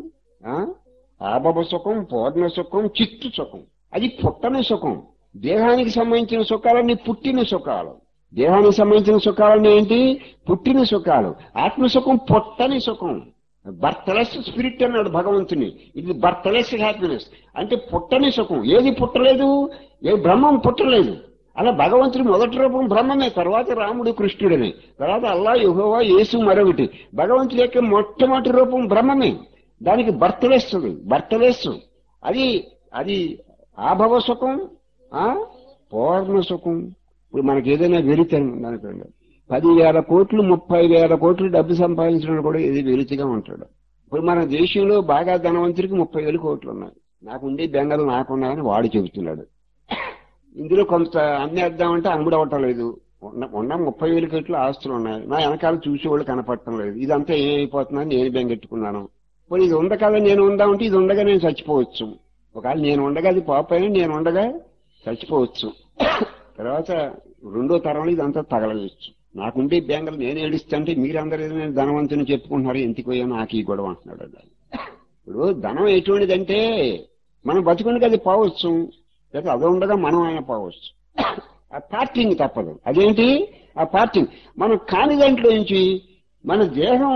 ఆభవ సుఖం, పూర్ణ సుఖం, చిత్తు సుఖం. అది పుట్టని సుఖం. దేహానికి సంబంధించిన సుఖాలన్నీ పుట్టిన సుఖాలు. దేహానికి సంబంధించిన సుఖాలన్నీ ఏంటి? పుట్టిన సుఖాలు. ఆత్మసుఖం పుట్టని సుఖం. బర్త్లెస్ స్పిరిట్ అన్నాడు భగవంతుని. ఇది బర్త్లెస్ హ్యాపీనెస్ అంటే పుట్టని సుఖం. ఏది పుట్టలేదు, ఏ బ్రహ్మం పుట్టలేదు. అలా భగవంతుడి మొదటి రూపం బ్రహ్మమే, తర్వాత రాముడు కృష్ణుడని, తర్వాత అల్లా యెహోవా యేసు మరొకటి. భగవంతుడి యొక్క మొట్టమొదటి రూపం బ్రహ్మమే. దానికి బర్త్లెస్ అది ఆభవ సుఖం, పూర్ణ సుఖం. ఇప్పుడు మనకి ఏదైనా వెరితనం ఉందనుకోండి, 10,000 కోట్లు 30,000 కోట్లు డబ్బు సంపాదించడం కూడా ఇది వెలితిగా ఉంటాడు. ఇప్పుడు మన దేశంలో బాగా ధనవంతుడికి 30,000 కోట్లు ఉన్నాయి. నాకుండే బెంగలు నాకున్నాయని వాడు చెబుతున్నాడు. ఇందులో కొంత అమ్మేద్దామంటే అమ్ముడు అవటం లేదు. ఉన్న 30,000 కోట్లు ఆస్తులు ఉన్నాయి. నా వెనకాల చూసేవాళ్ళు కనపడటం లేదు. ఇదంతా ఏమైపోతుందని నేను బెంగెట్టుకున్నాను. ఇప్పుడు ఇది ఉండ కదా, నేను ఉందామంటే ఇది ఉండగా నేను చచ్చిపోవచ్చు. ఒకవేళ నేను ఉండగా అది పాపైనా నేను ఉండగా చచ్చిపోవచ్చు. తర్వాత రెండో తరంలో ఇదంతా తగలవచ్చు. నాకుంటే బెంగలు నేను ఏడుస్తుంటే మీరందరూ నేను ధనవంతుని చెప్పుకుంటున్నారు, ఎందుకు పోయా నాకు ఈ గొడవ అంటున్నాడు. ఇప్పుడు ధనం ఎటువంటిదంటే మనం బతుకుని అది పోవచ్చు, లేకపోతే అదో ఉండగా మనం అయినా పోవచ్చు. ఆ పార్టింగ్ తప్పదు. అదేంటి ఆ పార్టింగ్? మనం కాని దాంట్లో నుంచి మన దేహం,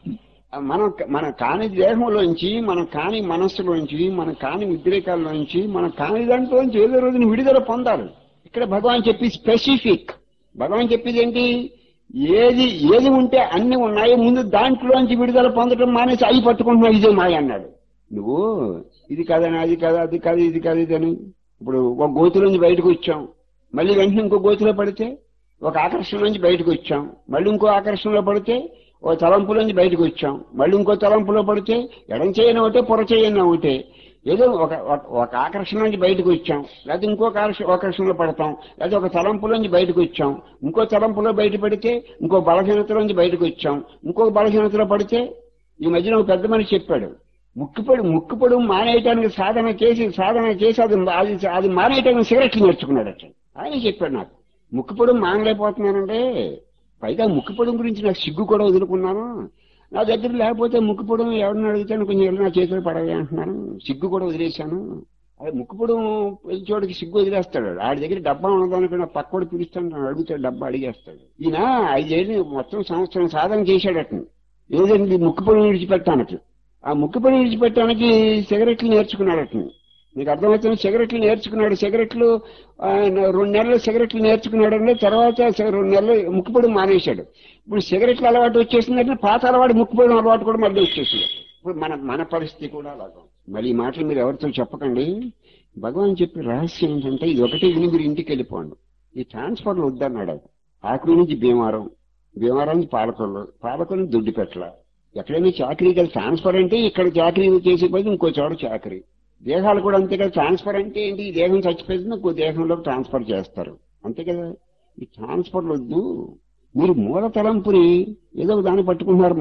మన కాని దేహంలోంచి, మన కాని మనస్సులోంచి, మన కాని ఉద్రేకాల్లోంచి, మన కాని దాంట్లోంచి ఏదో రోజున విడుదల పొందాలి. ఇక్కడ భగవాన్ చెప్పి స్పెసిఫిక్. భగవాన్ చెప్పేది ఏంటి? ఏది ఏది ఉంటే అన్ని ఉన్నాయి, ముందు దాంట్లోంచి విడుదల పొందడం మానేసి అవి పట్టుకుంటున్నావు, ఇదే మాయ అన్నాడు. నువ్వు ఇది కాదని అది కాదు, అది కాదు, ఇది కాదు, ఇది అని. ఇప్పుడు ఒక గోతులోంచి బయటకు వచ్చాం, మళ్ళీ వెంటనే ఇంకో గోతులో పడితే ఒక ఆకర్షణ నుంచి బయటకు వచ్చాం, మళ్ళీ ఇంకో ఆకర్షణలో పడితే ఓ తలంపులోంచి బయటకు వచ్చాం, మళ్ళీ ఇంకో తలంపులో పడితే ఎడం చేయని ఒకటే పొర చేయని ఒకటే. ఏదో ఒక ఆకర్షణ నుంచి బయటకు వచ్చాం, లేకపోతే ఇంకొక ఆకర్షణలో పడతాం, లేకపోతే ఒక తలంపులోంచి బయటకు వచ్చాం, ఇంకో తలంపులో బయట పడితే ఇంకో బలహీనతలోంచి బయటకు వచ్చాం, ఇంకొక బలహీనతలో పడితే. ఈ మధ్యన ఒక పెద్ద మనిషి చెప్పాడు, ముక్కుపొడు మానేయటానికి సాధన చేసి అది మానేయటానికి సిగరెట్లు నేర్చుకున్నాడు అట్లా. ఆయన చెప్పాడు నాకు, ముక్కుపొడు మానలేకపోతున్నానంటే, పైగా ముక్కుపొడం గురించి నాకు సిగ్గు కూడా వదులుకున్నాను, నా దగ్గర లేకపోతే ముక్కుపొడం ఎవరిని అడుగుతాను, కొంచెం ఎవరు నా చేతిలో పడవే అంటున్నాను, సిగ్గు కూడా వదిలేశాను. అదే ముక్కుపొడం చోటికి సిగ్గు వదిలేస్తాడు, ఆడి దగ్గర డబ్బా ఉన్నదానికి పక్కోడు పిలుస్తాను, అడుగుతాడు, డబ్బా అడిగేస్తాడు. ఈయన 5 ఏళ్ళు మొత్తం సంవత్సరం సాధన చేశాడట, ఏదండి ముక్కుపొడం విడిచిపెట్టానికి. ఆ ముక్కుపొడం విడిచిపెట్టడానికి సిగరెట్లు నేర్చుకున్నాడట. నీకు అర్థమవుతుంది, సిగరెట్లు నేర్చుకున్నాడు. సిగరెట్లు 2 నెలలు సిగరెట్లు నేర్చుకున్నాడంటే తర్వాత 2 నెలలు ముక్కుపొడి మానేశాడు. ఇప్పుడు సిగరెట్లు అలవాటు వచ్చేసిందంటే పాత అలవాటు ముక్కుపొడి అలవాటు కూడా మళ్ళీ వచ్చేసింది. ఇప్పుడు మన పరిస్థితి కూడా అలాగా. మళ్ళీ ఈ మాటలు మీరు ఎవరితో చెప్పకండి. భగవాన్ చెప్పే రహస్యం ఏంటంటే, ఇది ఒకటి విని మీరు ఇంటికి వెళ్ళిపోండి. ఈ ట్రాన్స్ఫర్లు వద్దన్నాడు. ఆకుల నుంచి భీమవరం నుంచి పాలకొల్లు నుంచి దొడ్డిపెట్ల. ఎక్కడైనా చాకరీ కదా ట్రాన్స్ఫర్ అంటే, ఇక్కడ చాకరీ చేసేపోతే ఇంకో చోట చాకరీ. దేహాలు కూడా అంతే కదా. ట్రాన్స్ఫర్ అంటే ఏంటి, ఈ దేహం చచ్చిపోతుంది ఇంకో దేహంలోకి ట్రాన్స్ఫర్ చేస్తారు, అంతే కదా. ఈ ట్రాన్స్ఫర్లు వద్దు. మీరు మూల తలంపుని ఏదో దాన్ని పట్టుకుంటున్నారు,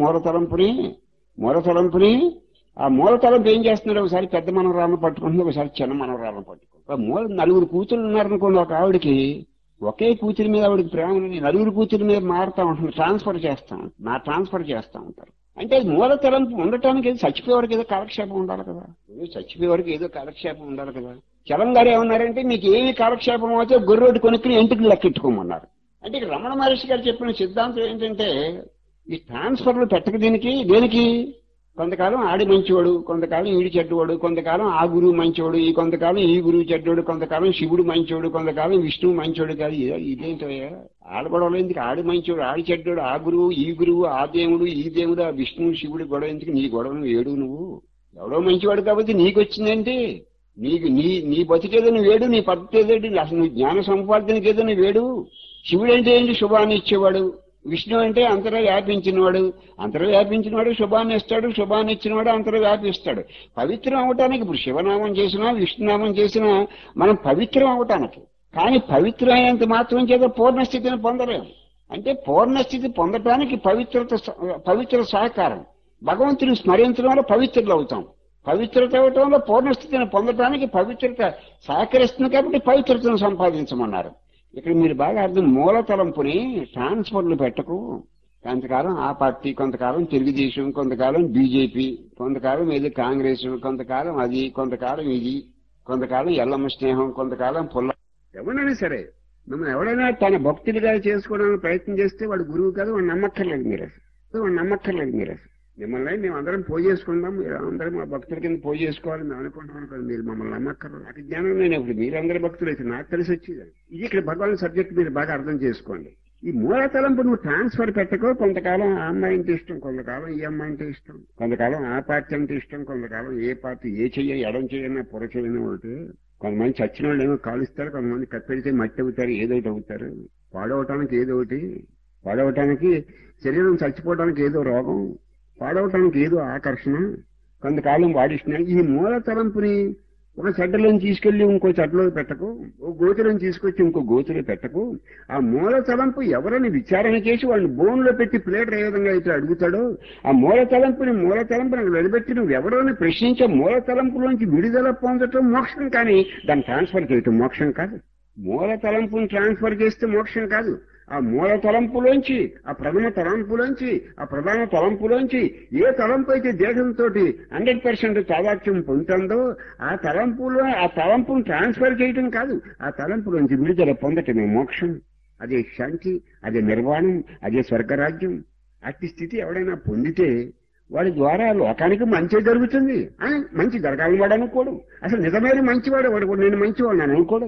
మూల తలంపుని. ఆ మూల తలంపు ఏం చేస్తున్నారు, ఒకసారి పెద్ద మనవరాలను పట్టుకుంటుంది, ఒకసారి చిన్న మనవరాలను పట్టుకుంటుంది. మూల 4 కూతురు ఉన్నారనుకోండి, ఒక ఆవిడకి ఒకే కూతురి మీద ఆవిడకి ప్రేమ, 4 కూతురి మీద మారుతా ఉంటుంది, ట్రాన్స్ఫర్ చేస్తా ఉంటారు. అంటే మూల తలంపు ఉండటానికి చచ్చిపోయేవారికి ఏదో కాలక్షేపం ఉండాలి కదా. చచ్చిపోయేవారికి ఏదో కాలక్షేపం ఉండాలి కదా. చలం గారు ఏమన్నారంటే, మీకు ఏమి కాలక్షేపం అయితే గొర్రెడు కొనుక్కుని ఇంటికి లెక్కెట్టుకోమన్నారు. అంటే ఇక్కడ రమణ మహర్షి గారు చెప్పిన సిద్ధాంతం ఏంటంటే, ఈ ట్రాన్స్ఫర్లు పెట్టక దేనికి కొంతకాలం ఆడి మంచివాడు, కొంతకాలం ఈడి చెడ్డవాడు, కొంతకాలం ఆ గురువు మంచివాడు, కొంతకాలం ఈ గురువు చెడ్డవాడు, కొంతకాలం శివుడు మంచివాడు, కొంతకాలం విష్ణువు మంచివాడు కాదు. ఇదేంటో ఆడగొడవలు ఎందుకు, ఆడి మంచివాడు ఆడి చెడ్డవాడు, ఆ గురువు ఈ గురువు, ఆ దేవుడు ఈ దేవుడు, ఆ విష్ణువు శివుడు గొడవ ఎందుకు, నీ గొడవను ఏడు నువ్వు. ఎవడో మంచివాడు కాబట్టి నీకు వచ్చిందంటే, నీ బతికేదో నువ్వు వేడు, నీ పద్ధతి ఏదేంటి, అసలు నువ్వు జ్ఞాన సంపాదనకి ఏదో నువ్వు వేడు. శివుడు అంటే ఏంటి, శుభాన్ని ఇచ్చేవాడు. విష్ణు అంటే అంతలో వ్యాపించినవాడు, శుభాన్ని ఇస్తాడు, శుభాన్ని ఇచ్చినవాడు అంతలో వ్యాపిస్తాడు. పవిత్రం అవటానికి ఇప్పుడు శివనామం చేసినా విష్ణునామం చేసినా మనం పవిత్రం అవటానికి, కానీ పవిత్రం అయినంత మాత్రం చేత పూర్ణస్థితిని పొందలేము. అంటే పూర్ణస్థితి పొందటానికి పవిత్ర సహకారం. భగవంతుని స్మరించడం వల్ల పవిత్రులు అవుతాం. పవిత్రత అవటంలో పూర్ణస్థితిని పొందటానికి పవిత్రత సహకరిస్తుంది కాబట్టి పవిత్రతను సంపాదించమన్నారు. ఇక్కడ మీరు బాగా అర్థం, మూల తలంపుని ట్రాన్స్ఫర్లు పెట్టకు. కొంతకాలం ఆ పార్టీ, కొంతకాలం తెలుగుదేశం, కొంతకాలం బీజేపీ, కొంతకాలం ఏదో కాంగ్రెస్, కొంతకాలం అది, కొంతకాలం ఇది, కొంతకాలం ఎల్లమ్మ స్నేహం, కొంతకాలం పుల్ల. ఎవరైనా సరే మిమ్మల్ని ఎవరైనా తన భక్తుడిగా చేసుకోవడానికి ప్రయత్నం చేస్తే వాడు గురువు కాదు, వాడు నమ్మక్కర్లేదు మీరు. మిమ్మల్ని మేము అందరం పూజ చేసుకుందాం, మీరు అందరం మా భక్తుల కింద పూజ చేసుకోవాలి మేము అనుకుంటున్నాం కదా, మీరు మమ్మల్ని నమ్మక్కర్లేదు. నాకు జ్ఞానం నేను ఇప్పుడు మీరందరూ భక్తులు అయితే నాకు తెలిసి వచ్చేది ఇది. ఇక్కడ భగవాన్ సబ్జెక్ట్ మీరు బాగా అర్థం చేసుకోండి. ఈ మూల తలంపు నువ్వు ట్రాన్స్ఫర్ పెట్టకో. కొంతకాలం ఆ అమ్మాయి అంటే ఇష్టం, కొంతకాలం ఈ అమ్మాయి అంటే ఇష్టం, కొంతకాలం ఆ పార్టీ అంటే ఇష్టం, కొంతకాలం ఏ పార్టీ, ఏ చెయ్య ఎడం చెయ్యన్నా పొర చెయ్యని ఒకటి. కొంతమంది చచ్చిన వాళ్ళు ఏమో కాలుస్తారు, కొంతమంది కప్పెడితే మట్టి అవుతారు, ఏదోటి అవుతారు. పాడవటానికి ఏదో ఒకటి, పాడవటానికి శరీరం చచ్చిపోవడానికి ఏదో రోగం, పాడవటానికి ఏదో ఆకర్షణ, కొంతకాలం వాడిస్తున్నాయి. ఈ మూల తలంపుని ఒక చెడ్డలోని తీసుకెళ్లి ఇంకో చెడ్డలో పెట్టకు, ఓ గోతులను తీసుకొచ్చి ఇంకో గోతులో పెట్టకు. ఆ మూల తలంపు ఎవరైనా విచారణ చేసి వాళ్ళని బోన్లో పెట్టి ప్లేటర్ ఏ విధంగా అయితే అడుగుతాడో, ఆ మూల తలంపుని నిలబెట్టి నువ్వు ఎవరైనా ప్రశ్నించే మూల తలంపులోంచి విడుదల పొందటం మోక్షం, కానీ దాన్ని ట్రాన్స్ఫర్ చేయటం మోక్షం కాదు. మూల తలంపుని ట్రాన్స్ఫర్ చేస్తే మోక్షం కాదు. ఆ మూల తలంపులోంచి, ఆ ప్రథమ తలంపులోంచి, ఆ ప్రధాన తలంపులోంచి ఏ తలంపు అయితే దేశంతో 100% తాదాత్మ్యం పొందుతుందో ఆ తలంపును ట్రాన్స్ఫర్ చేయటం కాదు, ఆ తలంపులోంచి విడుదల పొందటమే మోక్షం. అదే శాంతి, అదే నిర్వాణం, అదే స్వర్గరాజ్యం. అట్టి స్థితి ఎవడైనా పొందితే వాడి ద్వారా లోకానికి మంచి జరుగుతుంది. మంచి జరగాలని వాడు అనుకోడు. అసలు నిజమైన మంచివాడు వాడు, నేను మంచివాడు అని అనుకోడు.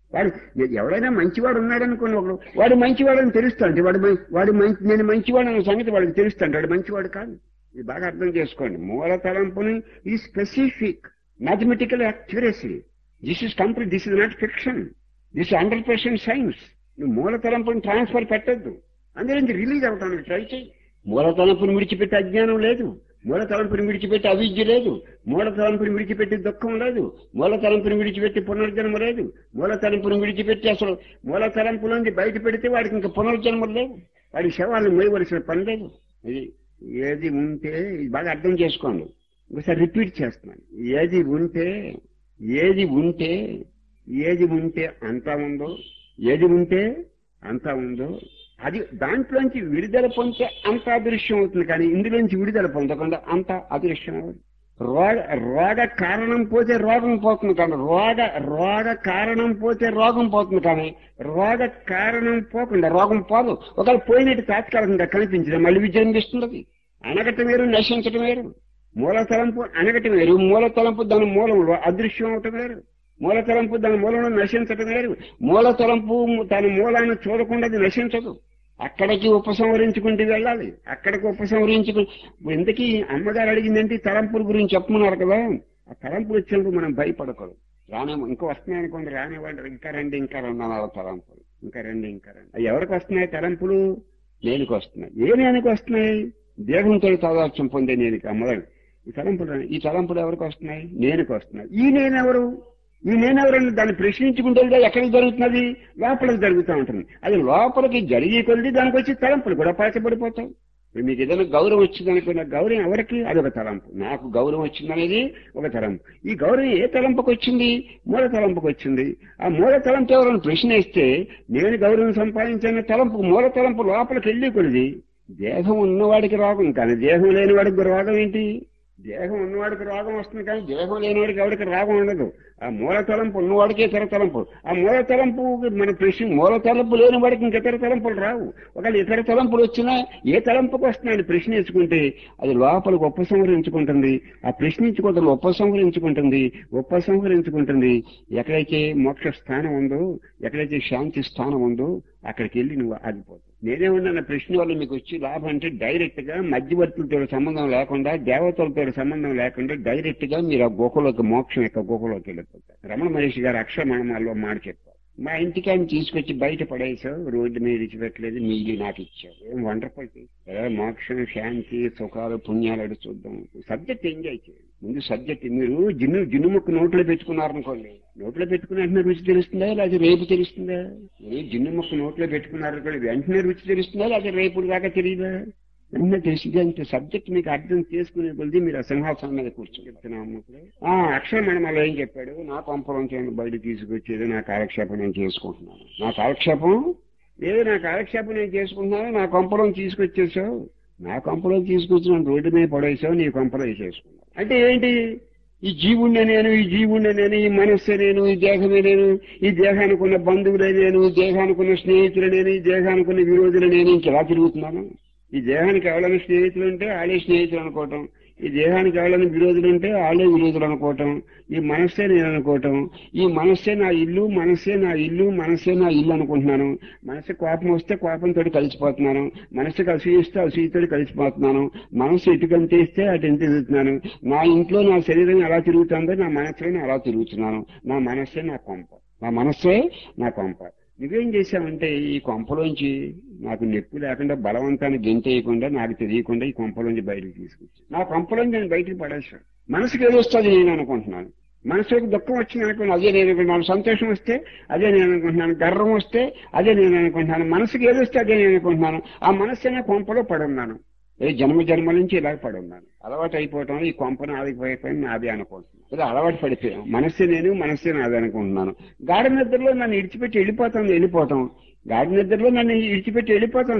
వాడు ఎవరైనా మంచివాడు ఉన్నాడు అనుకోండి, ఒకడు వాడు మంచివాడని తెలుస్తాడు, నేను మంచివాడు అనే సంగతి వాడికి తెలుస్తాడు, వాడు మంచివాడు కాదు. ఇది బాగా అర్థం చేసుకోండి. మూల తలంపుని ఈ specific mathematical accuracy, this is complete, this is not fiction, this 100% science. నువ్వు మూల తలంపుని ట్రాన్స్ఫర్ పెట్టద్దు, అందులో రిలీజ్ అవడానికి ట్రై చేయి. మూల తలంపుని విడిచిపెట్టి అజ్ఞానం లేదు, మూల తలంపుని విడిచిపెట్టి అవిద్య లేదు, మూల తలంపుని విడిచిపెట్టి దుఃఖం లేదు, మూల తలంపుని విడిచిపెట్టి పునర్జన్మ లేదు, మూల తలంపుని విడిచిపెట్టి అసలు మూల తలంపులోంచి బయట పెడితే వాడికి ఇంకా పునర్జన్మ లేదు, వాడి శవాలను మోయవలసిన పని లేదు. ఇది ఏది ఉంటే బాగా అర్థం చేసుకోండి. ఒకసారి రిపీట్ చేస్తున్నాను. ఏది ఉంటే అంతా ఉందో, ఏది ఉంటే అంతా ఉందో అది దాంట్లోంచి విడుదల పొందితే అంత అదృశ్యం అవుతుంది. కానీ ఇందులోంచి విడుదల పొందకుండా అంత అదృశ్యం అవుతుంది. రోగ కారణం పోతే రోగం పోతుంది, కానీ రోగ కారణం పోతే రోగం పోతుంది, కానీ రోగ కారణం పోకుండా రోగం పోదు. ఒకవేళ పోయినట్టు తాత్కాలికంగా కనిపించడం మళ్ళీ విజృంభిస్తుంది. అనగటం వేరు, నశించటం వేరు. మూల తలంపు అనగటం వేరు, మూల తలంపు దాని మూలంలో అదృశ్యం అవటం వేరు. మూల తలంపు దాని మూలంలో నశించటం వేరు. మూల తలంపు తన మూలాన్ని చూడకుండా అది నశించదు, అక్కడికి ఉపసంహరించుకుంటూ వెళ్ళాలి. అక్కడికి ఉపసంహరించుకుని ఇంతకీ అమ్మగారు అడిగిందంటే తలంపుల గురించి చెప్పమన్నారు కదా. ఆ తలంపులు వచ్చినప్పుడు మనం భయపడకూడదు. ఇంకా వస్తున్నాయి అనుకోండి, రానివ్వండి, ఇంకా రండి అన్నారు తలంపులు, ఇంకా రండి. అవి ఎవరికి వస్తున్నాయి తలంపులు? నేనుకి వస్తున్నాయి. ఏ నేనుకి వస్తున్నాయి? దేహంతో తాదాత్మ్యం పొందే నేనుకి. అమ్మగారు ఈ తలంపులు ఎవరికి వస్తున్నాయి? నేనుకి వస్తున్నాయి. ఈ నేనెవరని దాన్ని ప్రశ్నించుకుంటే ఎక్కడికి జరుగుతున్నది? లోపలికి జరుగుతూ ఉంటుంది. అది లోపలికి జరిగే కొద్ది దానికి వచ్చి తలంపులు కూడా పాచబడిపోతాయి. మీకు ఏదైనా గౌరవం వచ్చింది అనుకున్న గౌరవం ఎవరికి? అది ఒక తలంపు. నాకు గౌరవం వచ్చిందనేది ఒక తలంపు. ఈ గౌరవం ఏ తలంపుకి వచ్చింది? మూల తలంపుకి వచ్చింది. ఆ మూల తలంపు ఎవరైనా ప్రశ్నిస్తే నేను గౌరవం సంపాదించిన తలంపు మూల తలంపు లోపలికి వెళ్ళి కొద్ది దేహం ఉన్నవాడికి రోగం, కానీ దేహం లేని వాడికి రోగం ఏంటి? దేహం ఉన్నవాడికి రోగం వస్తుంది, కానీ దేహం లేనివాడికి ఎవరికి రోగం ఉండదు. ఆ మూల తలంపు ఉన్నవాడికి ఇతర తలంపు. ఆ మూల తలంపు మన ప్రశ్న మూల తలంపు లేని వాడికి ఇంక ఇతర తలంపులు రావు. ఒకవేళ ఇతర తలంపులు వచ్చినా ఏ తలంపుకు వస్తున్నాయని ప్రశ్నించుకుంటే అది లోపలికి ఉపసంహరించుకుంటుంది. ఆ ప్రశ్నించుకోవడం ఉపసంహరించుకుంటుంది. ఎక్కడైతే మోక్ష స్థానం ఉందో, ఎక్కడైతే శాంతి స్థానం ఉందో అక్కడికి వెళ్ళి నువ్వు ఆగిపోతావు. నేనేమన్నా ప్రశ్న వల్ల మీకు వచ్చి లాభం అంటే డైరెక్ట్ గా మధ్యవర్తులతో సంబంధం లేకుండా, దేవతలతో సంబంధం లేకుండా డైరెక్ట్ గా మీరు ఆ గుహలోకి, మోక్షం యొక్క గుహలోకి వెళ్ళిపోతారు. రమణ మహర్షి గారు అక్షరమణమాల్లో మాట చెప్పారు. మా ఇంటికి ఆయన తీసుకొచ్చి బయట పడేసావు, రోడ్డు మీద విడిచిపెట్టలేదు, మిగిలి నాకు ఇచ్చావు. ఏం వండర్ఫుల్. మోక్షం, శాంతి, సుఖాలు, పుణ్యాలు అడు చూద్దాం. సబ్జెక్ట్ ఎంజాయ్ చేయండి. ముందు సబ్జెక్ట్ మీరు జిన్ను ముక్కు నోట్లో పెట్టుకున్నారనుకోండి, నోట్లో పెట్టుకుని వెంటనే రుచి తెలుస్తుందా, లేదా రేపు తెలుస్తుందా? మీరు జిన్ను ముక్కు నోట్లో పెట్టుకున్నారనుకోండి, వెంటనే రుచి తెలుస్తుందా, లేదా రేపు దాకా తెలియదా? వెంటనే తెలిసింది. అంటే సబ్జెక్ట్ మీకు అర్థం చేసుకునే కొద్ది మీరు ఆ సింహాసనం మీద కూర్చోబెడుతున్నాము. అక్షరమణమాలో ఏం చెప్పాడు? నా కొంపలం చేయని బయట తీసుకొచ్చేది నా కాలక్షేపం నేను చేసుకుంటున్నాను. నా కాలక్షేపం నేను చేసుకుంటున్నాను. నా కొంపలం తీసుకొచ్చేసావు, నా కొంపలో తీసుకొచ్చిన రోడ్డు మీద పడేసావు, నీ కొంపలో వేసేసుకున్నావు. అంటే ఏంటి? ఈ జీవుణ్ణి నేను, ఈ మనస్సే నేను, ఈ దేహమే నేను, ఈ దేహానికి ఉన్న బంధువులే నేను, ఈ దేహానికి ఉన్న స్నేహితులు నేను, ఈ దేహానికి ఉన్న విరోధులు నేను. ఇంకెలా తిరుగుతున్నాను? ఈ దేహానికి ఎవరైనా స్నేహితులు ఉంటే వాళ్ళే స్నేహితులు అనుకోవటం, ఈ దేహానికి ఎవరైనా విరోధులు ఉంటే వాళ్ళే విరోధులు అనుకోవటం, ఈ మనస్సే నేను అనుకోవటం, ఈ మనస్సే నా ఇల్లు అనుకుంటున్నాను. మనసు కోపం వస్తే కోపంతో కలిసిపోతున్నాను, మనసుకి అసూయిస్తే అసూయతో కలిసిపోతున్నాను, మనసు ఇటుకంతేస్తే అటు ఎంత తిరుగుతున్నాను. నా ఇంట్లో నా శరీరం ఎలా తిరుగుతుందో నా మనసులో అలా తిరుగుతున్నాను. నా మనస్సే నా కొంప. నువ్వేం చేశావంటే ఈ కొంపలోంచి నాకు నొప్పి లేకుండా బలవంతాన్ని గెంటేయకుండా, నాకు తెలియకుండా ఈ కొంపలోంచి బయటకు తీసుకొచ్చి నా కొంపలోంచి నేను బయటకు పడేశాను. మనసుకి ఏదొస్తుంది నేను అనుకుంటున్నాను. మనసుకి దుఃఖం వచ్చింది అనుకున్నాను, అదే నేను అనుకుంటున్నాను. సంతోషం వస్తే అదే నేను అనుకుంటున్నాను. గర్వం వస్తే అదే నేను అనుకుంటున్నాను. మనసుకి ఏదొస్తే అదే నేను అనుకుంటున్నాను. ఆ మనస్సునే కొంపలో పడున్నాను. జన్మ నుంచి ఇలా పడున్నాను. అలవాటు అయిపోవటం ఈ కొంపను ఆదిపోయిపోయి నాది అనుకుంటున్నాను. అదే అలవాటు పడిపోయాం. మనస్సే నాది అనుకుంటున్నాను. గాఢ నిద్రలో నన్ను విడిచిపెట్టి వెళ్ళిపోతాం. గాఢ నిద్రలో నన్ను విడిచిపెట్టి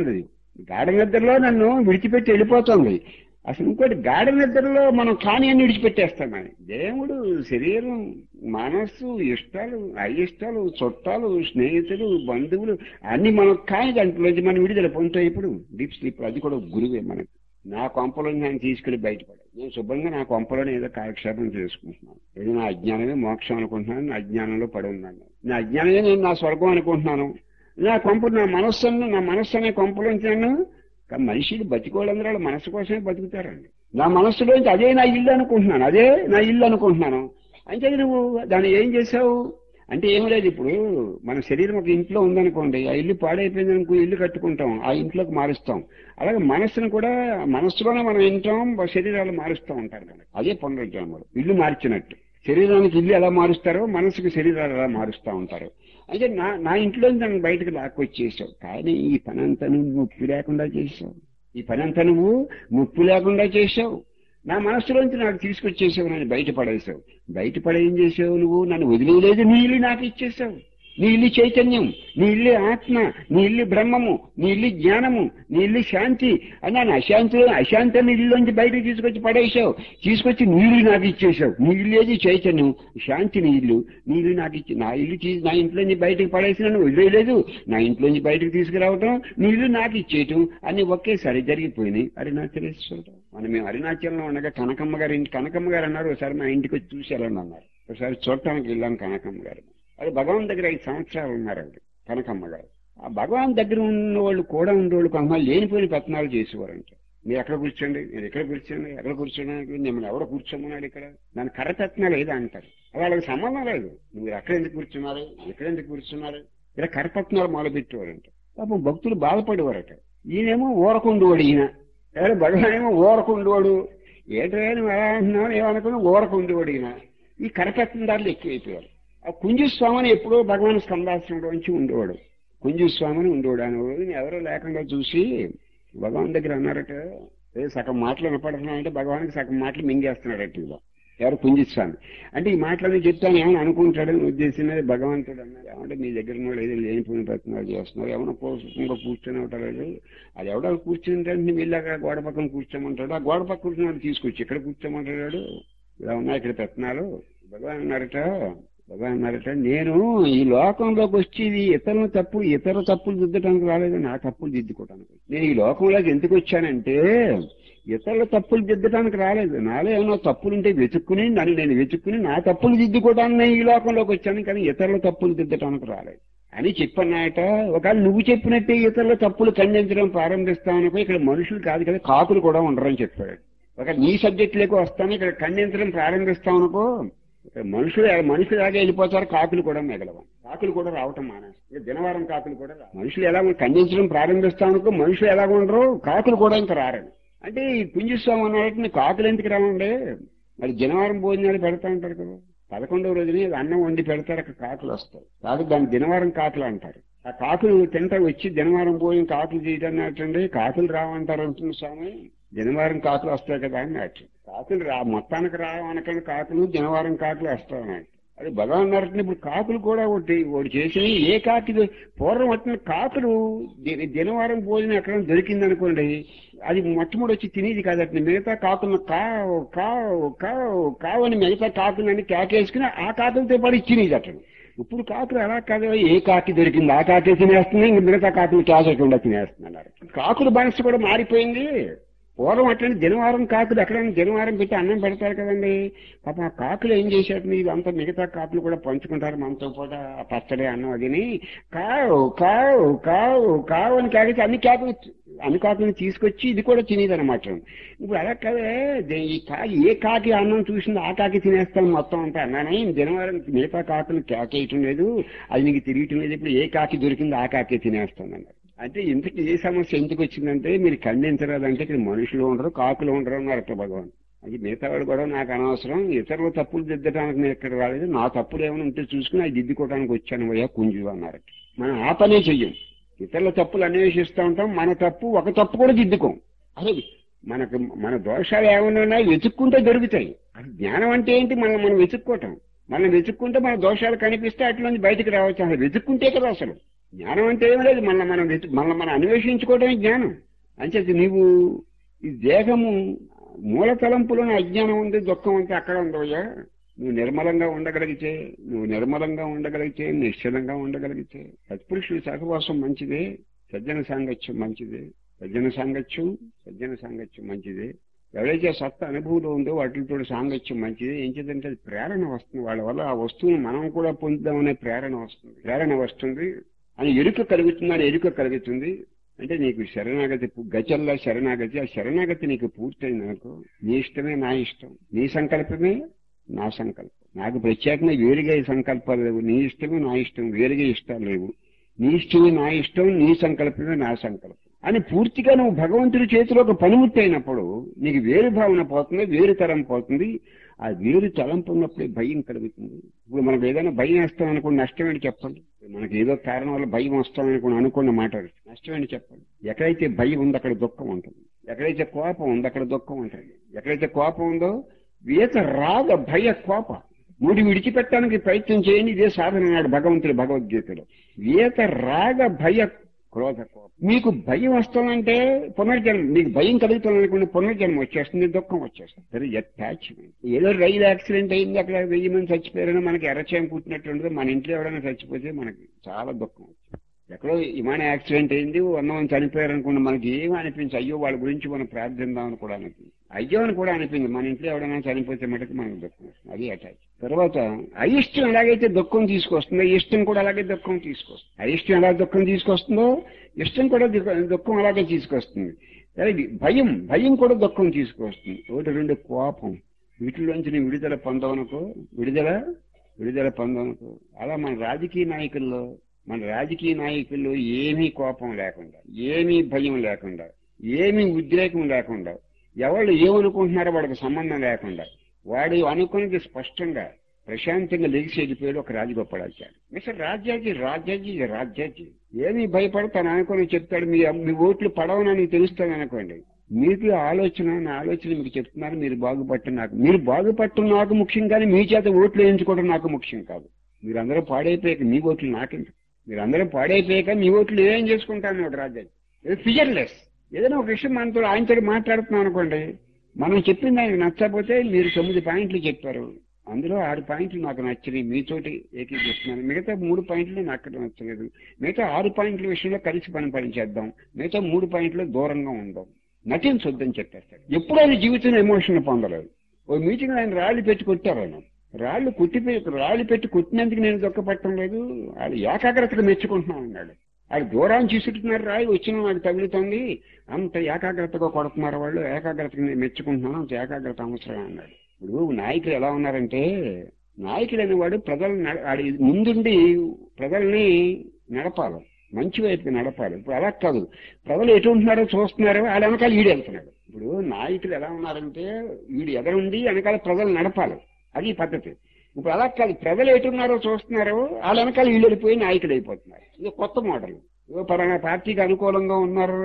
వెళ్ళిపోతుంది. అసలు ఇంకోటి, గాఢ నిద్రలో మనం కాని అన్ని విడిచిపెట్టేస్తామని. దేవుడు, శరీరం, మనస్సు, ఇష్టాలు, అయిష్టాలు, చుట్టాలు, స్నేహితులు, బంధువులు అన్ని మనం కాని దాంట్లోంచి మనం విడుదల పొందుతాం. ఇప్పుడు డీప్ స్లీప్, అది కూడా గురువే మనకి. నా కొంపలో నేను తీసుకెళ్లి బయటపడాలి. నేను శుభ్రంగా నా కొంపలోనే ఏదో కాలక్షేపం చేసుకుంటున్నాను. ఏదో నా అజ్ఞానమే మోక్షం అనుకుంటున్నాను, అజ్ఞానంలో పడి ఉన్నాను. నా అజ్ఞానమే నేను నా స్వర్గం అనుకుంటున్నాను. నా మనస్సు అనే కొంపలోంచి నన్ను మనిషికి బతికోవాలందరూ వాళ్ళ మనస్సు కోసమే బతుకుతారండి. నా మనస్సులోంచి అదే నా ఇల్లు అనుకుంటున్నాను. అంటే నువ్వు దాన్ని ఏం చేసావు అంటే ఏం లేదు. ఇప్పుడు మన శరీరం ఒక ఇంట్లో ఉందనుకోండి, ఆ ఇల్లు పాడైపోయింది అనుకో, ఇల్లు కట్టుకుంటాం, ఆ ఇంట్లోకి మారుస్తాం. అలాగే మనస్సును కూడా మనస్సులోనే మనం వింటాం, శరీరాలు మారుస్తూ ఉంటారు కదా, అదే పునరుజ్జన్మలు. ఇల్లు మార్చినట్టు శరీరానికి ఇల్లు ఎలా మారుస్తారో మనసుకి శరీరాలు ఎలా మారుస్తూ ఉంటారు. అయితే నా ఇంట్లో నన్ను బయటకు లాక్కొచ్చేసావు, కానీ ఈ పనంతా నువ్వు ముప్పు లేకుండా చేసావు. నా మనస్సులోంచి నాకు తీసుకొచ్చేసావు, నన్ను బయటపడేసావు. బయటపడేం చేసావు నువ్వు? నన్ను వదిలేలేదు, నీ ఇల్లు నాకు ఇచ్చేసావు. నీ ఇల్లు చైతన్యం, నీ ఇల్లు ఆత్మ, నీ ఇల్లు బ్రహ్మము, నీ ఇల్లు జ్ఞానము, నీ ఇల్లు శాంతి. అన్నాను అశాంతి ఇల్లులోంచి బయటకు తీసుకొచ్చి పడేసావు. తీసుకొచ్చి నీ ఇల్లు నాకు ఇచ్చేసావు. నీ ఇల్లు ఏది? చైతన్యం, శాంతి. నీ ఇల్లు నాకు ఇచ్చి నా ఇంట్లోంచి బయటకు పడేసి నన్ను వదిలేయలేదు, నా ఇంట్లోంచి బయటకు తీసుకురావటం, నీ ఇల్లు నాకు ఇచ్చేయటం అన్ని ఒకేసారి జరిగిపోయినాయి. అరుణాచలేశ్వరుడు. మేము అరుణాచలంలో ఉండగా కనకమ్మ గారు అన్నారు, ఒకసారి మా ఇంటికి వచ్చి చూసేయాలని అన్నారు. ఒకసారి చూడటానికి వెళ్ళాను కనకమ్మ గారు. అది భగవాన్ దగ్గర 5 సంవత్సరాలు ఉన్నారండి కనకమ్మ గారు. ఆ భగవాన్ దగ్గర ఉన్నవాళ్ళు కూడా ఉండేవాళ్ళు కొంతమంది లేనిపోయిన పత్నాలు చేసేవారంట. మీరు ఎక్కడ కూర్చోండి, నేను ఎక్కడ కూర్చోడానికి మిమ్మల్ని ఎవరో కూర్చోమన్నాడు ఇక్కడ, దాని కరపత్నాలు ఏదో అంటారు. వాళ్ళకి సంబంధం లేదు. మీరు ఎక్కడ ఎందుకు కూర్చున్నారు ఇలా కరపత్నాలు మొదలుపెట్టేవారంట. పాపం భక్తులు బాధపడేవారట. ఈయనేమో ఊరకుండేవాడు, ఈయన భగవాన్ ఏమో ఊరకుండేవాడు. ఏటో నువ్వు ఎలా అంటున్నావు ఏమనుకున్నా ఊరకుండేవాడు ఈయన. ఈ కరపత్నదారులు ఎక్కువైపోయారు. ఆ కుంజుస్వామిని ఎప్పుడో భగవాన్ స్కందాశ్రమంలోంచి ఉండేవాడు. కుంజుస్వామిని ఉండేవాడు. ఆయన రోజుని ఎవరో లేకుండా చూసి భగవాన్ దగ్గర అన్నారట, సగం మాటలు వినపడుతున్నాయంటే భగవానికి సగం మాటలు మింగేస్తున్నాడట. ఇలా ఎవరు? కుంజుస్వామి. అంటే ఈ మాటలన్నీ చెప్తాను ఏమైనా అనుకుంటాడని ఉద్దేశం భగవంతుడు అన్నారు. ఏమంటే మీ దగ్గర ఉన్నాడు ఏదో లేనిపోయిన ప్రయత్నాలు చేస్తున్నారు, ఏమైనా ఇంకా కూర్చొని ఉంటాడు. అది ఎవడో కూర్చుంటే నువ్వు వెళ్ళి అక్కడ గోడ పక్కన కూర్చోమంటాడు. ఆ గోడ పక్క కూర్చున్నాడు తీసుకొచ్చి ఇక్కడ కూర్చోమంటాడు. ఇలా ఉన్నాయి ఇక్కడ ప్రయత్నాలు. భగవాన్ అన్నారట నేను ఈ లోకంలోకి వచ్చి ఇతర తప్పులు దిద్దడానికి రాలేదు, నా తప్పులు దిద్దుకోవడానికి. నేను ఈ లోకంలోకి ఎందుకు వచ్చానంటే ఇతరుల తప్పులు దిద్దడానికి రాలేదు. నాలో ఏమన్నా తప్పులుంటే నేను వెతుక్కుని నా తప్పులు దిద్దుకోవడానికి నేను ఈ లోకంలోకి వచ్చాను, కానీ ఇతరుల తప్పులు దిద్దడానికి రాలేదు అని చెప్పన్నాయట. ఒకవేళ నువ్వు చెప్పినట్టే ఇతరుల తప్పులు ఖండించడం ప్రారంభిస్తామనుకో ఇక్కడ మనుషులు కాదు కదా కాకులు కూడా ఉండరని చెప్పాడు. ఒక నీ సబ్జెక్టులోకి వస్తాను, ఇక్కడ ఖండించడం ప్రారంభిస్తామనుకో మనుషులాగే వెళ్ళిపోతారు, కాకులు కూడా మిగలవు. కాకులు కూడా రావటం మానేస్తారు. దినవారం కాకులు కూడా మనుషులు ఎలా ఖండించడం ప్రారంభిస్తామనుకో మనుషులు ఎలా ఉండరు, కాకులు కూడా ఇంకా రారని. అంటే ఈ కుంజుస్వామి అన్నట్టు కాకులు ఎందుకు రావండి? మరి దినవారం భోజనాలు పెడతా ఉంటారు కదా, 11వ రోజుని అన్నం వండి పెడతారు, అక్కడ కాకులు వస్తాయి. కాదు దాన్ని దినవారం కాకులు అంటారు. ఆ కాకులు తింటా వచ్చి దినవారం భోజనం కాకులు చేయటండి, కాకులు రావంటారు అంటుంది స్వామి. దినవారం కాకులు వస్తాయి కదా అన్నట్టు. కాకులు మొత్తానికి రావనకండి, కాకులు దినవారం కాకులు వస్తాయి అన్నట్టు. అది భగవాన్ అన్నారంటే ఇప్పుడు కాకులు కూడా ఒకటి చేసి ఏ కాకి పూర్వం వచ్చిన కాకులు దినవారం భోజనం ఎక్కడ దొరికింది అనుకోండి, అది మొట్టమొదటి వచ్చి తినేది కాదట. మిగతా కాకులను కావు అని మిగతా కాకులని కేకేసుకుని ఆ కాకులతో పాటు తినేది అతను. ఇప్పుడు కాకులు అలా కాదు, ఏ కాకి దొరికింది ఆ కాకే తినేస్తుంది, ఇంక మిగతా కాకులు కేకేయకుండా తినేస్తున్నారు. కాకుల మనసు కూడా మారిపోయింది. పూర్వం అట్లని దినవారం కాకులు ఎక్కడైనా దినవారం పెట్టి అన్నం పెడతారు కదండి. పాప ఆ కాకులు ఏం చేశారు, ఇదంతా మిగతా కాకులు కూడా పంచుకుంటారు మనతో పాటు ఆ పచ్చడి అన్నం అదిని. కావు కావు కావు కావు అని కాకి అన్ని కాకులను తీసుకొచ్చి ఇది కూడా తినేదనమాట. ఇప్పుడు అలా కదే ఏ కాకి అన్నం చూసిందో ఆ కాకి తినేస్తాను మొత్తం అంతా అన్నానే. దినవారం మిగతా కాకులు కేకేయటం లేదు, అది నీకు తిరిగటం లేదు. ఇప్పుడు ఏ కాకి దొరికిందో ఆ కాకే తినేస్తాను అన్నారు. అంటే ఇంతకు ఏ సమస్య ఎందుకు వచ్చిందంటే మీరు ఖండించరాదంటే ఇక్కడ మనుషులు ఉండరు, కాకులు ఉండరు అన్నారు భగవాన్. అది మిగతావాడు కూడా నాకు అనవసరం, ఇతరుల తప్పులు దిద్దడానికి నేను ఇక్కడ రాలేదు, నా తప్పులు ఏమైనా ఉంటే చూసుకుని అది దిద్దుకోవడానికి వచ్చాను అయ్యా కుంజు అన్నారు. మనం ఆ పనే చెయ్యం, ఇతరుల తప్పులు అన్వేషిస్తూ ఉంటాం, మన ఒక తప్పు కూడా దిద్దుకోం. అదే మన దోషాలు ఏమైనా ఉన్నాయి వెతుక్కుంటే దొరుకుతాయి. అది జ్ఞానం అంటే ఏంటి? మనం వెతుక్కోవటం. మనం వెతుక్కుంటే మన దోషాలు కనిపిస్తే అట్లా బయటకు రావచ్చు. అసలు వెతుక్కుంటే కదా అసలు జ్ఞానం అంటే ఏం లేదు. మనం అన్వేషించుకోవటమే జ్ఞానం. అంచేది నీవు ఈ దేహము మూల తలంపులోని అజ్ఞానం ఉంది, దుఃఖం అంటే అక్కడ ఉండవయ్యా. నువ్వు నిర్మలంగా ఉండగలిగితే నిశ్చలంగా ఉండగలిగితే సత్పురుషుల సహవాసం మంచిదే, సజ్జన సాంగత్యం మంచిదే, ఎవరైతే సత్త అనుభూతి ఉందో వాటితో సాంగత్యం మంచిది. ఏం చేద్దంటే అది ప్రేరణ వస్తుంది, వాళ్ళ వల్ల ఆ వస్తువుని మనం కూడా పొందుదామనే ప్రేరణ వస్తుంది అని ఎరుక కలుగుతుంది, అని ఎరుక కలుగుతుంది. అంటే నీకు శరణాగతి, గజల్లా శరణాగతి, ఆ శరణాగతి నీకు పూర్తయింది అనుకో, నీ ఇష్టమే నా ఇష్టం, నీ సంకల్పమే నా సంకల్పం, నాకు ప్రత్యేకంగా వేరుగా ఈ సంకల్పాలు లేవు, నీ ఇష్టమే నా ఇష్టం, వేరుగా ఇష్టాలు లేవు, నీ ఇష్టమే నా ఇష్టం, నీ సంకల్పమే నా సంకల్పం అని పూర్తిగా నువ్వు భగవంతుడి చేతిలో ఒక పనిముట్టి అయినప్పుడు నీకు వేరు భావన పోతుంది, వేరు తరం పోతుంది. ఆ వేరు తలంపు ఉన్నప్పుడే భయం కలుగుతుంది. ఇప్పుడు మనకు ఏదైనా భయం వేస్తాం అనుకోండి, నష్టమేంటి చెప్పండి. మనకి ఏదో కారణం వల్ల భయం వస్తామనుకోండి, అనుకున్న మాట నష్టమేంటి చెప్పండి. ఎక్కడైతే భయం ఉందో అక్కడ దుఃఖం ఉంటుంది, ఎక్కడైతే కోపం ఉందో అక్కడ దుఃఖం ఉంటుంది. ఎక్కడైతే కోపం ఉందో వేత రాగ భయ కోప మూడు విడిచిపెట్టడానికి ప్రయత్నం చేయండి, ఇదే సాధన అన్నాడు భగవంతుడు భగవద్గీతలో. వేత రాగ భయ క్రోధ కోపం. మీకు భయం వస్తుందంటే పునర్జన్మ, మీకు భయం కలుగుతుందనుకుంటే పునర్జన్మ వచ్చేస్తుంది, దుఃఖం వచ్చేస్తుంది. అటాచ్మెంట్. ఏదో రైలు యాక్సిడెంట్ అయింది, అక్కడ 1000 మంది చచ్చిపోయారని మనకి ఎర్రచేయం పుట్టినట్టు మన ఇంట్లో ఎవరైనా చచ్చిపోతే మనకి చాలా దుఃఖం వచ్చింది. ఎక్కడో విమాన యాక్సిడెంట్ అయింది, 100 మంది చనిపోయారు అనుకుంటే మనకి ఏమీ అనిపించి, అయ్యో వాళ్ళ గురించి మనం ప్రార్థిద్దామని కూడా అనిపించింది, అయ్యో అని కూడా అనిపించింది. మన ఇంట్లో ఎవరైనా చనిపోతే మటుకు మనకు దుఃఖం వస్తుంది, అది అటాచ్. తర్వాత అయిష్టం ఎలాగైతే దుఃఖం తీసుకొస్తుందో ఇష్టం కూడా అలాగే దుఃఖం తీసుకొస్తుంది. అయిష్టం ఎలా దుఃఖం తీసుకొస్తుందో ఇష్టం కూడా దుఃఖం అలాగే తీసుకొస్తుంది. భయం కూడా దుఃఖం తీసుకొస్తుంది. ఒకటి రెండు కోపం, వీటిలోంచి నీ విడుదల పొందవనుకో, విడుదల పొందవనుకో. అలా మన రాజకీయ నాయకుల్లో ఏమీ కోపం లేకుండా, ఏమీ భయం లేకుండా, ఏమీ ఉద్రేకం లేకుండా, ఎవరు ఏమనుకుంటున్నారో వాడికి సంబంధం లేకుండా, వాడు అనుకున్నది స్పష్టంగా ప్రశాంతంగా లెగిసి వెళ్ళిపోయాడు ఒక రాజగోపాలాచారి. మిస్టర్ రాజ్యాజీ ఏమీ భయపడి తను అనుకుని చెప్తాడు. మీ ఓట్లు పడవనని తెలుస్తుంది అనుకోండి, మీకు నా ఆలోచన మీకు చెప్తున్నాను. మీరు బాగుపట్టు నాకు ముఖ్యం, కానీ మీ చేత ఓట్లు వేయించుకోవడం నాకు ముఖ్యం కాదు. మీరందరూ పాడైపోయాక మీ ఓట్లు నాకెందుకు, మీరందరూ పాడైపోయాక మీ ఓట్లు ఏం చేసుకుంటాను ఒక రాజ్యాజీ. ఫిజర్లెస్. ఏదైనా ఒక విషయం ఆయనతో మాట్లాడుతున్నాం అనుకోండి, మనం చెప్పింది ఆయనకు నచ్చకపోతే, మీరు 9 పాయింట్లు చెప్పారు, అందులో 6 పాయింట్లు నాకు నచ్చినాయి, మీతోటి ఏకీకరిస్తున్నాను, మిగతా 3 పాయింట్లు నాకు నచ్చలేదు, మిగతా 6 పాయింట్ల విషయంలో కలిసి పనిచేద్దాం, మిగతా 3 పాయింట్లు దూరంగా ఉందాం, నటించొద్దని చెప్పేస్తాడు. ఎప్పుడు ఆయన జీవితంలో ఎమోషన్ పొందలేదు. ఓ మీటింగ్ ఆయన రాళ్ళు పెట్టి కొట్టారు. ఆయన రాళ్ళు పెట్టి కొట్టినందుకు నేను దుఃఖపడటం లేదు, వాళ్ళు ఏకాగ్రతగా మెచ్చుకుంటున్నాను అన్నాడు. వాళ్ళు దూరాన్ని చూసుకుంటున్నారు, రాయి వచ్చిన నాకు తగులుతుంది, అంత ఏకాగ్రతగా కొడుతున్నారు వాళ్ళు, ఏకాగ్రతగా నేను మెచ్చుకుంటున్నాను, అంత ఏకాగ్రత అవసరం అన్నాడు. ఇప్పుడు నాయకులు ఎలా ఉన్నారంటే, నాయకుడు అనేవాడు ముందుండి ప్రజల్ని నడపాలి, మంచి వైపుకి నడపాలి. ఇప్పుడు అలా కాదు, ప్రజలు ఎటు ఉంటున్నారో చూస్తున్నారో వాళ్ళ వెనకాల ఈడు వెళ్తున్నాడు. ఇప్పుడు నాయకులు ఎలా ఉన్నారంటే, వీడు ఎదరుండి వెనకాల ప్రజలు నడపాలి, అది పద్ధతి. ఇప్పుడు అలా కాదు, ప్రజలు ఎటున్నారో చూస్తున్నారో వాళ్ళ వెనకాల వీళ్ళు వెళ్ళిపోయి నాయకులు అయిపోతున్నారు. ఇది కొత్త మోడల్. పలానా పార్టీకి అనుకూలంగా ఉన్నారు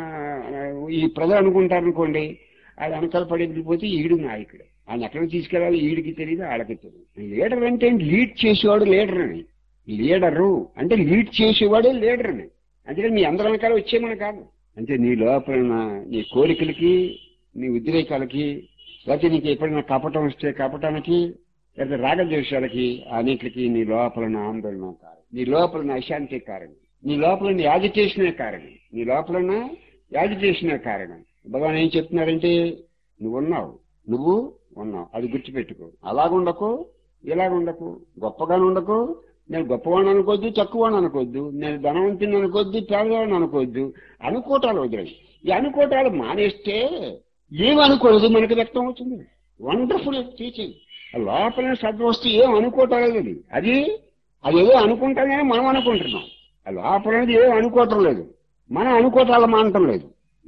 ఈ ప్రజలు అనుకుంటారు అనుకోండి, వాళ్ళ వెనకాల పడి వెళ్ళిపోతే ఈడు నాయకుడు. ఆయన ఎక్కడికి తీసుకెళ్ళాలి ఈడికి తెలియదు, వాళ్ళకి తెలియదు. లీడర్ అంటే లీడ్ చేసేవాడు లీడర్ అని. లీడరు అంటే లీడ్ చేసేవాడే లీడర్ అని. అందుకని మీ అందరి వెనకాల వచ్చేమని కాదు. అంటే నీ లోపల నీ కోరికలకి, నీ ఉద్రేకాలకి, లేకపోతే నీకు ఎప్పుడైనా కపటం వస్తే కపటానికి, లేదా రాగద్వేషాలకి, అన్నింటికి నీ లోపల ఆందోళన కారణం, నీ లోపల అశాంతి కారణం, నీ లోపల యాజిటేషనే కారణం, నీ లోపల యాజిటేషనే కారణం. భగవాన్ ఏం చెప్తున్నారంటే, నువ్వు ఉన్నావు, అది గుర్తుపెట్టుకో. అలాగుండకు, ఇలాగుండకు, గొప్పగానే ఉండకు. నేను గొప్పవాడిని అనుకోవద్దు, తక్కువవాడిని అనుకోవద్దు, నేను ధనవంతుని అనుకోవద్దు, పేదవాడిని అనుకోవద్దు. అనుకోటాలు వదిలేయి. ఈ అనుకోటాలు మానేస్తే ఏమనుకోలేదు మనకు వ్యక్తం అవుతుంది. Wonderful teaching. లోపల సద్వస్తు ఏం అనుకోవటం అది ఏదో అనుకుంటానే మనం అనుకుంటున్నాం. ఆ లోపల ఏం అనుకోవటం లేదు, మనం అనుకోవటాలు మానటం లేదు,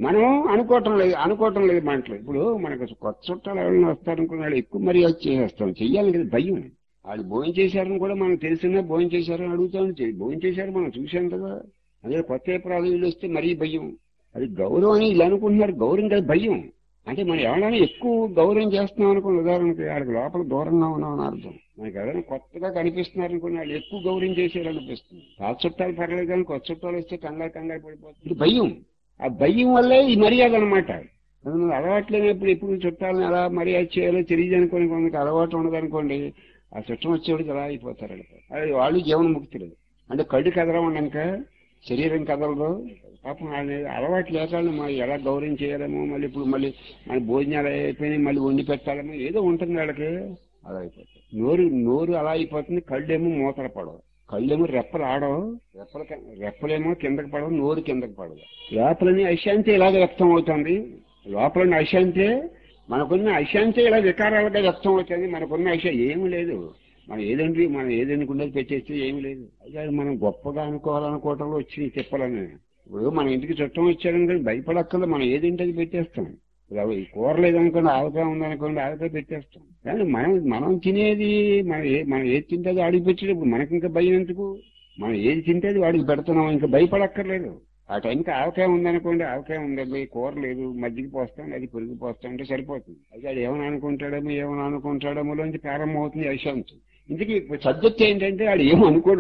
అనుకోవటం లేదు మానట్లేదు. ఇప్పుడు మనకు కొత్త చుట్టాలు ఎవరైనా వస్తారనుకున్నాడు, ఎక్కువ మర్యాద చేసేస్తాం, చెయ్యాలి కదా భయం. వాళ్ళు భోజనం చేశారని కూడా మనకు తెలిసినా భోజనం చేశారని అడుగుతాం, భోజనం చేశారు మనం చూశాం కదా. అదే కొత్త ఏప్రాలు వీళ్ళు వస్తే మరీ భయం. అది గౌరవం అని వీళ్ళు అనుకుంటున్నారు, గౌరవం కదా భయం. అంటే మనం ఎవరైనా ఎక్కువ గౌరవం చేస్తున్నాం అనుకోండి, ఉదాహరణకి వాళ్ళకి లోపల దూరంగా ఉన్నామని అర్థం. మనకి ఎవరైనా కొత్తగా కనిపిస్తున్నారు అనుకోండి, వాళ్ళు ఎక్కువ గౌరవం చేసేయాలనిపిస్తుంది. పాత చుట్టాలు పర్లేదు కానీ కొత్త చుట్టాలు వస్తే కంగారు పడిపోతుంది. భయం. ఆ భయం వల్లే ఈ మర్యాద అనమాట. అలవాట్లేనప్పుడు ఎప్పుడు చుట్టాలని అలా మర్యాద చేయాలో తెలియదు అనుకోని కొందరికి అలవాటు ఉండదనుకోండి, ఆ చుట్టం వచ్చేవాడికి అలా అయిపోతారు. అది వాళ్ళు జీవనముక్తులు. అంటే కళ్ళు కదలమన్నాక శరీరం కదలదు, పాపం అలవాటు లేకుండా మరి ఎలా గౌరవం చేయాలేమో, మళ్ళీ ఇప్పుడు మళ్ళీ మన భోజనాలు అయిపోయినాయి, మళ్ళీ వండి పెట్టాలేమో, ఏదో ఉంటుంది వాళ్ళకి. అలా అయిపోతుంది. నోరు అలా అయిపోతుంది. కళ్ళేమో మూతలు పడవు, కళ్ళేమో రెప్పలు ఆడవు, రెప్పలేమో కిందకి పడవు, నోరు కిందకి పడవు. లోపలని అశాంతి ఇలాగ వ్యక్తం అవుతుంది. లోపలని అశాంతి, మనకున్న అశాంతి ఇలా వికారాలుగా వ్యక్తం అవుతుంది. మనకున్న అశాంతి ఏమీ లేదు. మనం ఏదనుకున్నది పెట్టేస్తే ఏమి లేదు. అయితే మనం గొప్పగా అనుకోవాలనుకోవటంలో వచ్చినాయి తిప్పలని. ఇప్పుడు మన ఇంటికి చుట్టం వచ్చారని కానీ భయపడక్కర్లేదు, మనం ఏదింటే అది పెట్టేస్తాం. ఈ కూర లేదనుకోండి, ఆవకాయ ఉందనుకోండి, ఆవకాయ పెట్టేస్తాం. కానీ మనం తినేది మనం ఏది తింటే అది ఆడికి పెట్టేటప్పుడు మనకి ఇంకా భయం ఎందుకు? మనం ఏది తింటే అది వాడికి పెడుతున్నాం, ఇంకా భయపడక్కర్లేదు. ఆ టైంకి ఆవకాయ ఉందనుకోండి, ఆవకాయ ఉందండి, కూర లేదు, మజ్జిగ పోస్తాం, అది పెరుగు పోస్తాం అంటే సరిపోతుంది. అయితే అది ఏమైనా అనుకుంటాడేమో నుంచి ప్రారంభమవుతుంది అశాంతి. ఇందుకే సబ్జెక్ట్ ఏంటంటే వాడు ఏమో అనుకోడు.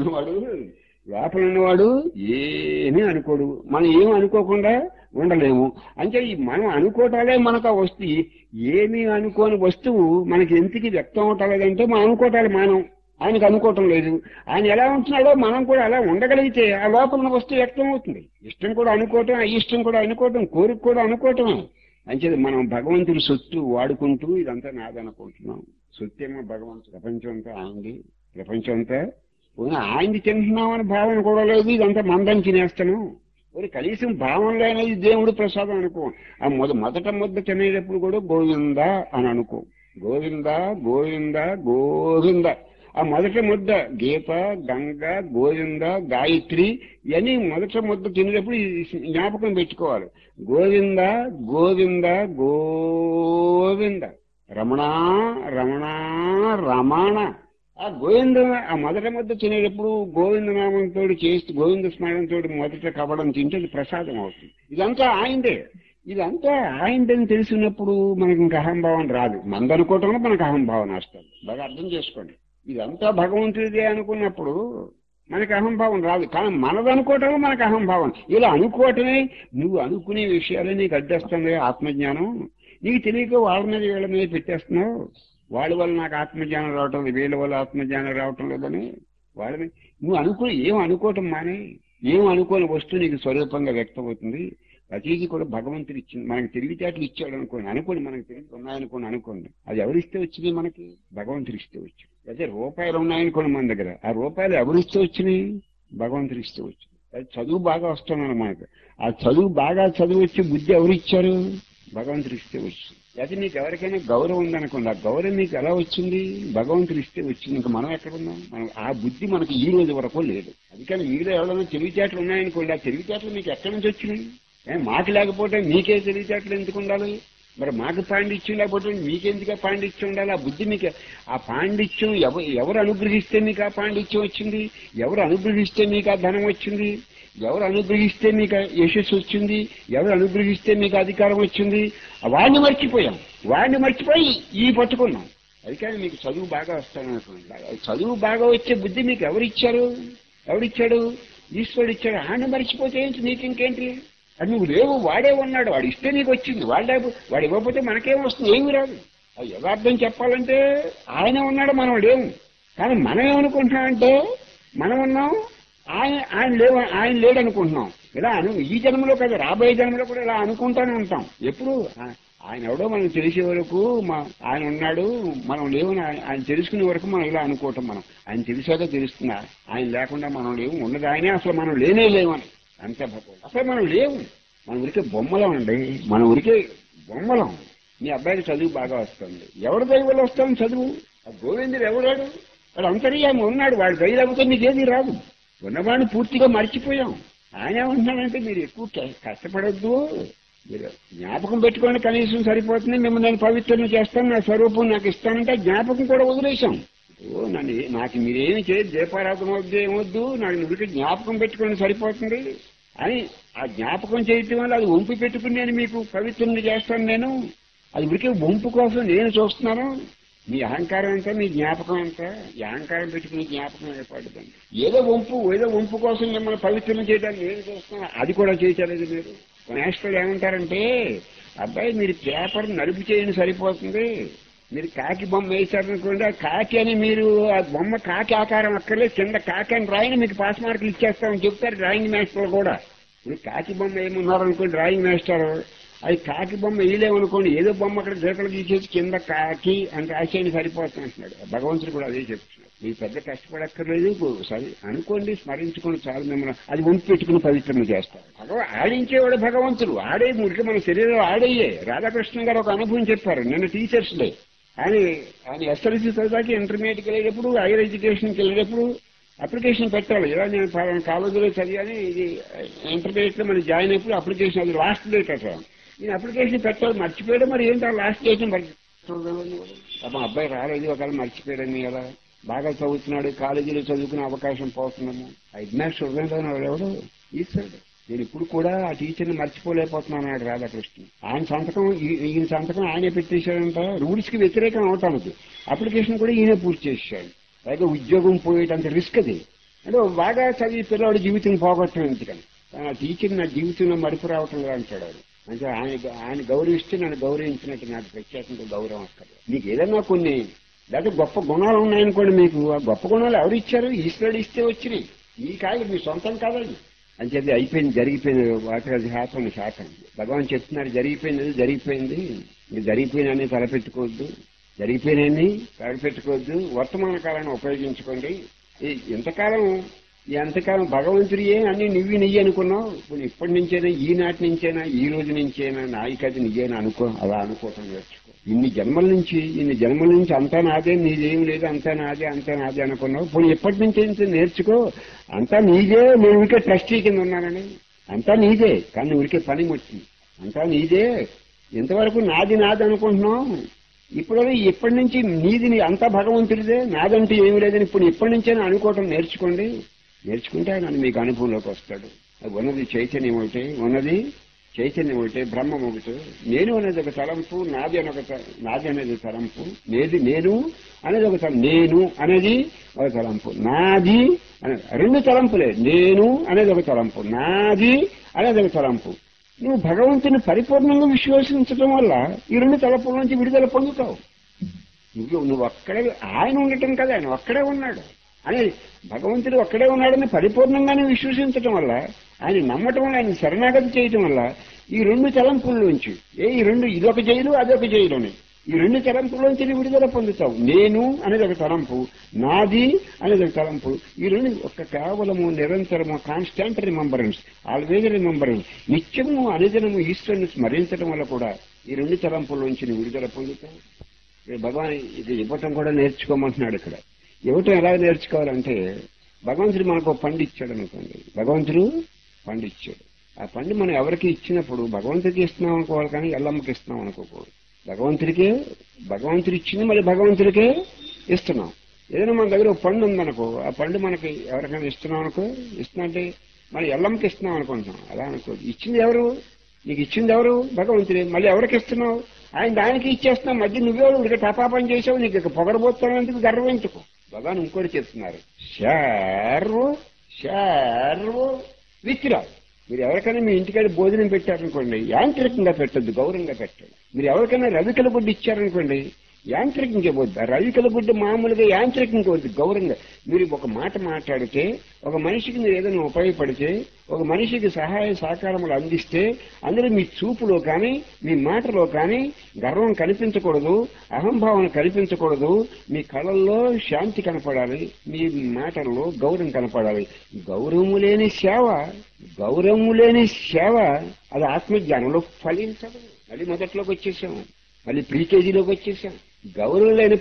లోపల ఉన్నవాడు ఏమీ అనుకోడు. మనం ఏమి అనుకోకుండా ఉండలేము. అంటే ఈ మనం అనుకోవటాలే మనకు ఆ వస్తువు. ఏమీ అనుకోని వస్తువు మనకి ఎందుకు వ్యక్తం అవటలేదంటే మనం అనుకోవటాలు ఆయనకు అనుకోవటం లేదు. ఆయన ఎలా ఉంటున్నాడో మనం కూడా అలా ఉండగలిగితే ఆ లోపల ఉన్న వస్తువు వ్యక్తం అవుతుంది. ఇష్టం కూడా అనుకోవటం, అయిష్టం కూడా అనుకోవటం, కోరిక కూడా అనుకోవటమే. అంచేది మనం భగవంతుడి సొత్తు వాడుకుంటూ ఇదంతా నాదనుకుంటున్నాం. సొత్తు ఏమో భగవంతుడు, ప్రపంచం అంతా ఆయనది, ప్రపంచం అంతా ఆయనది తింటున్నామని భావన కూడా లేదు. ఇదంతా మందని తినేస్తాను. కనీసం భావనలో అనేది దేవుడు ప్రసాదం అనుకో. ఆ మొదట ముద్ద తినేటప్పుడు కూడా గోవిందా అని అనుకో. గోవిందా గోవిందా గోవిందా. ఆ మొదటి ముద్ద గీత, గంగ, గోవింద, గాయత్రి ఇవన్నీ మొదటి ముద్ద తినేటప్పుడు జ్ఞాపకం పెట్టుకోవాలి. గోవింద గోవింద గోవింద, రమణ రమణ రమణ. ఆ గోవింద ఆ మొదటి ముద్ద తినేటప్పుడు గోవింద నామంతో చేస్తూ గోవింద స్మరణంతో మొదట కవ్వడం తింటే అది ప్రసాదం అవుతుంది. ఇదంతా ఆయనదని తెలిసినప్పుడు మనకి ఇంకా అహంభావం రాదు. మందనుకోవటంలో మనకు అహంభావం వస్తుంది. బాగా అర్థం చేసుకోండి. ఇదంతా భగవంతుడిదే అనుకున్నప్పుడు మనకి అహంభావం రాదు. కానీ మనదనుకోవటంలో మనకు అహంభావం. ఇలా అనుకోవటమే నువ్వు అనుకునే విషయాలే నీకు అడ్డేస్తుంది ఆత్మజ్ఞానం. నీకు తెలియక వాళ్ళ మీద వీళ్ళ మీద పెట్టేస్తున్నావు. వాళ్ళ వల్ల నాకు ఆత్మజ్ఞానం రావటం లేదు, వీళ్ళ వల్ల ఆత్మజ్ఞానం రావటం లేదని వాళ్ళని నువ్వు ఏం అనుకోవటం మానే. ఏం అనుకోని వస్తువు నీకు స్వరూపంగా వ్యక్తమవుతుంది. ప్రతిదీ కూడా భగవంతుడు ఇచ్చింది. మనకి తెలివితేటలు ఇచ్చాడు అనుకోండి మనకి తెలివి ఉన్నాయనుకోండి. అది ఎవరిస్తే వచ్చింది? మనకి భగవంతుడు ఇస్తే వచ్చింది. అయితే రూపాయలు ఉన్నాయనుకోండి మన దగ్గర, ఆ రూపాయలు ఎవరిస్తే వచ్చినాయి? భగవంతుడు ఇస్తే వచ్చింది. అది చదువు బాగా వస్తున్నాను మనకు. ఆ చదువు వచ్చి బుద్ధి ఎవరిచ్చారు? భగవంతుడు ఇస్తే వచ్చింది. అయితే నీకు ఎవరికైనా గౌరవం ఉందనుకోండి, ఆ గౌరవం నీకు ఎలా వచ్చింది? భగవంతుడు ఇస్తే వచ్చింది. ఇంకా మనం ఎక్కడున్నాం? మనం ఆ బుద్ధి మనకి ఈ రోజు వరకు లేదు. అందుకని మీలో ఎవరైనా తెలివితేటలు ఉన్నాయనుకోండి, ఆ తెలివితేటలు మీకు ఎక్కడి నుంచి వచ్చినాయి? మాకు లేకపోతే మీకే తెలివితేటలు ఎందుకు ఉండాలి? మరి మాకు పాండిత్యం లేకపోతే మీకెందుకే పాండిత్యం ఉండాలి? ఆ బుద్ధి మీకు, ఆ పాండిత్యం ఎవరు అనుగ్రహిస్తే మీకు ఆ పాండిత్యం వచ్చింది? ఎవరు అనుగ్రహిస్తే మీకు ఆ ధనం వచ్చింది? ఎవరు అనుగ్రహిస్తే మీకు యశస్సు వచ్చింది? ఎవరు అనుగ్రహిస్తే మీకు అధికారం వచ్చింది? వాడిని మర్చిపోయి ఈ పట్టుకున్నాం. అది కానీ మీకు చదువు బాగా వస్తాననుకోండి. చదువు బాగా వచ్చే బుద్ధి మీకు ఎవరిచ్చాడు? ఈశ్వరుడు ఇచ్చాడు. ఆయన మర్చిపోతే ఏంటి? నీకు ఇంకేంటి? అది నువ్వు లేవు, వాడే ఉన్నాడు. వాడు ఇస్తే నీకు వచ్చింది. వాడు ఇవ్వకపోతే మనకేం వస్తుంది? ఏమి రాదు. అది యథార్థం చెప్పాలంటే ఆయన ఉన్నాడు, మనం లేవు. కానీ మనం ఏమనుకుంటున్నామంటే మనం ఉన్నాం, ఆయన లేడు అనుకుంటున్నాం. ఇలా ఈ జన్మలో కాదు, రాబోయే జన్మలో కూడా ఇలా అనుకుంటానే ఉంటాం. ఎప్పుడు ఆయన ఎవడో మనం తెలిసే వరకు ఆయన ఉన్నాడు, మనం లేవని ఆయన తెలుసుకునే వరకు మనం ఇలా అనుకోవటం. మనం ఆయన తెలిసాక తెలుస్తున్నా, ఆయన లేకుండా మనం లేవు. ఉన్నది ఆయనే, అసలు మనం లేవని అంతే భగవంతుడు. అసలు మనం లేవు, మనం ఉరికే బొమ్మలం అండి. మనం ఉరికే బొమ్మలం. మీ అబ్బాయికి చదువు బాగా వస్తుంది. ఎవరి దయ వల్ల వస్తుంది చదువు? ఆ గోవిందుడు ఎవడాడు? వాడు అంతర్యామి ఉన్నాడు. వాడి దయ లేకపోతే మీకేది రాదు. ఉన్నవాడిని పూర్తిగా మర్చిపోయాం. ఆయన ఏమంటున్నాడంటే మీరు ఎక్కువ కష్టపడొద్దు, మీరు జ్ఞాపకం పెట్టుకోండి, కనీసం సరిపోతుంది. మిమ్మల్ని నేను పవిత్రం చేస్తాను, నా స్వరూపం నాకు ఇస్తానంటే జ్ఞాపకం కూడా వదిలేశాం. నాకు మీరేమి చేయదు, దీపారాధన వద్దు, ఏమొద్దు, నాకు నువ్వుకి జ్ఞాపకం పెట్టుకోండి సరిపోతుంది అని ఆ జ్ఞాపకం చేయటం వల్ల అది వంపు పెట్టుకుని నేను మీకు పవిత్రంగా చేస్తాను. నేను అది ఉడికే వంపు కోసం నేను చూస్తున్నాను. మీ అహంకారం అంతా, మీ జ్ఞాపకం అంతా, ఈ అహంకారం పెట్టుకుని జ్ఞాపకం ఏర్పడుతుంది. ఏదో వంపు కోసం మిమ్మల్ని పవిత్రం చేయడానికి నేను చూస్తున్నాను. అది కూడా చేయలేదు మీరు. నేషనల్ ఏమంటారంటే, అబ్బాయి మీరు పేపర్ నలుపు చేయండి సరిపోతుంది. మీరు కాకి బొమ్మ వేశారనుకోండి, ఆ కాకి అని మీరు ఆ బొమ్మ కాకి ఆకారం అక్కర్లేదు, కింద కాకి అని రాయిని మీకు పాస్ మార్కులు ఇచ్చేస్తామని చెప్తారు డ్రాయింగ్ మాస్టర్లు కూడా. ఇప్పుడు కాకి బొమ్మ ఏమున్నారనుకోండి డ్రాయింగ్ మాస్టర్, అది కాకి బొమ్మ వేయలేమనుకోండి, ఏదో బొమ్మ అక్కడ గీతలు గీసేసి కింద కాకి అని రాసేయండి సరిపోతుంది అంటున్నాడు. భగవంతుడు కూడా అదే చెప్తున్నాడు. మీరు పెద్ద కష్టపడక్కర్లేదు, సరే అనుకోండి, స్మరించుకోండి చాలు, మిమ్మల్ని అది వంపు పెట్టుకుని పవిత్రం చేస్తారు. ఆడించేవాడు భగవంతుడు, ఆడే మురికి మన శరీరంలో ఆడయ్యే. రాధాకృష్ణ గారు ఒక అనుభవం చెప్పారు నిన్న టీచర్స్ డే. ఆయన ఎస్ఎల్సీ చదివాకి ఇంటర్మీడియట్కి వెళ్ళేటప్పుడు, హైయర్ ఎడ్యుకేషన్కి వెళ్ళేటప్పుడు అప్లికేషన్ పెట్టాలి. ఇలా నేను కాలేజీలో చదివాని, ఇది ఇంటర్మీడియట్ లో మనం జాయిన్ అయినప్పుడు అప్లికేషన్, అది లాస్ట్ డేట్ అట్లా నేను అప్లికేషన్ పెట్టాలి, మర్చిపోయాడు. మరి ఏంటి ఆ లాస్ట్ డేట్ మా అబ్బాయి రాలేదు, ఒకవేళ మర్చిపోయాడని కదా, బాగా చదువుతున్నాడు, కాలేజీలో చదువుకునే అవకాశం పోతున్నాము. ఐద్నాథ్ హృదయంలో ఎవడు ఈశ్వరుడు. నేను ఇప్పుడు కూడా ఆ టీచర్ని మర్చిపోలేకపోతున్నాను అన్నాడు రాధాకృష్ణ. ఆయన సంతకం, ఈయన సంతకం ఆయనే పెట్టేశాడంట, రూల్స్ కి వ్యతిరేకం అవటానికి. అప్లికేషన్ కూడా ఈయనే పూర్తి చేశాడు. పైగా ఉద్యోగం పోయేటంత రిస్క్ అది. అంటే బాగా చదివి పిల్లవాడు జీవితం పోగొట్టడం ఎందుకని, ఆ టీచర్ నా జీవితంలో మరుపు రావటం అంటాడు. అంటే ఆయన గౌరవిస్తే నన్ను గౌరవించినట్టు నాకు ప్రత్యేకంగా గౌరవం అక్కర్లేదు. మీకు ఏదన్నా కొన్ని లేకపోతే గొప్ప గుణాలు ఉన్నాయనుకోండి, మీకు ఆ గొప్ప గుణాలు ఎవరు ఇచ్చారు? ఈశ్వరుడు ఇస్తే వచ్చినాయి. ఈ కాదు మీ సొంతం కాదండి అని చెప్పి అయిపోయింది, జరిగిపోయింది. వాటి శాతం భగవాన్ చెప్తున్నారు, జరిగిపోయింది, మీరు జరిగిపోయినని తలపెట్టుకోవద్దు, జరిగిపోయినని తలపెట్టుకోవద్దు, వర్తమాన కాలాన్ని ఉపయోగించుకోండి. ఎంతకాలం భగవంతుడియే అన్ని నువ్వు అనుకున్నావు. ఇప్పుడు ఇప్పటి నుంచైనా, ఈనాటి నుంచైనా, ఈ రోజు నుంచైనా నాయకది నీయేనా అలా అనుకోవటం నేర్చుకో. ఇన్ని జన్మల నుంచి అంతా నాదే, నీదేం లేదు, అంతా నాదే అనుకున్నావు. ఇప్పుడు ఎప్పటి నుంచి నేర్చుకో, అంతా నీదే, నేను ఊరికే ట్రస్టీ కింద ఉన్నానని. అంతా నీదే, కానీ ఊరికే పని వచ్చింది. అంతా నీదే, ఇంతవరకు నాది అనుకుంటున్నావు. ఇప్పుడు ఇప్పటి నుంచి నీది అంతా భగవంతుడిదే, నాదంటే ఏమి లేదని ఇప్పుడు ఇప్పటి నుంచైనా అనుకోవటం నేర్చుకుంటే ఆయన మీకు అనుభవంలోకి వస్తాడు. ఉన్నది చైతన్యం ఒకటే, బ్రహ్మం ఒకటి. నేను అనేది ఒక తలంపు, నాది అనేది తలంపు, నేను అనేది ఒక తలంపు, నాది అనేది రెండు తలంపులే. నేను అనేది ఒక తలంపు, నాది అనేది ఒక తలంపు. నువ్వు భగవంతుని పరిపూర్ణంగా విశ్వసించడం వల్ల ఈ రెండు తలపుల నుంచి విడుదల పొందుతావు. నువ్వు అక్కడే, ఆయన ఉండటం కదా, ఆయన ఒక్కడే ఉన్నాడు అని, భగవంతుడు ఒక్కడే ఉన్నాడని పరిపూర్ణంగానే విశ్వసించటం వల్ల, ఆయన నమ్మటం వల్ల, ఆయన శరణాగతి చేయటం వల్ల ఈ రెండు తలంపుల్లోంచి ఇదొక జైలు అదొక జైలు అని ఈ రెండు తలంపుల్లోంచి విడుదల పొందుతావు. నేను అనేది ఒక తలంపు, నాది అనేది ఒక తలంపు. ఈ రెండు ఒక కేవలము నిరంతరము కాన్స్టాంట్ రిమెంబరెన్స్, ఆల్వేజ్ రిమెంబరెన్స్, నిత్యము అనుదినము ఈశ్వరుని స్మరించడం వల్ల కూడా ఈ రెండు తలంపుల్లోంచి విడుదల పొందుతావు. భగవాన్ ఇది ఇవ్వటం కూడా నేర్చుకోమంటున్నాడు. ఇక్కడ ఇవ్వటం ఎలా నేర్చుకోవాలంటే, భగవంతుడు మనకు పండు ఇచ్చాడు అనుకోండి, భగవంతుడు పండు ఇచ్చాడు. ఆ పండు మనం ఎవరికి ఇచ్చినప్పుడు భగవంతుడికి ఇస్తున్నాం అనుకోవాలి, కానీ ఎల్లమ్మకి ఇస్తున్నాం అనుకోకూడదు. భగవంతుడు ఇచ్చింది మళ్ళీ భగవంతుడికే ఇస్తున్నాం. ఏదైనా మన దగ్గర ఒక పండు ఉందనుకో, ఆ పండు మనకి ఎవరికైనా ఇస్తున్నాం అనుకో, ఇస్తున్నట్టే మనం ఎల్లమ్మకి ఇస్తున్నాం అనుకుంటున్నాం. అలా అనుకో, నీకు ఇచ్చింది ఎవరు? భగవంతుడే. మళ్ళీ ఎవరికి ఇస్తున్నావు? దానికి ఇచ్చేస్తున్నావు. మధ్య నువ్వెవరు? ఉడికి టపాపం చేసావు, నీకు పొగరబోతున్నందుకు గర్వించుకో. భగవాన్ ఇంకోటి చెప్తున్నారు, శార్వో విత్రా. మీరు ఎవరికైనా మీ ఇంటికాడ భోజనం పెట్టారనుకోండి, యాంత్రికంగా పెట్టద్దు, గౌరవంగా పెట్టండి. మీరు ఎవరికైనా రవికల గుడ్డ ఇచ్చారనుకోండి, యాంత్రికంగా వద్దు. రవికల గుడ్డ మామూలుగా యాంత్రికంగా వద్దు, గౌరవంగా. మీరు ఒక మాట మాట్లాడితే, ఒక మనిషికి మీరు ఏదైనా ఉపయోగపడితే, ఒక మనిషికి సహాయ సహకారములు అందిస్తే, అందులో మీ చూపులో కానీ మీ మాటలో కానీ గర్వం కనిపించకూడదు, అహంభావన కనిపించకూడదు. మీ కళల్లో శాంతి కనపడాలి, మీ మాటల్లో గౌరవం కనపడాలి. గౌరవము లేని సేవ అది ఆత్మజ్ఞానంలో ఫలించదు. మళ్ళీ మొదట్లోకి వచ్చేసాం, మళ్ళీ ప్రీకేజీలోకి వచ్చేసాం. గౌరవం లేని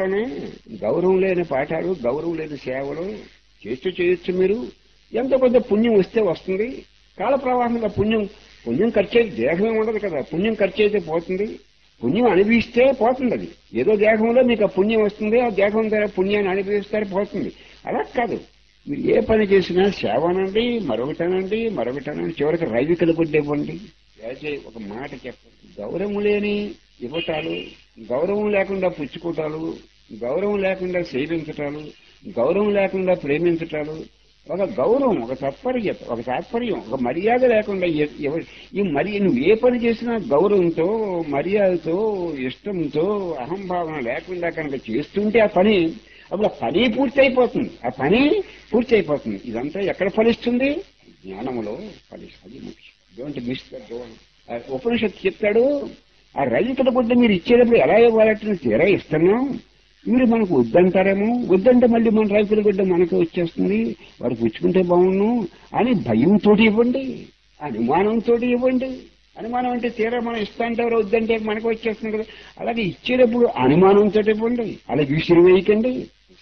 పాఠాలు, గౌరవం లేని సేవలు చేయొచ్చు. మీరు ఎంతో కొంత పుణ్యం వస్తే వస్తుంది. కాల ప్రవాహంగా పుణ్యం ఖర్చు దేహమే ఉండదు కదా, పుణ్యం ఖర్చు అయితే పోతుంది. పుణ్యం అనుభవిస్తే పోతుంది. అది ఏదో దేహంలో మీకు ఆ పుణ్యం వస్తుంది, ఆ దేహం ద్వారా పుణ్యాన్ని అనుభవిస్తారు, పోతుంది. అలా కాదు, మీరు ఏ పని చేసినా సేవనండి, మరొకటనండి, చివరికి రైవికలు కొట్టివ్వండి. ఒక మాట చెప్పండి. గౌరవం లేని ఇవ్వటాలు, గౌరవం లేకుండా పుచ్చుకోటాలు, గౌరవం లేకుండా సేవించటాలు, గౌరవం లేకుండా ప్రేమించటాలు, ఒక గౌరవం, ఒక తాత్పర్యం, ఒక మర్యాద లేకుండా నువ్వు ఏ పని చేసినా గౌరవంతో, మర్యాదతో, ఇష్టంతో, అహంభావన లేకుండా కనుక చేస్తుంటే ఆ పని పూర్తి అయిపోతుంది. ఇదంతా ఎక్కడ ఫలిస్తుంది? జ్ఞానములో ఫలిస్తుంది. అది ముఖ్యం. Don't miss the goal. ఉపనిషత్తు చెప్తాడు, ఆ రైతుల గుడ్డ మీరు ఇచ్చేటప్పుడు ఎలా ఇవ్వాలంటే తీరా ఇస్తున్నాం, మీరు మనకు వద్దంటారేమో, వద్దంటే మళ్ళీ మన రైతుల గుడ్డ మనకే వచ్చేస్తుంది, వాడు పుచ్చుకుంటే బాగుండు అని భయంతో ఇవ్వండి, అనుమానంతో ఇవ్వండి. అనుమానం అంటే తీరా మనం ఇస్తా అంటే వద్దంటే మనకు వచ్చేస్తుంది కదా. అలాగే ఇచ్చేటప్పుడు అనుమానంతో ఇవ్వండి, అలాగే విసిరి వేయకండి.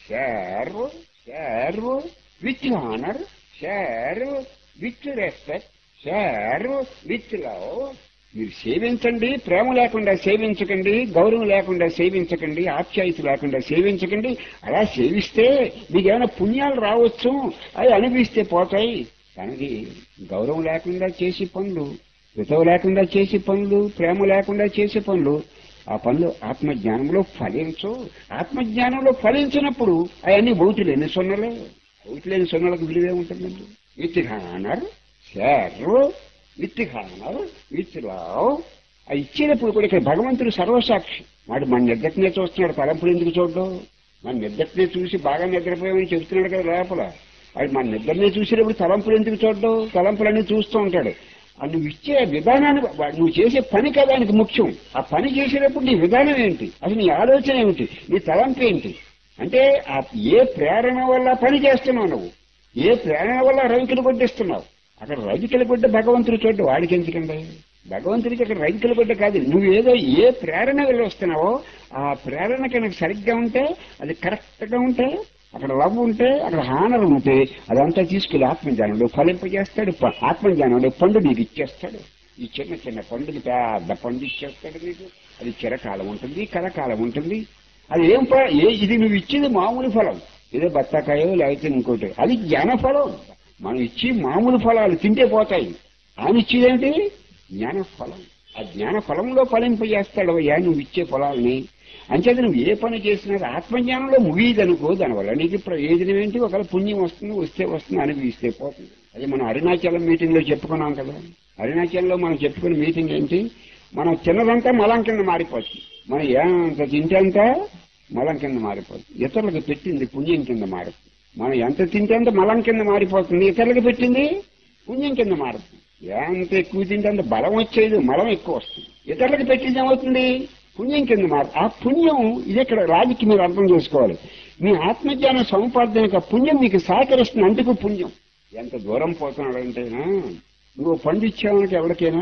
Share share with honour, share with respect, share with love. మీరు సేవించండి, ప్రేమ లేకుండా సేవించకండి, గౌరవం లేకుండా సేవించకండి, ఆప్యాయత లేకుండా సేవించకండి. అలా సేవిస్తే మీకు ఏమైనా పుణ్యాలు రావచ్చు, అవి అనిపిస్తే పోతాయి. కానీ గౌరవం లేకుండా చేసే పనులు, హితవు లేకుండా చేసే పనులు, ప్రేమ లేకుండా చేసే పనులు, ఆ పనులు ఆత్మజ్ఞానంలో ఫలించు. ఆత్మజ్ఞానంలో ఫలించినప్పుడు అవన్నీ ఒకటిలేని సున్నలే. ఒకటిలేని సున్నలకు విలువే ఉంటుందండి. With honour share, with honour with love. అది ఇచ్చేటప్పుడు కూడా ఇక్కడ భగవంతుడు సర్వసాక్షి. వాడు మన నిద్రనే చూస్తున్నాడు, తలంపులు ఎందుకు చూడడం? మన నిద్రనే చూసి బాగా నిద్రపోయామని చెబుతున్నాడు కదా లోపల. వాడు మన నిద్రనే చూసేటప్పుడు తలంపులు ఎందుకు చూడడం? తలంపులన్నీ చూస్తూ ఉంటాడు. నువ్వు ఇచ్చే విధానాన్ని, నువ్వు చేసే పని కదా ఆయనకు ముఖ్యం. ఆ పని చేసేటప్పుడు నీ విధానం ఏంటి, అసలు నీ ఆలోచన ఏమిటి, నీ తలంపు ఏంటి అంటే ఏ ప్రేరణ వల్ల పని చేస్తున్నావు నువ్వు, ఏ ప్రేరణ వల్ల రవికలు కొట్టిస్తున్నావు. అక్కడ రవికల గుడ్డ భగవంతుడు చూడ్డు, వాడికి ఎందుకండి? భగవంతుడికి అక్కడ రవికల గుడ్డ కాదు. నువ్వు ఏదో ఏ ప్రేరణ వల్ల వస్తున్నావో ఆ ప్రేరణ కనుక సరిగ్గా ఉంటే, అది కరెక్ట్ గా ఉంటే, అక్కడ లవ్ ఉంటే, అక్కడ హానర్ ఉంటే, అదంతా తీసుకెళ్లి ఆత్మజ్ఞానంలో ఫలింపజేస్తాడు. ఆత్మజ్ఞానంలో పండు నీకు ఇచ్చేస్తాడు. ఈ చిన్న చిన్న పండుగ పెద్ద పండు ఇచ్చేస్తాడు నీకు. అది చిరకాలం ఉంటుంది, కలకాలం ఉంటుంది. అది ఇది నువ్వు ఇచ్చేది మామూలు ఫలం, ఏదో బత్తాకాయో లేకపోతే ఇంకోటి, అది జ్ఞాన ఫలం. మనం ఇచ్చి మామూలు ఫలాలు తింటే పోతాయి. ఆయన ఇచ్చేదేంటి? జ్ఞాన ఫలం. ఆ జ్ఞాన ఫలంలో ఫలింపజేస్తాడు అయ్యా నువ్వు ఇచ్చే ఫలాల్ని. అంచేత నువ్వు ఏ పని చేసినా ఆత్మజ్ఞానంలో ముగియదనుకో, దానివల్ల నీకు ప్రయోజనం ఏంటి? ఒకవేళ పుణ్యం వస్తుంది, వస్తే వస్తుంది, అనుభవిస్తే పోతుంది. అదే మనం అరుణాచలం మీటింగ్ లో చెప్పుకున్నాం కదా. అరుణాచలంలో మనం చెప్పుకున్న మీటింగ్ ఏంటి? మనం తిన్నదంతా మలం కింద మారిపోతుంది. మనం ఎంత తింటే అంతా మలం కింద మారిపోతుంది. ఇతరులకు పెట్టింది పుణ్యం కింద మారుతుంది. మనం ఎంత తింటే అంత మలం కింద మారిపోతుంది, ఇతరులకు పెట్టింది పుణ్యం కింద మారుతుంది. ఎంత ఎక్కువ తింటే అంత బలం వచ్చేది, మలం ఎక్కువ వస్తుంది. ఇతరులకు పెట్టింది ఏమవుతుంది? పుణ్యం కింద మారు. ఆ పుణ్యం ఇది ఇక్కడ రాజుకి మీరు అర్థం చేసుకోవాలి. మీ ఆత్మజ్ఞాన సముపార్జనకు పుణ్యం మీకు సహకరిస్తుంది. అందుకు పుణ్యం. ఎంత దూరం పోతున్నాడంటేనా, నువ్వు పండు ఇచ్చావనికి ఎవరికైనా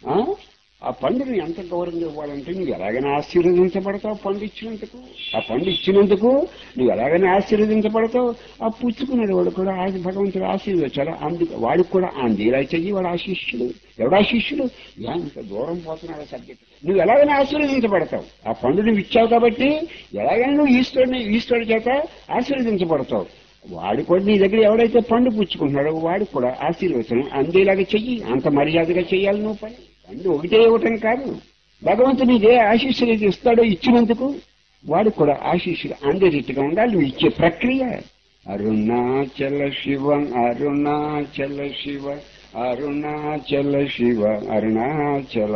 ఆ పండుని ఎంత గౌరవం ఇవ్వాలంటే నువ్వు ఎలాగైనా ఆశీర్వదించబడతావు. పండు ఇచ్చినందుకు, ఆ పండు ఇచ్చినందుకు నువ్వు ఎలాగైనా ఆశీర్వదించబడతావు. ఆ పుచ్చుకున్నాడు వాడు కూడా భగవంతుడు ఆశీర్వదించాలి. అందుకు వాడికి కూడా అందేలా చెయ్యి. వాడు ఆశిష్యుడు. ఎవడా శిష్యుడు? ఎంత దూరం పోతున్నాడు సబ్జెక్ట్. నువ్వు ఎలాగైనా ఆశీర్వదించబడతావు. ఆ పండు నువ్వు ఇచ్చావు కాబట్టి ఎలాగైనా నువ్వు ఈశ్వరుడి చేత ఆశీర్వదించబడతావు. వాడు కూడా నీ దగ్గర ఎవడైతే పండు పుచ్చుకుంటున్నాడో వాడికి కూడా ఆశీర్వచనం అందేలాగా చెయ్యి. అంత మర్యాదగా చెయ్యాలి నువ్వు పని. పండు ఒకటే ఇవ్వటం కాదు, భగవంతుడు నీకే ఆశీస్సులు ఇస్తాడో ఇచ్చినందుకు వాడు కూడా ఆశీస్సులు అందేటట్టుగా ఉండాలి నువ్వు ఇచ్చే ప్రక్రియ. అరుణాచల శివ అరుణాచల శివ అరుణాచల శివ అరుణాచల.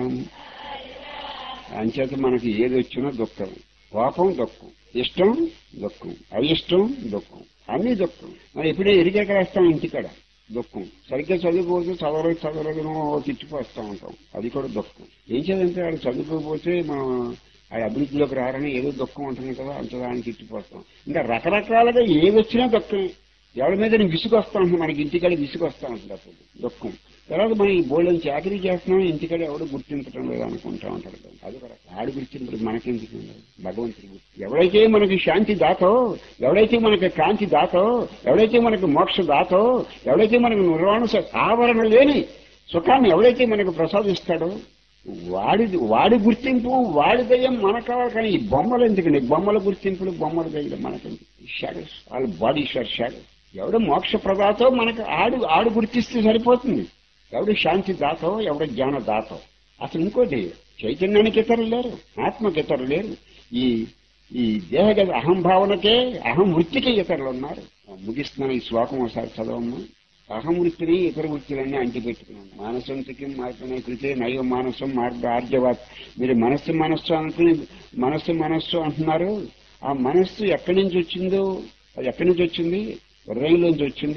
అంచేత మనకి ఏది వచ్చినా దుఃఖం, కోపం దుఃఖం, ఇష్టం దుఃఖం, అయిష్టం దుఃఖం, అన్ని దుఃఖం. మనం ఎప్పుడే ఎరిగాక రాస్తాం ఇంటికాడ దుఃఖం. సరిగ్గా చదువుకోవచ్చు, చదవలేదు తిచ్చిపోస్తూ ఉంటాం, అది కూడా దుఃఖం. ఏం చేయాలంటే వాళ్ళు చదువుకోకపోతే మనం ఆ అభివృద్ధిలోకి రారని ఏదో దుఃఖం ఉంటుంది కదా, అంత దాన్ని తిచ్చిపోస్తాం. ఇంకా రకరకాలుగా ఏది వచ్చినా దుఃఖమే. ఎవరి మీద విసుగు వస్తా ఉంటుంది, మనకి ఇంటికాడ విసుగు వస్తూ ఉంటుంది అప్పుడు దుఃఖం. తర్వాత మనం ఈ బోల్డని చాకరీ చేస్తున్నాం, ఇంటికాడ ఎవడు గుర్తించడం లేదు అనుకుంటా ఉంటాడు. అది కూడా ఆడు గుర్తింపు మనకెందుకు? భగవంతుడి గుర్తు. ఎవడైతే మనకి శాంతి దాతో, ఎవడైతే మనకి కాంతి దాతో, ఎవడైతే మనకి మోక్ష దాతో, ఎవడైతే మనకు నిర్వాణ ఆవరణ లేని సుఖాన్ని ఎవడైతే మనకు ప్రసాదిస్తాడో వాడి గుర్తింపు, వాడి దయ్యం మనకు కావాలి. కానీ ఈ బొమ్మలు ఎందుకండి? బొమ్మల గుర్తింపులు, బొమ్మల దయ్యం మనకెందుకు? షాడోస్, వాళ్ళ బాడీ షాడోస్. ఎవడు మోక్ష ప్రదాతో మనకు ఆడు గుర్తిస్తే సరిపోతుంది. ఎవడు శాంతి దాతో, ఎవడు జ్ఞాన దాతో. అసలు ఇంకోటి, చైతన్యానికి ఇతరులు లేరు, ఆత్మకి ఇతరులు లేరు. ఈ దేహగత అహంభావనకే, అహం వృత్తికే ఇతరులు ఉన్నారు. ముగిస్తున్నాను ఈ శ్లోకం ఒకసారి చదవమ్మా. అహం వృత్తిని ఇతర వృత్తులన్నీ అంటిపెట్టుకున్నాను. మానసంతికి మార్పునే కృతే నైవ మానసం మార్గ ఆర్జవాత్. మీరు మనస్సు అనుకుని మనస్సు అంటున్నారు. ఆ మనస్సు ఎక్కడి నుంచి వచ్చిందో, అది ఎక్కడి నుంచి వచ్చింది? హృదయంలోంచి వచ్చింది.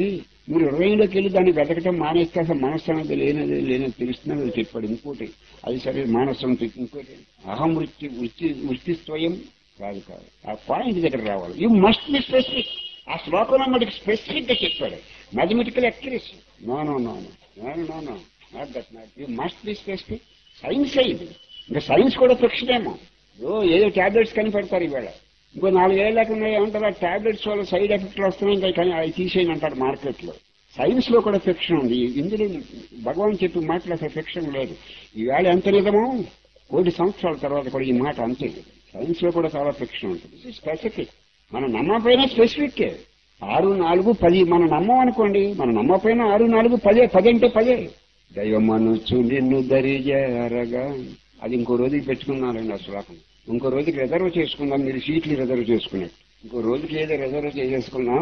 మీరు హృదయంలోకి వెళ్ళి దాన్ని వెతకటం మానేస్తే అసలు మనస్సు అనేది లేనది తెలుస్తుందని చెప్పాడు. ఇంకోటి అది సరే మానసం, ఇంకోటి అహం వృత్తి స్వయం కాదు. ఆ పాయింట్ దగ్గర రావాలి. You must be specific. ఆ శ్లోకంలో మనకి స్పెసిఫిక్ గా చెప్పాడు. Mathematical accuracy. No not that not. You must be specific. Science అయింది. ఇంకా సైన్స్ కూడా ఫిక్షన్ ఏమో. ఏదో టాబ్లెట్స్ కనిపెడతారు ఇవాళ. ఇంకో 4 ఏళ్ళ లేకుండా ఏమంటారు, ఆ టాబ్లెట్స్ వల్ల సైడ్ ఎఫెక్ట్లు వస్తున్నాయి, ఇంకా కానీ అవి తీసేయని అంటారు మార్కెట్ లో. సైన్స్ లో కూడా ఫిక్షన్ ఉంది. ఇందులో భగవాన్ చెప్పి మాటలు అసలు ఫిక్షన్ లేదు. ఈవేళ ఎంత నిజమో 1,000 సంవత్సరాల తర్వాత కూడా ఈ మాట అంతే. సైన్స్ లో కూడా చాలా ఫిక్షన్ ఉంటుంది. స్పెసిఫిక్. మనం నమ్మకపోయినా స్పెసిఫిక్. 6, 4, 10 మనం నమ్మం అనుకోండి. మనం నమ్మకపోయినా 6, 4, 10. 10 అంటే 10. దైవమనుచు నిన్ను దరిజేరగా. అది ఇంకో రోజుకి పెట్టుకున్నారండి ఆ శ్లోకం. ఇంకో రోజుకి రిజర్వ్ చేసుకుందాం. మీరు సీట్లు రిజర్వ్ చేసుకున్నట్టు ఇంకో రోజుకి ఏదో రిజర్వ్ చేసేసుకున్నాం.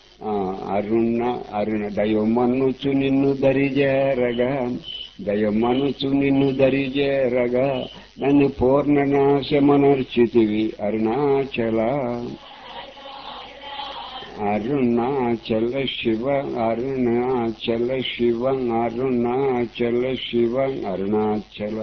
అరుణ దైవమనుచు నిన్ను దరిజేరగా, దైవమనుచు నిన్ను దరిజేరగా, నన్ను పూర్ణనాశమనర్చితివి అరుణాచల. అరుణాచల శివ, అరుణాచల శివ, అరుణాచల శివ, అరుణాచల.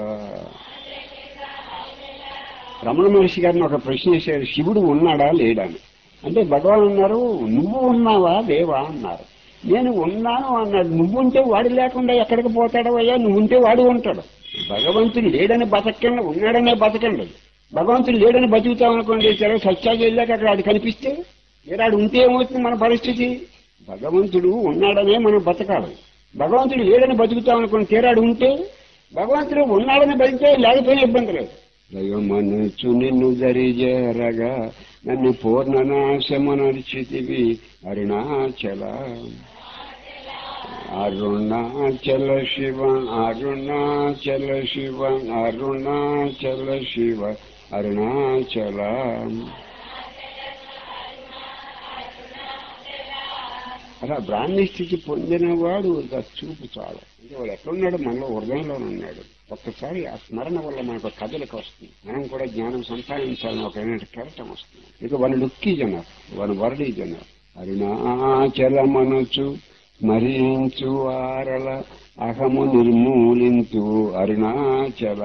రమణ మహర్షి గారిని ఒక ప్రశ్న వేశారు, శివుడు ఉన్నాడా లేడా అని. అంటే భగవాన్ అన్నారు, నువ్వు ఉన్నావా లేవా అన్నారు. నేను ఉన్నాను అన్నాడు. నువ్వుంటే వాడు లేకుండా ఎక్కడికి పోతాడో అయ్యా, నువ్వుంటే వాడు ఉంటాడు. భగవంతుడు లేడని బతకండి, ఉన్నాడనే బతకండి. భగవంతుడు లేడని బతుకుతామనుకోండి, సరే సత్యాగి వెళ్ళాక అక్కడ అది కనిపిస్తే ఏడాడు ఉంటే ఏమవుతుంది మన పరిస్థితి? భగవంతుడు ఉన్నాడనే మనం బతకాలి. భగవంతుడు లేడని బతుకుతామనుకోండి, తీరాడు ఉంటే భగవంతుడు ఉన్నాడని బతికే, లేకపోయినా ఇబ్బంది లేదు. దైవమనుచు నిన్ను దరిజేరగా, నన్ను పూర్ణనాశమనర్చితివి అరుణాచల. అరుణాచల శివ, అరుణాచల శివ, అరుణాచల శివ, అరుణాచల. అలా బ్రాహ్మీ స్థితి పొందినవాడు చూపు చాలు. అంటే వాడు ఎక్కడున్నాడు? మనలో హృదయంలోనే ఉన్నాడు. ఒక్కసారి ఆ స్మరణ వల్ల మనకు కథలకు వస్తుంది. మనం కూడా జ్ఞానం సంపాదించాలని ఒక కెరటం వస్తుంది. ఇక వన్ లుక్కీ జన్నారు, వన్ వరడీ జన్నారు. అరుణాచలమనుచు స్మరించు ఆరల అహము నిర్మూలించు అరుణాచల.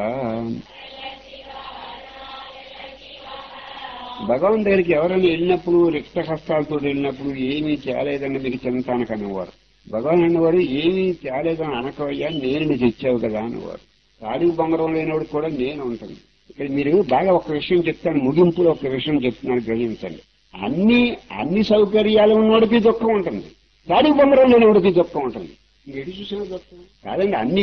భగవాన్ దగ్గరికి ఎవరైనా వెళ్ళినప్పుడు, రిక్త హస్తాలతో వెళ్ళినప్పుడు ఏమీ తేలేదని మీకు చింతానికి అనేవారు. భగవాన్ అనేవారు, ఏమీ తేలేదని అనకవయ్యా, నేను తెచ్చావు కదా అనేవారు. తాడికి బొంగరం లేనివాడు కూడా నేను ఉంటుంది. ఇక్కడ మీరు బాగా ఒక విషయం చెప్తాను, ముగింపులో ఒక విషయం చెప్తున్నాను, గ్రహించండి. అన్ని సౌకర్యాలు ఉన్నవాడికి దుఃఖం ఉంటుంది, తాడికి బొంగరం లేనివాడికి దుఃఖం ఉంటుంది. ఎటు చూసిన దుఃఖం కాదండి. అన్ని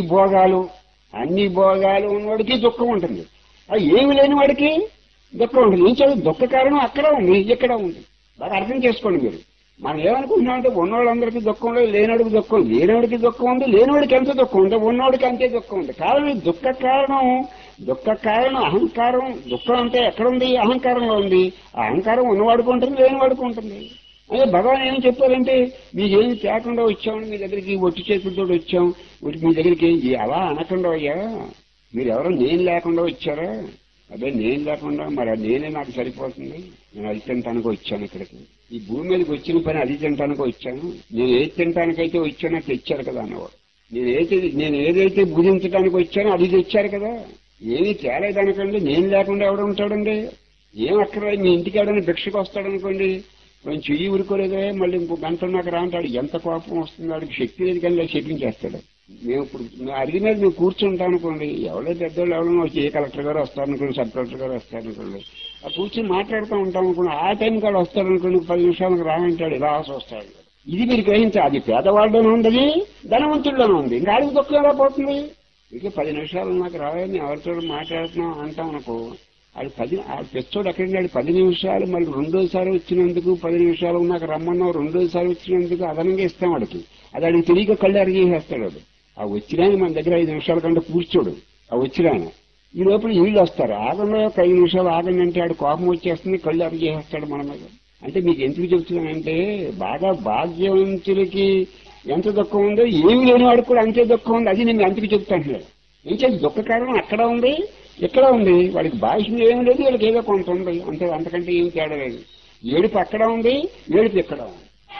భోగాలు ఉన్నవాడికి దుఃఖం ఉంటుంది, అది ఏమి లేని వాడికి దుఃఖం ఉంటుంది. ఏం చదువు దుఃఖ కారణం అక్కడ ఉంది, ఇక్కడ ఉంది. బాగా అర్థం చేసుకోండి మీరు. మనం ఏమనుకుంటున్నామంటే ఉన్నవాళ్ళందరికీ దుఃఖం లేదు, లేనివాడికి దుఃఖం, లేనివాడికి దుఃఖం ఉంది, లేనివాడికి ఎంత దుఃఖం ఉంది, ఉన్నవాడికి అంతే దుఃఖం ఉంది. కారణం దుఃఖ కారణం అహంకారం. దుఃఖం అంటే ఎక్కడుంది? అహంకారంలో ఉంది. ఆ అహంకారం ఉన్నవాడికి ఉంటుంది, లేనివాడికి ఉంటుంది. అదే భగవాన్ ఏం చెప్పారంటే, మీకేమి తేకుండా వచ్చామని మీ దగ్గరికి ఒట్టి చేతులతో వచ్చాం, మీ దగ్గరికి అలా అనకుండా అయ్యా, మీరు ఎవరో నేను లేకుండా వచ్చారా? అదే నేను లేకుండా మరి నేనే నాకు సరిపోతుంది. నేను అది తినటానికి వచ్చాను ఇక్కడికి, ఈ భూమి మీదకి వచ్చిన పని అది తినటానికి వచ్చాను. నేను ఏది తినటానికైతే వచ్చానో తెచ్చారు కదా అన్నవాడు. నేను ఏదైతే భుజించడానికి వచ్చానో అది తెచ్చారు కదా. ఏమీ తేలేదనకండి. నేను లేకుండా ఎవడు ఉంటాడండి? ఏం అక్కడ మీ ఇంటికి ఎవడైనా భిక్షకు వస్తాడనుకోండి, కొంచెం చెయ్యి ఊరుకోలేదే, మళ్ళీ ఇంకో గంట నాకు రా అంటాడు. ఎంత కోపం వస్తుంది వాడికి, శక్తి లేదు కానీ చెప్పించేస్తాడు. మేము ఇప్పుడు అడిగి మీద మేము కూర్చుంటాం అనుకోండి, ఎవరో పెద్దోళ్ళు ఎవరైనా వచ్చి ఏ కలెక్టర్ గారు వస్తారనుకోండి, సబ్ కలెక్టర్ గారు వస్తారనుకోండి, ఆ కూర్చొని మాట్లాడుతూ ఉంటాం అనుకోండి. ఆ టైం కాదు వస్తారనుకోండి, 10 నిమిషాలకు రానంటాడు, ఇలా వస్తాడు. ఇది మీరు గ్రహించాలి. అది పేదవాళ్ళలోనే ఉండదు, ధనవంతుల్లోనే ఉంది. ఇంకా ఆడికి దుఃఖం ఎలా పోతుంది? ఇక 10 నిమిషాలు నాకు రావాలని ఎవరితో మాట్లాడుతున్నాం అంటాం అనుకో, అది పెచ్చోడు ఎక్కడికి 10 నిమిషాలు మళ్ళీ రెండోసారి వచ్చినందుకు, 10 నిమిషాలు నాకు రమ్మన్నావు రెండోసారి వచ్చినందుకు అదనంగా ఇస్తాం వాడికి. అది అడిగి తెలియక కళ్ళు అరిగేసేస్తాడు వాడు. ఆ వచ్చినాయని మన దగ్గర 5 నిమిషాల కంటే కూర్చోడు. ఆ వచ్చినాయన ఈ లోపల వీళ్ళు వస్తారు, ఆగంలో 5 నిమిషాలు ఆగండి అంటే ఆడు కోపం వచ్చేస్తుంది, కళ్ళు అరిగేసేస్తాడు మన మీద. అంటే మీకు ఎందుకు చెప్తున్నానంటే, బాగా భాగ్యవంతులకి ఎంత దుఃఖం ఉందో ఏమి లేని వాడికి కూడా అంతే దుఃఖం ఉంది. అది నేను అందుకు చెప్తాను. ఏం చేసి దుఃఖ కారణం అక్కడ ఉంది, ఇక్కడ ఉంది. వాడికి భాషలో ఏమి లేదు, వీళ్ళకి ఏదో కొంత ఉంది, అంతే. అంతకంటే ఏమి తేడా లేదు. ఏడుపు అక్కడ ఉంది, ఏడుపు ఇక్కడ ఉంది.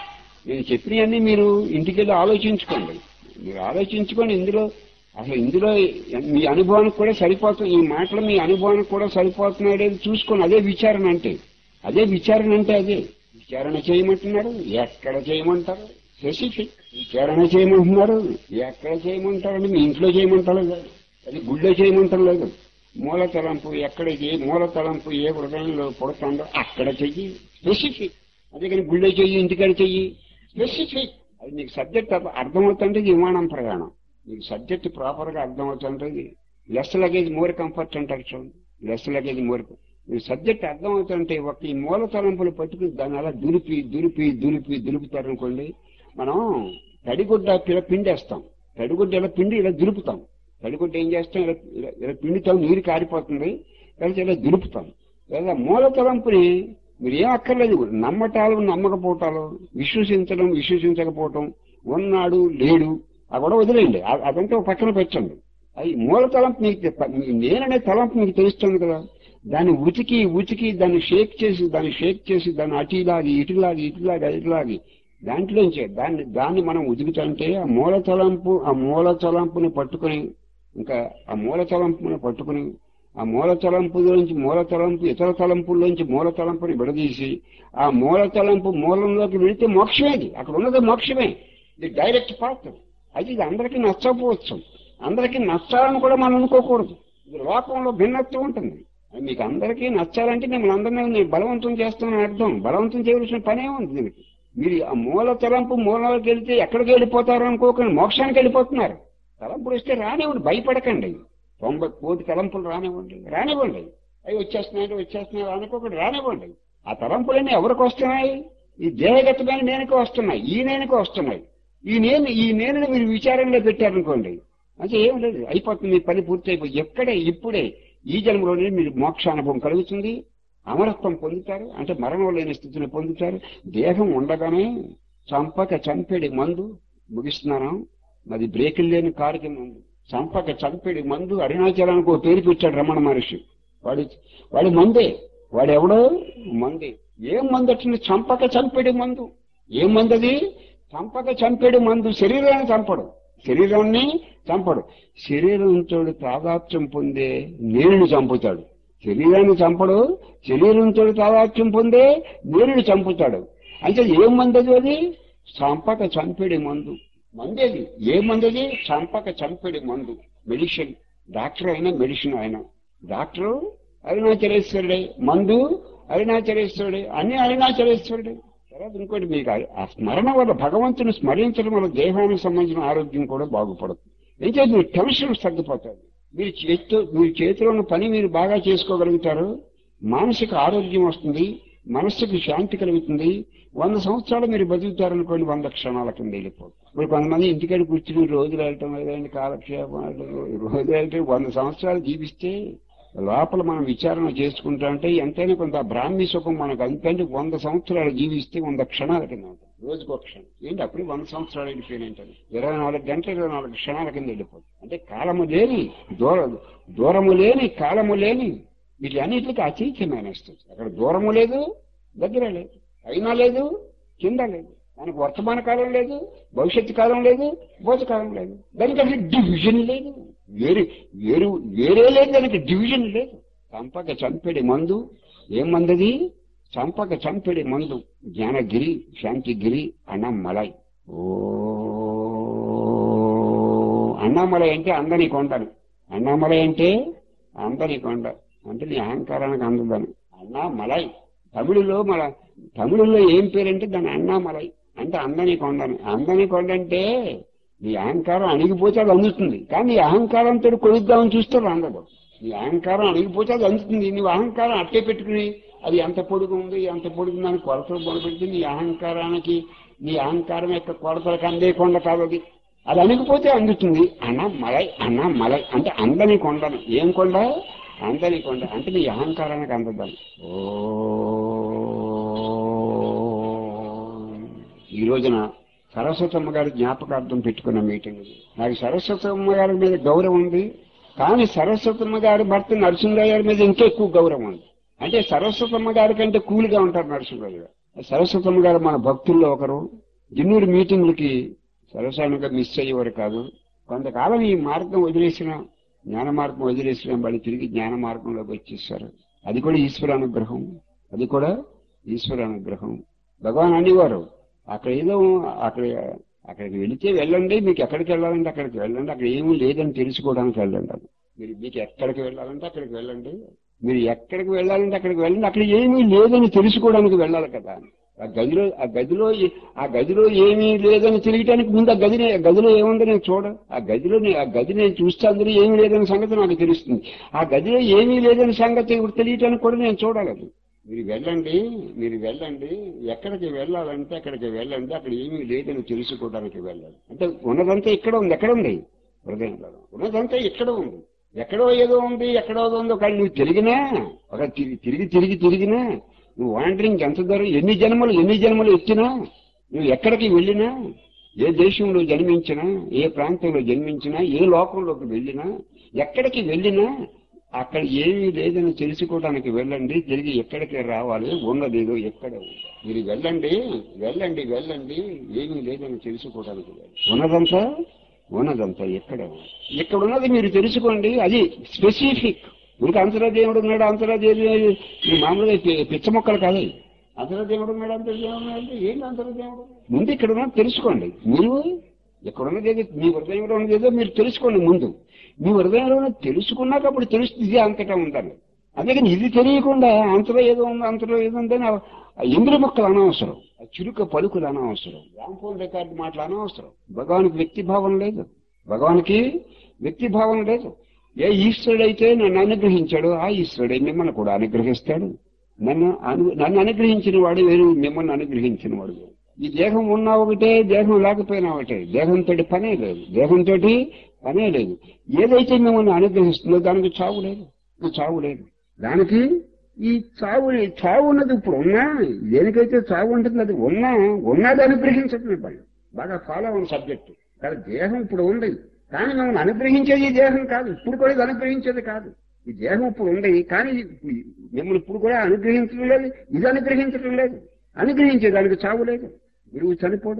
నేను చెప్పినవన్నీ మీరు ఇంటికి వెళ్ళి ఆలోచించుకోండి. మీరు ఆలోచించుకొని ఇందులో మీ అనుభవానికి కూడా సరిపోతుంది. ఈ మాటలు మీ అనుభవానికి కూడా సరిపోతున్నాడేది చూసుకోండి. అదే విచారణ అంటే. అదే విచారణ చేయమంటున్నారు. ఎక్కడ చేయమంటారు? స్పెసిఫిక్ విచారణ చేయమంటున్నారు. ఎక్కడ చేయమంటారండి? మీ ఇంట్లో చేయమంటారు కాదు, అది గుళ్ళో చేయమంటారు లేదు. మూల తలంపు ఎక్కడ మూల తలంపు ఏ హృదయంలో పుడుతుందో అక్కడ చెయ్యి, స్పెసిఫిక్. అందుకని గుళ్ళో చెయ్యి, ఇంటికాడ చెయ్యి, స్పెసిఫిక్. అది మీకు సబ్జెక్ట్ అర్థమవుతుంటే విమానం ప్రయాణం. మీకు సబ్జెక్ట్ ప్రాపర్ గా అర్థమవుతుంటుంది. లెస్ లగేజ్ మోర్ కంఫర్ట్ అంటారు చూడండి. Less luggage more. మీకు సబ్జెక్ట్ అర్థమవుతుంటే ఒక ఈ మూల తలంపులు పట్టుకుని దాన్ని అలా దులుపుతారనుకోండి. మనం తడిగుడ్డ పిండేస్తాం. తడిగుడ్డ ఇలా పిండి ఇలా దులుపుతాం. తడిగుడ్డ ఏం చేస్తాం? ఇలా పిండితాం, నీరు కారిపోతుంది, కలిసి ఇలా దులుపుతాం. లేదా మూల తలంపుని మీరు ఏం అక్కర్లేదు, నమ్మటాలు నమ్మకపోవటాలు, విశ్వసించకపోవటం, ఉన్నాడు లేడు ఆ కూడా వదిలేయండి. అదంతా ఒక పక్కన పెట్టండి. అది మూల తలంపు మీకు నేననే తలంపు మీకు తెలుస్తుంది కదా. దాన్ని ఉతికి దాన్ని షేక్ చేసి దాన్ని ఇటులాగి దాంట్లోంచే దాన్ని మనం ఉతుకుతుంటే ఆ మూల తలంపుని పట్టుకుని ఇంకా ఆ మూల తలంపులోంచి ఇతర తలంపుల్లోంచి మూల తలంపుని విడదీసి ఆ మూల తలంపు మూలంలోకి వెళితే మోక్షమేది. అక్కడ ఉన్నది మోక్షమే. ఇది డైరెక్ట్ పాత్. ఇది అందరికీ నచ్చకపోవచ్చు. అందరికీ నచ్చాలని కూడా మనం అనుకోకూడదు. ఇది లోకంలో భిన్నత్వం ఉంటుంది. మీకు అందరికీ నచ్చాలంటే మిమ్మల్ని అందరినీ బలవంతం చేస్తానని అర్థం. బలవంతం చేయవలసిన పనే ఉంది దీనికి. మీరు ఆ మూల తలంపు మూలంలోకి వెళ్తే ఎక్కడికి వెళ్ళిపోతారు అనుకోకండి, మోక్షానికి వెళ్ళిపోతున్నారు. తలంపులు వస్తే రానివ్వండి, భయపడకండి. 90 కోటి తలంపులు రానివ్వండి. అవి వచ్చేస్తున్నాయి అనుకోకండి, రానివ్వండి. ఆ తలంపులన్నీ ఎవరికి వస్తున్నాయి? ఈ దేహగతమైన నేనుకి వస్తున్నాయి, ఈ నేనుకి వస్తున్నాయి. ఈ నేనుని మీరు విచారంలో పెట్టారనుకోండి, అంటే ఏం లేదు, అయిపోతుంది, మీ పని పూర్తి అయిపోయి ఇప్పుడే ఈ జన్మలోనే మీరు మోక్షానుభవం కలుగుతుంది. అమరత్వం పొందుతారు, అంటే మరణం లేని స్థితిని పొందుతారు. దేహం ఉండగానే చంపేడి మందు ముగిస్తున్నాను. అది బ్రేకులు లేని కారు కింద ఉంది. చంపేడి మందు అరుణాచలానికి ఒక పేరు పెట్టాడు రమణ మహర్షి. వాడి మందే, వాడెవడో మందే. ఏం మందు వచ్చింది? చంపేడి మందు. ఏం మందు అది? చంపేడి మందు. శరీరాన్ని చంపడు. శరీరంతో తాదాత్మ్యం పొందే నేరుని చంపుతాడు. శరీరాన్ని చంపడు, శరీరంతో తాదాత్మ్యం పొందే నేరుని చంపుతాడు. అంటే ఏం మందది? అది చంపేడి మందు. మందేది ఏ మందది? చంపేడి మందు. మెడిసిన్. డాక్టర్ అయినా మెడిసిన్ అయినా. డాక్టరు అరుణాచలేశ్వరుడే, మందు అరుణాచలేశ్వరుడే, అన్ని అరుణాచలేశ్వరుడే. తర్వాత ఇంకోటి, మీకు ఆ స్మరణ వల్ల, భగవంతుని స్మరించడం వల్ల దేహానికి సంబంధించిన ఆరోగ్యం కూడా బాగుపడుతుంది. ఏం చేసి మీరు టెన్షన్ తగ్గిపోతారు. మీరు చేతిలో ఉన్న పని మీరు బాగా చేసుకోగలుగుతారు. మానసిక ఆరోగ్యం వస్తుంది, మనస్సుకు శాంతి కలుగుతుంది. 100 సంవత్సరాలు మీరు బతుకుతారనుకోండి, 100 క్షణాల కింద వెళ్ళిపోతుంది. ఇప్పుడు కొంతమంది ఇంటికాడ కూర్చుని రోజులు వెళ్ళటం లేదండి, కాలక్షేపం రోజులు వెళ్తే 100 సంవత్సరాలు జీవిస్తే లోపల మనం విచారణ చేసుకుంటా అంటే ఎంతైనా కొంత బ్రాహ్మీ సుఖం మనకు. అందుకంటే 100 సంవత్సరాలు జీవిస్తే 100 క్షణాల కింద ఉంటుంది. రోజుకు ఒక క్షణం ఏంటి? అప్పుడు 100 సంవత్సరాలు వెళ్ళిపోయినట్టు 24 గంటలు 24 క్షణాల కింద వెళ్ళిపోతుంది. అంటే కాలము లేని, దూరము లేని, కాలము లేని, వీటన్నిటికీ అతీతమైన స్థితి. అక్కడ దూరము లేదు, దగ్గర లేదు, అయినా లేదు, కింద లేదు. దానికి వర్తమాన కాలం లేదు, భవిష్యత్తు కాలం లేదు, భూతకాలం లేదు. దానికి అసలు డివిజన్ లేదు, వేరే లేదు, దానికి డివిజన్ లేదు. చంపేడి మందు. ఏం మందది? చంపేడి మందు. జ్ఞానగిరి, శాంతిగిరి, అన్నమలై. అన్నమలై అంటే అందని కొండను. అన్నమలై అంటే అందని కొండ, అంటే నీ అహంకారానికి అందదని. అన్నామలై తమిళుల్లో ఏం పేరంటే దాని అన్నామలై అంటే అందని కొండని. అందని కొండ అంటే నీ అహంకారం అణిగిపోతే అది అందుతుంది, కానీ నీ అహంకారంతో కొలుద్దామని చూస్తే అందదు. నీ అహంకారం అణిగిపోతే అది అందుతుంది. నువ్వు అహంకారం అట్టే పెట్టుకుని అది ఎంత పొడుగు ఉంది అని కొలతలు మొదలుపెడితే నీ అహంకారం యొక్క కొలతలకు అందే కొండ కాదు అది. అది అణిగిపోతే అందుతుంది. అన్నమలై అంటే అందని కొండను. ఏం కొండ? అందని కొండ అంటే నీ అహంకారానికి అందదని. ఈ రోజున సరస్వతమ్మ గారి జ్ఞాపకార్థం పెట్టుకున్న మీటింగ్. నాకు సరస్వతమ్మ గారి మీద గౌరవం ఉంది, కానీ సరస్వతమ్మ గారి భర్త నరసింహరావు గారి మీద ఇంకా ఎక్కువ గౌరవం ఉంది. అంటే సరస్వతమ్మ గారి కంటే కూల్గా ఉంటారు నరసింహరావు గారు. సరస్వతమ్మ గారు మన భక్తుల్లో ఒకరు, జిన్నూరు మీటింగులకి సర్వసాధారణంగా మిస్ అయ్యేవారు కాదు. కొంతకాలం ఈ మార్గం వదిలేసిన, జ్ఞాన మార్గం వదిలేసిన వాళ్ళు తిరిగి జ్ఞాన మార్గంలోకి వచ్చేసారు. అది కూడా ఈశ్వరానుగ్రహం, అది కూడా ఈశ్వరానుగ్రహం. భగవాన్ అనేవారు, అక్కడ ఏదో అక్కడికి వెళితే వెళ్ళండి, మీకు ఎక్కడికి వెళ్ళాలంటే అక్కడికి వెళ్ళండి, అక్కడ ఏమీ లేదని తెలుసుకోవడానికి వెళ్ళండి. మీకు ఎక్కడికి వెళ్ళాలంటే అక్కడికి వెళ్ళండి, మీరు ఎక్కడికి వెళ్ళాలంటే అక్కడికి వెళ్ళండి, అక్కడ ఏమీ లేదని తెలుసుకోవడానికి వెళ్ళాలి కదా. ఆ గదిలో ఏమీ లేదని తెలియటానికి ముందు ఆ గదిలో ఏముందో నేను చూడ, ఆ గది నేను చూస్తే అందులో ఏమీ లేదని సంగతి నాకు తెలుస్తుంది. ఆ గదిలో ఏమీ లేదని సంగతి తెలియటానికి కూడా నేను చూడాలి. మీరు వెళ్ళండి, ఎక్కడికి వెళ్ళాలంటే అక్కడికి వెళ్ళండి, అక్కడ ఏమీ లేదని తెలుసుకోవడానికి వెళ్ళాలి. అంటే ఉన్నదంతా ఇక్కడ ఉంది. ఎక్కడ ఉంది? హృదయంలో. ఉన్నదంతా ఇక్కడ ఉంది. ఎక్కడో ఏదో ఉంది, ఎక్కడో ఉందో కానీ నువ్వు తిరిగినా, ఒక తిరిగినా, నువ్వు వాండరింగ్ ఎంత దూరం, ఎన్ని జన్మలు ఎత్తినా, నువ్వు ఎక్కడికి వెళ్ళినా, ఏ దేశంలో జన్మించినా, ఏ ప్రాంతంలో జన్మించినా, ఏ లోకంలోకి వెళ్ళినా, ఎక్కడికి వెళ్ళినా అక్కడ ఏమీ లేదని తెలుసుకోవడానికి వెళ్ళండి. తిరిగి ఎక్కడికి రావాలి, ఉన్నదేదో ఎక్కడ. మీరు వెళ్ళండి, ఏమీ లేదని తెలుసుకోవడానికి వెళ్ళండి. ఉన్నదంతా ఇక్కడ ఉన్నది మీరు తెలుసుకోండి. అది స్పెసిఫిక్. ఇంకా అంతరాదేవుడు ఉన్నాడు, అంతరాదేవుడు మామూలుగా పిచ్చ మొక్కలు కాదు. అంతరాదేవుడు ఉన్నాడు, అంతరాదేవుడు అంటే ఏంటి అంతరాదేవుడు? ముందు ఇక్కడ ఉన్నది తెలుసుకోండి. మీరు ఎక్కడున్నది ఏదో, మీ హృదయంలో ఉన్నది ఏదో మీరు తెలుసుకోండి. ముందు మీ హృదయంలో తెలుసుకున్నాక అప్పుడు తెలుస్తుంది ఇది అంతటా ఉందని. అందుకని ఇది తెలియకుండా అంతలో ఏదో ఉందని ఇంద్ర మొక్కలు అనవసరం, చురుక పలుకులు అనవసరం, రాంపోల్ రికార్డు మాటలు అనవసరం. భగవానికి వ్యక్తి భావం లేదు. ఏ ఈశ్వరుడైతే నన్ను అనుగ్రహించాడో ఆ ఈశ్వరుడే మిమ్మల్ని కూడా అనుగ్రహిస్తాడు. నన్ను అనుగ్రహించిన వాడు వేరు, మిమ్మల్ని అనుగ్రహించిన వాడు వేరు. ఈ దేహం ఉన్నా ఒకటే, దేహం లేకపోయినా ఒకటే. దేహంతో పనే లేదు. ఏదైతే మిమ్మల్ని అనుగ్రహిస్తుందో దానికి చావు లేదు. దానికి ఈ చావు ఉన్నది ఇప్పుడు ఉన్నా, దేనికైతే చావు ఉంటుంది అది ఉన్నది అనుగ్రహించట్లేదు. వాళ్ళు బాగా ఫాలో అయిన సబ్జెక్టు. కానీ దేహం ఇప్పుడు ఉంది, కానీ మిమ్మల్ని అనుగ్రహించేది ఈ దేహం కాదు. ఇప్పుడు కూడా ఇది అనుగ్రహించేది కాదు. ఈ దేహం ఇప్పుడు ఉంది, కానీ మిమ్మల్ని ఇప్పుడు కూడా అనుగ్రహించడం లేదు, ఇది అనుగ్రహించడం లేదు. అనుగ్రహించేదానికి చావు లేదు. గురువు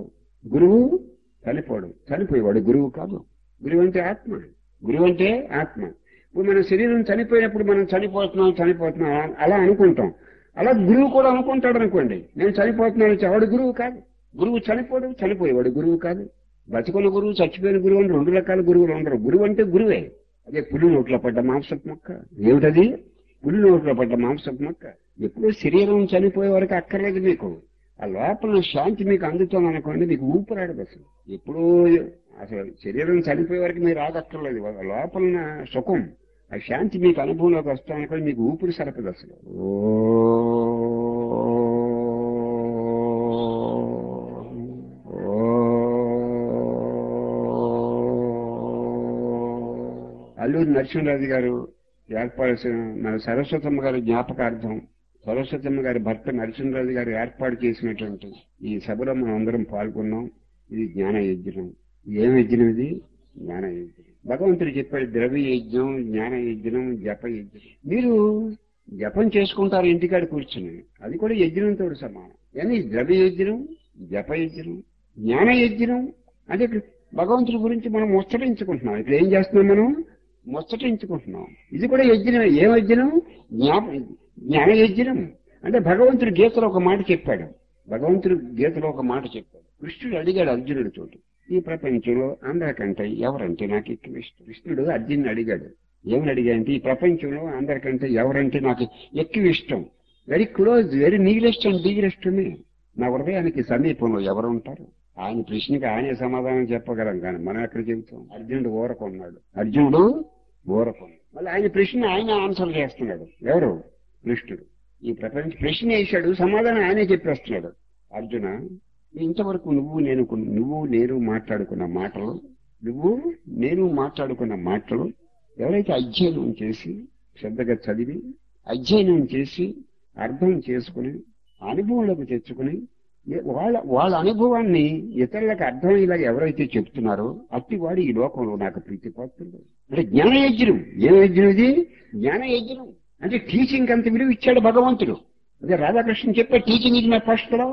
చనిపోయేవాడు గురువు కాదు. గురువు అంటే ఆత్మ. ఇప్పుడు మన శరీరం చనిపోయినప్పుడు మనం చనిపోతున్నాం అలా అనుకుంటాం. అలా గురువు కూడా అనుకుంటాడు అనుకోండి, నేను చనిపోతున్నాను. వాడు గురువు కాదు. గురువు చనిపోయేవాడు గురువు కాదు. బతుకున్న గురువు, చచ్చిపోయిన గురువు అని రెండు రకాల గురువులు ఉండరు. గురువు అంటే గురువే. అదే పులి నోట్లో పడ్డ మాంసపు మొక్క. ఏమిటది? పులి నోట్లో పడ్డ మాంసపు మొక్క. ఎప్పుడూ శరీరం చనిపోయే వరకు అక్కర్లేదు మీకు. ఆ లోపల శాంతి మీకు అందుతుంది అనుకోండి, మీకు ఊపిరాడదు అసలు. ఎప్పుడూ అసలు శరీరం చనిపోయే వరకు మీరు ఆగక్కర్లేదు. లోపల సుఖం, ఆ శాంతి మీకు అనుభవంలోకి వస్తామనుకోండి, మీకు ఊపిరి సరపదు అసలు. అల్లూరి నరసింహరాజు గారు ఏర్పాటు మన సరస్వతమ్మ గారి జ్ఞాపకార్థం, సరస్వతమ్మ గారి భర్త నరసింహరాజు గారు ఏర్పాటు చేసినటువంటి ఈ సభలో మనం అందరం పాల్గొన్నాం. ఇది జ్ఞాన యజ్ఞం. ఏం యజ్ఞం ఇది? జ్ఞాన యజ్ఞం. భగవంతుడు చెప్పాడు, ద్రవ్య యజ్ఞం, జ్ఞాన యజ్ఞం, జప యజ్ఞం. మీరు జపం చేసుకుంటారు ఇంటికాడ కూర్చుని, అది కూడా యజ్ఞంతో సమానం. కానీ ద్రవ్య యజ్ఞం, జప యజ్ఞం, జ్ఞాన యజ్ఞం అంటే భగవంతుడి గురించి మనం ముచ్చటించుకుంటున్నాం. ఇప్పుడు ఏం చేస్తున్నాం? మనం ముచ్చటించుకుంటున్నాం. ఇది కూడా యజ్ఞమే. ఏం యజ్ఞం? జ్ఞాన యజ్ఞం. అంటే భగవంతుడు గీతలో ఒక మాట చెప్పాడు. కృష్ణుడు అడిగాడు అర్జునుడితో, ఈ ప్రపంచంలో అందరికంటే ఎవరంటే నాకు ఎక్కువ ఇష్టం. కృష్ణుడు అర్జునుడు అడిగాడు. ఏమని అడిగాడంటే, ఈ ప్రపంచంలో అందరికంటే ఎవరంటే నాకు ఎక్కువ ఇష్టం, very close, very nearest and dearest మీ, నా హృదయానికి సమీపంలో ఎవరు ఉంటారు? ఆయన ప్రశ్నకి ఆయనే సమాధానం చెప్పగలం, కానీ మనం ఎక్కడ చెబుతాం? అర్జునుడు ఊరకున్నాడు. మళ్ళీ ఆయన ప్రశ్న ఆయన ఆన్సర్ చేస్తున్నాడు. ఎవరు? కృష్ణుడు. ఈ ప్రపంచ ప్రశ్న వేశాడు, సమాధానం ఆయనే చెప్పేస్తున్నాడు. అర్జున, ఇంతవరకు నువ్వు నేను మాట్లాడుకున్న మాటలు ఎవరైతే అధ్యయనం చేసి శ్రద్ధగా చదివి అధ్యయనం చేసి అర్థం చేసుకుని అనుభవంలోకి తెచ్చుకుని వాళ్ళ అనుభవాన్ని ఇతరులకు అర్థమయ్యేలాగా ఎవరైతే చెప్తున్నారో అట్టివాడు ఈ లోకంలో నాకు ప్రీతిపాత్రుడు. అంటే జ్ఞానయజ్ఞం. ఏం యజ్ఞం ఇది? జ్ఞానయజ్ఞం. అంటే టీచింగ్ అంత విలువ ఇచ్చాడు భగవంతుడు. అదే రాధాకృష్ణ చెప్పే, టీచింగ్ ఇది మై ఫస్ట్ లవ్.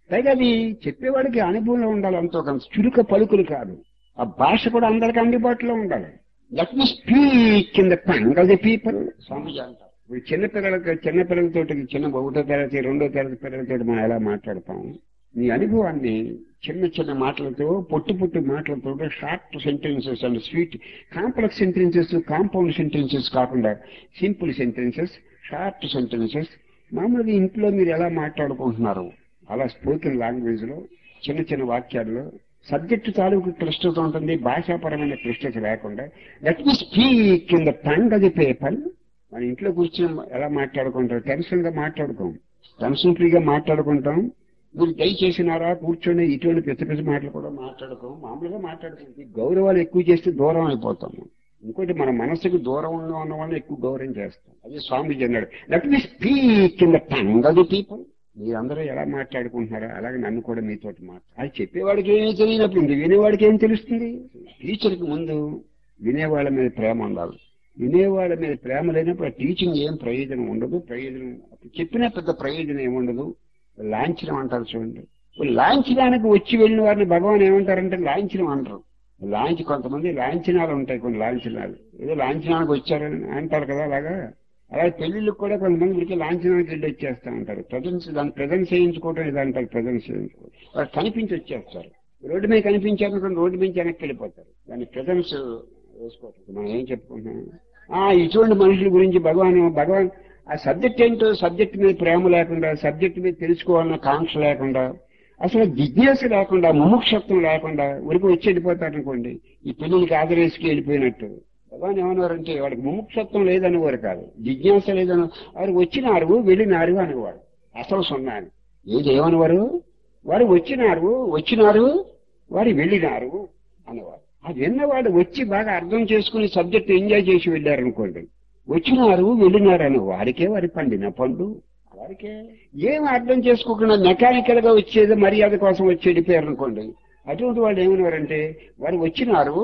పైగా అది చెప్పేవాడికి అనుభవంలో ఉండాలి, అంతో కొంత చురుక పలుకులు కాదు. ఆ భాష కూడా అందరికి అందుబాటులో ఉండాలి. Let me speak in the tongue of the people Swamiji అంటారు. ఇప్పుడు చిన్నపిల్లలతో చిన్న 1వ తరగతి 2వ తరగతి పిల్లలతో మనం ఎలా మాట్లాడతాం, నీ అనుభవాన్ని చిన్న చిన్న మాటలతో పొట్టు మాటలతో short sentences and sweet complex sentences compound sentences కాకుండా సింపుల్ సెంటెన్సెస్ షార్ట్ సెంటెన్సెస్ మామూలుగా ఇంట్లో మీరు ఎలా మాట్లాడుకుంటున్నారు అలా స్పోకెన్ లాంగ్వేజ్ లో చిన్న చిన్న వాక్యాల్లో సబ్జెక్టు తాలూకు క్లిష్టత ఉంటుంది, భాషాపరమైన క్లిష్టత లేకుండా let me speak in the tongue of the people. మన ఇంట్లో కూర్చొని ఎలా మాట్లాడుకుంటాం, టెన్షన్ గా మాట్లాడుకోం, టెన్షన్ ఫ్రీగా మాట్లాడుకుంటాం. మీరు దయచేసినారా కూర్చొని ఇటువంటి పెద్ద మాటలు కూడా మాట్లాడుకోం, మామూలుగా మాట్లాడుకుంటాం. గౌరవాలు ఎక్కువ చేస్తే దూరం అయిపోతాము. ఇంకోటి మన మనసుకు దూరంగా ఉన్న వాళ్ళని ఎక్కువ గౌరవం చేస్తాం. అదే స్వామిజీ అన్నాడు, let me speak in the tongue of the people. మీరందరూ ఎలా మాట్లాడుకుంటున్నారో అలాగే నన్ను కూడా మీతో అది చెప్పేవాడికి ఏమీ తెలియనప్పుడు ఇంక వినేవాడికి ఏం తెలుస్తుంది. టీచర్కి ముందు వినేవాళ్ళ మీద ప్రేమ ఉండాలి. వినేవాళ్ళ మీద ప్రేమ లేనప్పుడు ఆ టీచింగ్ ఏం ప్రయోజనం ఉండదు. చెప్పినా పెద్ద ప్రయోజనం ఏముండదు. లాంఛనం అంటారు చూడండి. లాంఛనానికి వచ్చి వెళ్ళిన వారిని భగవాన్ ఏమంటారంటే లాంఛనం అంటారు. కొంతమంది లాంఛనాలు ఉంటాయి, కొన్ని లాంఛనాలు ఏదో లాంఛనానికి వచ్చారని అంటారు కదా. అలాగే పెళ్లిళ్ళకి కూడా కొంతమంది ఉడికి లాంఛనానికి వెళ్ళి వచ్చేస్తా ఉంటారు. దాన్ని ప్రజెన్స్ చేయించుకోవటం ఇది అంటారు. ప్రజెన్స్ చేయించుకోవడం వాళ్ళు కనిపించి వచ్చేస్తారు. రోడ్డు మీద కనిపించారనుకోండి, రోడ్డు మీద వెనక్కి వెళ్ళిపోతారు. దాన్ని ప్రజెన్స్ వేసుకోవటం. మనం ఏం చెప్పుకుంటున్నాం, ఇటువంటి మనుషుల గురించి భగవాన్ ఆ సబ్జెక్ట్ ఏంటో సబ్జెక్ట్ మీద ప్రేమ లేకుండా, సబ్జెక్ట్ మీద తెలుసుకోవాలన్న కాంక్ష లేకుండా, అసలు జిజ్ఞాస లేకుండా, ముముక్షత్వం లేకుండా ఉరికి వచ్చి వెళ్ళిపోతారనుకోండి, ఈ పెళ్లికి ఆదరేసుకు వెళ్ళిపోయినట్టు. భగవాన్ ఏమన్నారంటే వాడికి ముముక్షత్వం లేదనేవారు కాదు, జిజ్ఞాస లేదని వారికి వచ్చినారు వెళ్ళినారు అనేవాడు. అసలు సున్నాను ఏది ఏమనేవారు, వారు వచ్చినారు వారు వెళ్ళినారు అనేవారు. అది విన్నవాడు వచ్చి బాగా అర్థం చేసుకుని సబ్జెక్ట్ ఎంజాయ్ చేసి వెళ్ళారనుకోండి, వచ్చినారు వెళ్ళినారు అని వారికే వారి పండిన పండు. వారికే ఏం అర్థం చేసుకోకుండా మెకానికల్ గా వచ్చేది మర్యాద కోసం వచ్చి వెళ్ళిపోయారు అనుకోండి, అటువంటి వాళ్ళు ఏమన్నారంటే వారు వచ్చినారు,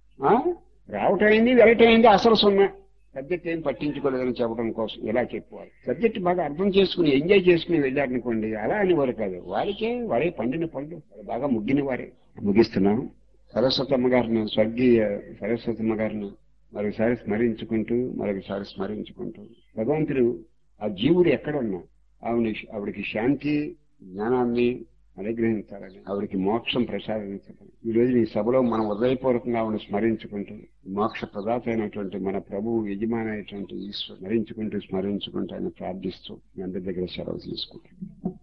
రావటమైంది వెళ్ళటమైంది, అసలు సున్నా, సబ్జెక్ట్ ఏం పట్టించుకోలేదని చెప్పడం కోసం ఇలా చెప్పేవారు. సబ్జెక్ట్ బాగా అర్థం చేసుకుని ఎంజాయ్ చేసుకుని వెళ్ళారనుకోండి, అలా అనేవారు కాదు. వారే పండిన పండు, బాగా ముగ్గిన వారే. ముగిస్తున్నాం. సరస్వతమ్మ గారిని, స్వర్గీయ సరస్వతమ్మ గారిని మరొకసారి స్మరించుకుంటూ భగవంతుడు ఆ జీవుడు ఎక్కడున్నా ఆవిడికి శాంతి జ్ఞానాన్ని అనుగ్రహించాలని, ఆవిడికి మోక్షం ప్రసాదించాలని ఈ రోజు ఈ సభలో మనం హృదయపూర్వకంగా ఆవిడని స్మరించుకుంటూ మోక్ష ప్రదాత అయినటువంటి మన ప్రభువు యజమాని అయినటువంటి ఈశ్వరు స్మరించుకుంటూ ఆయన ప్రార్థిస్తూ మీ అందరి దగ్గర సెలవు తీసుకుంటాం.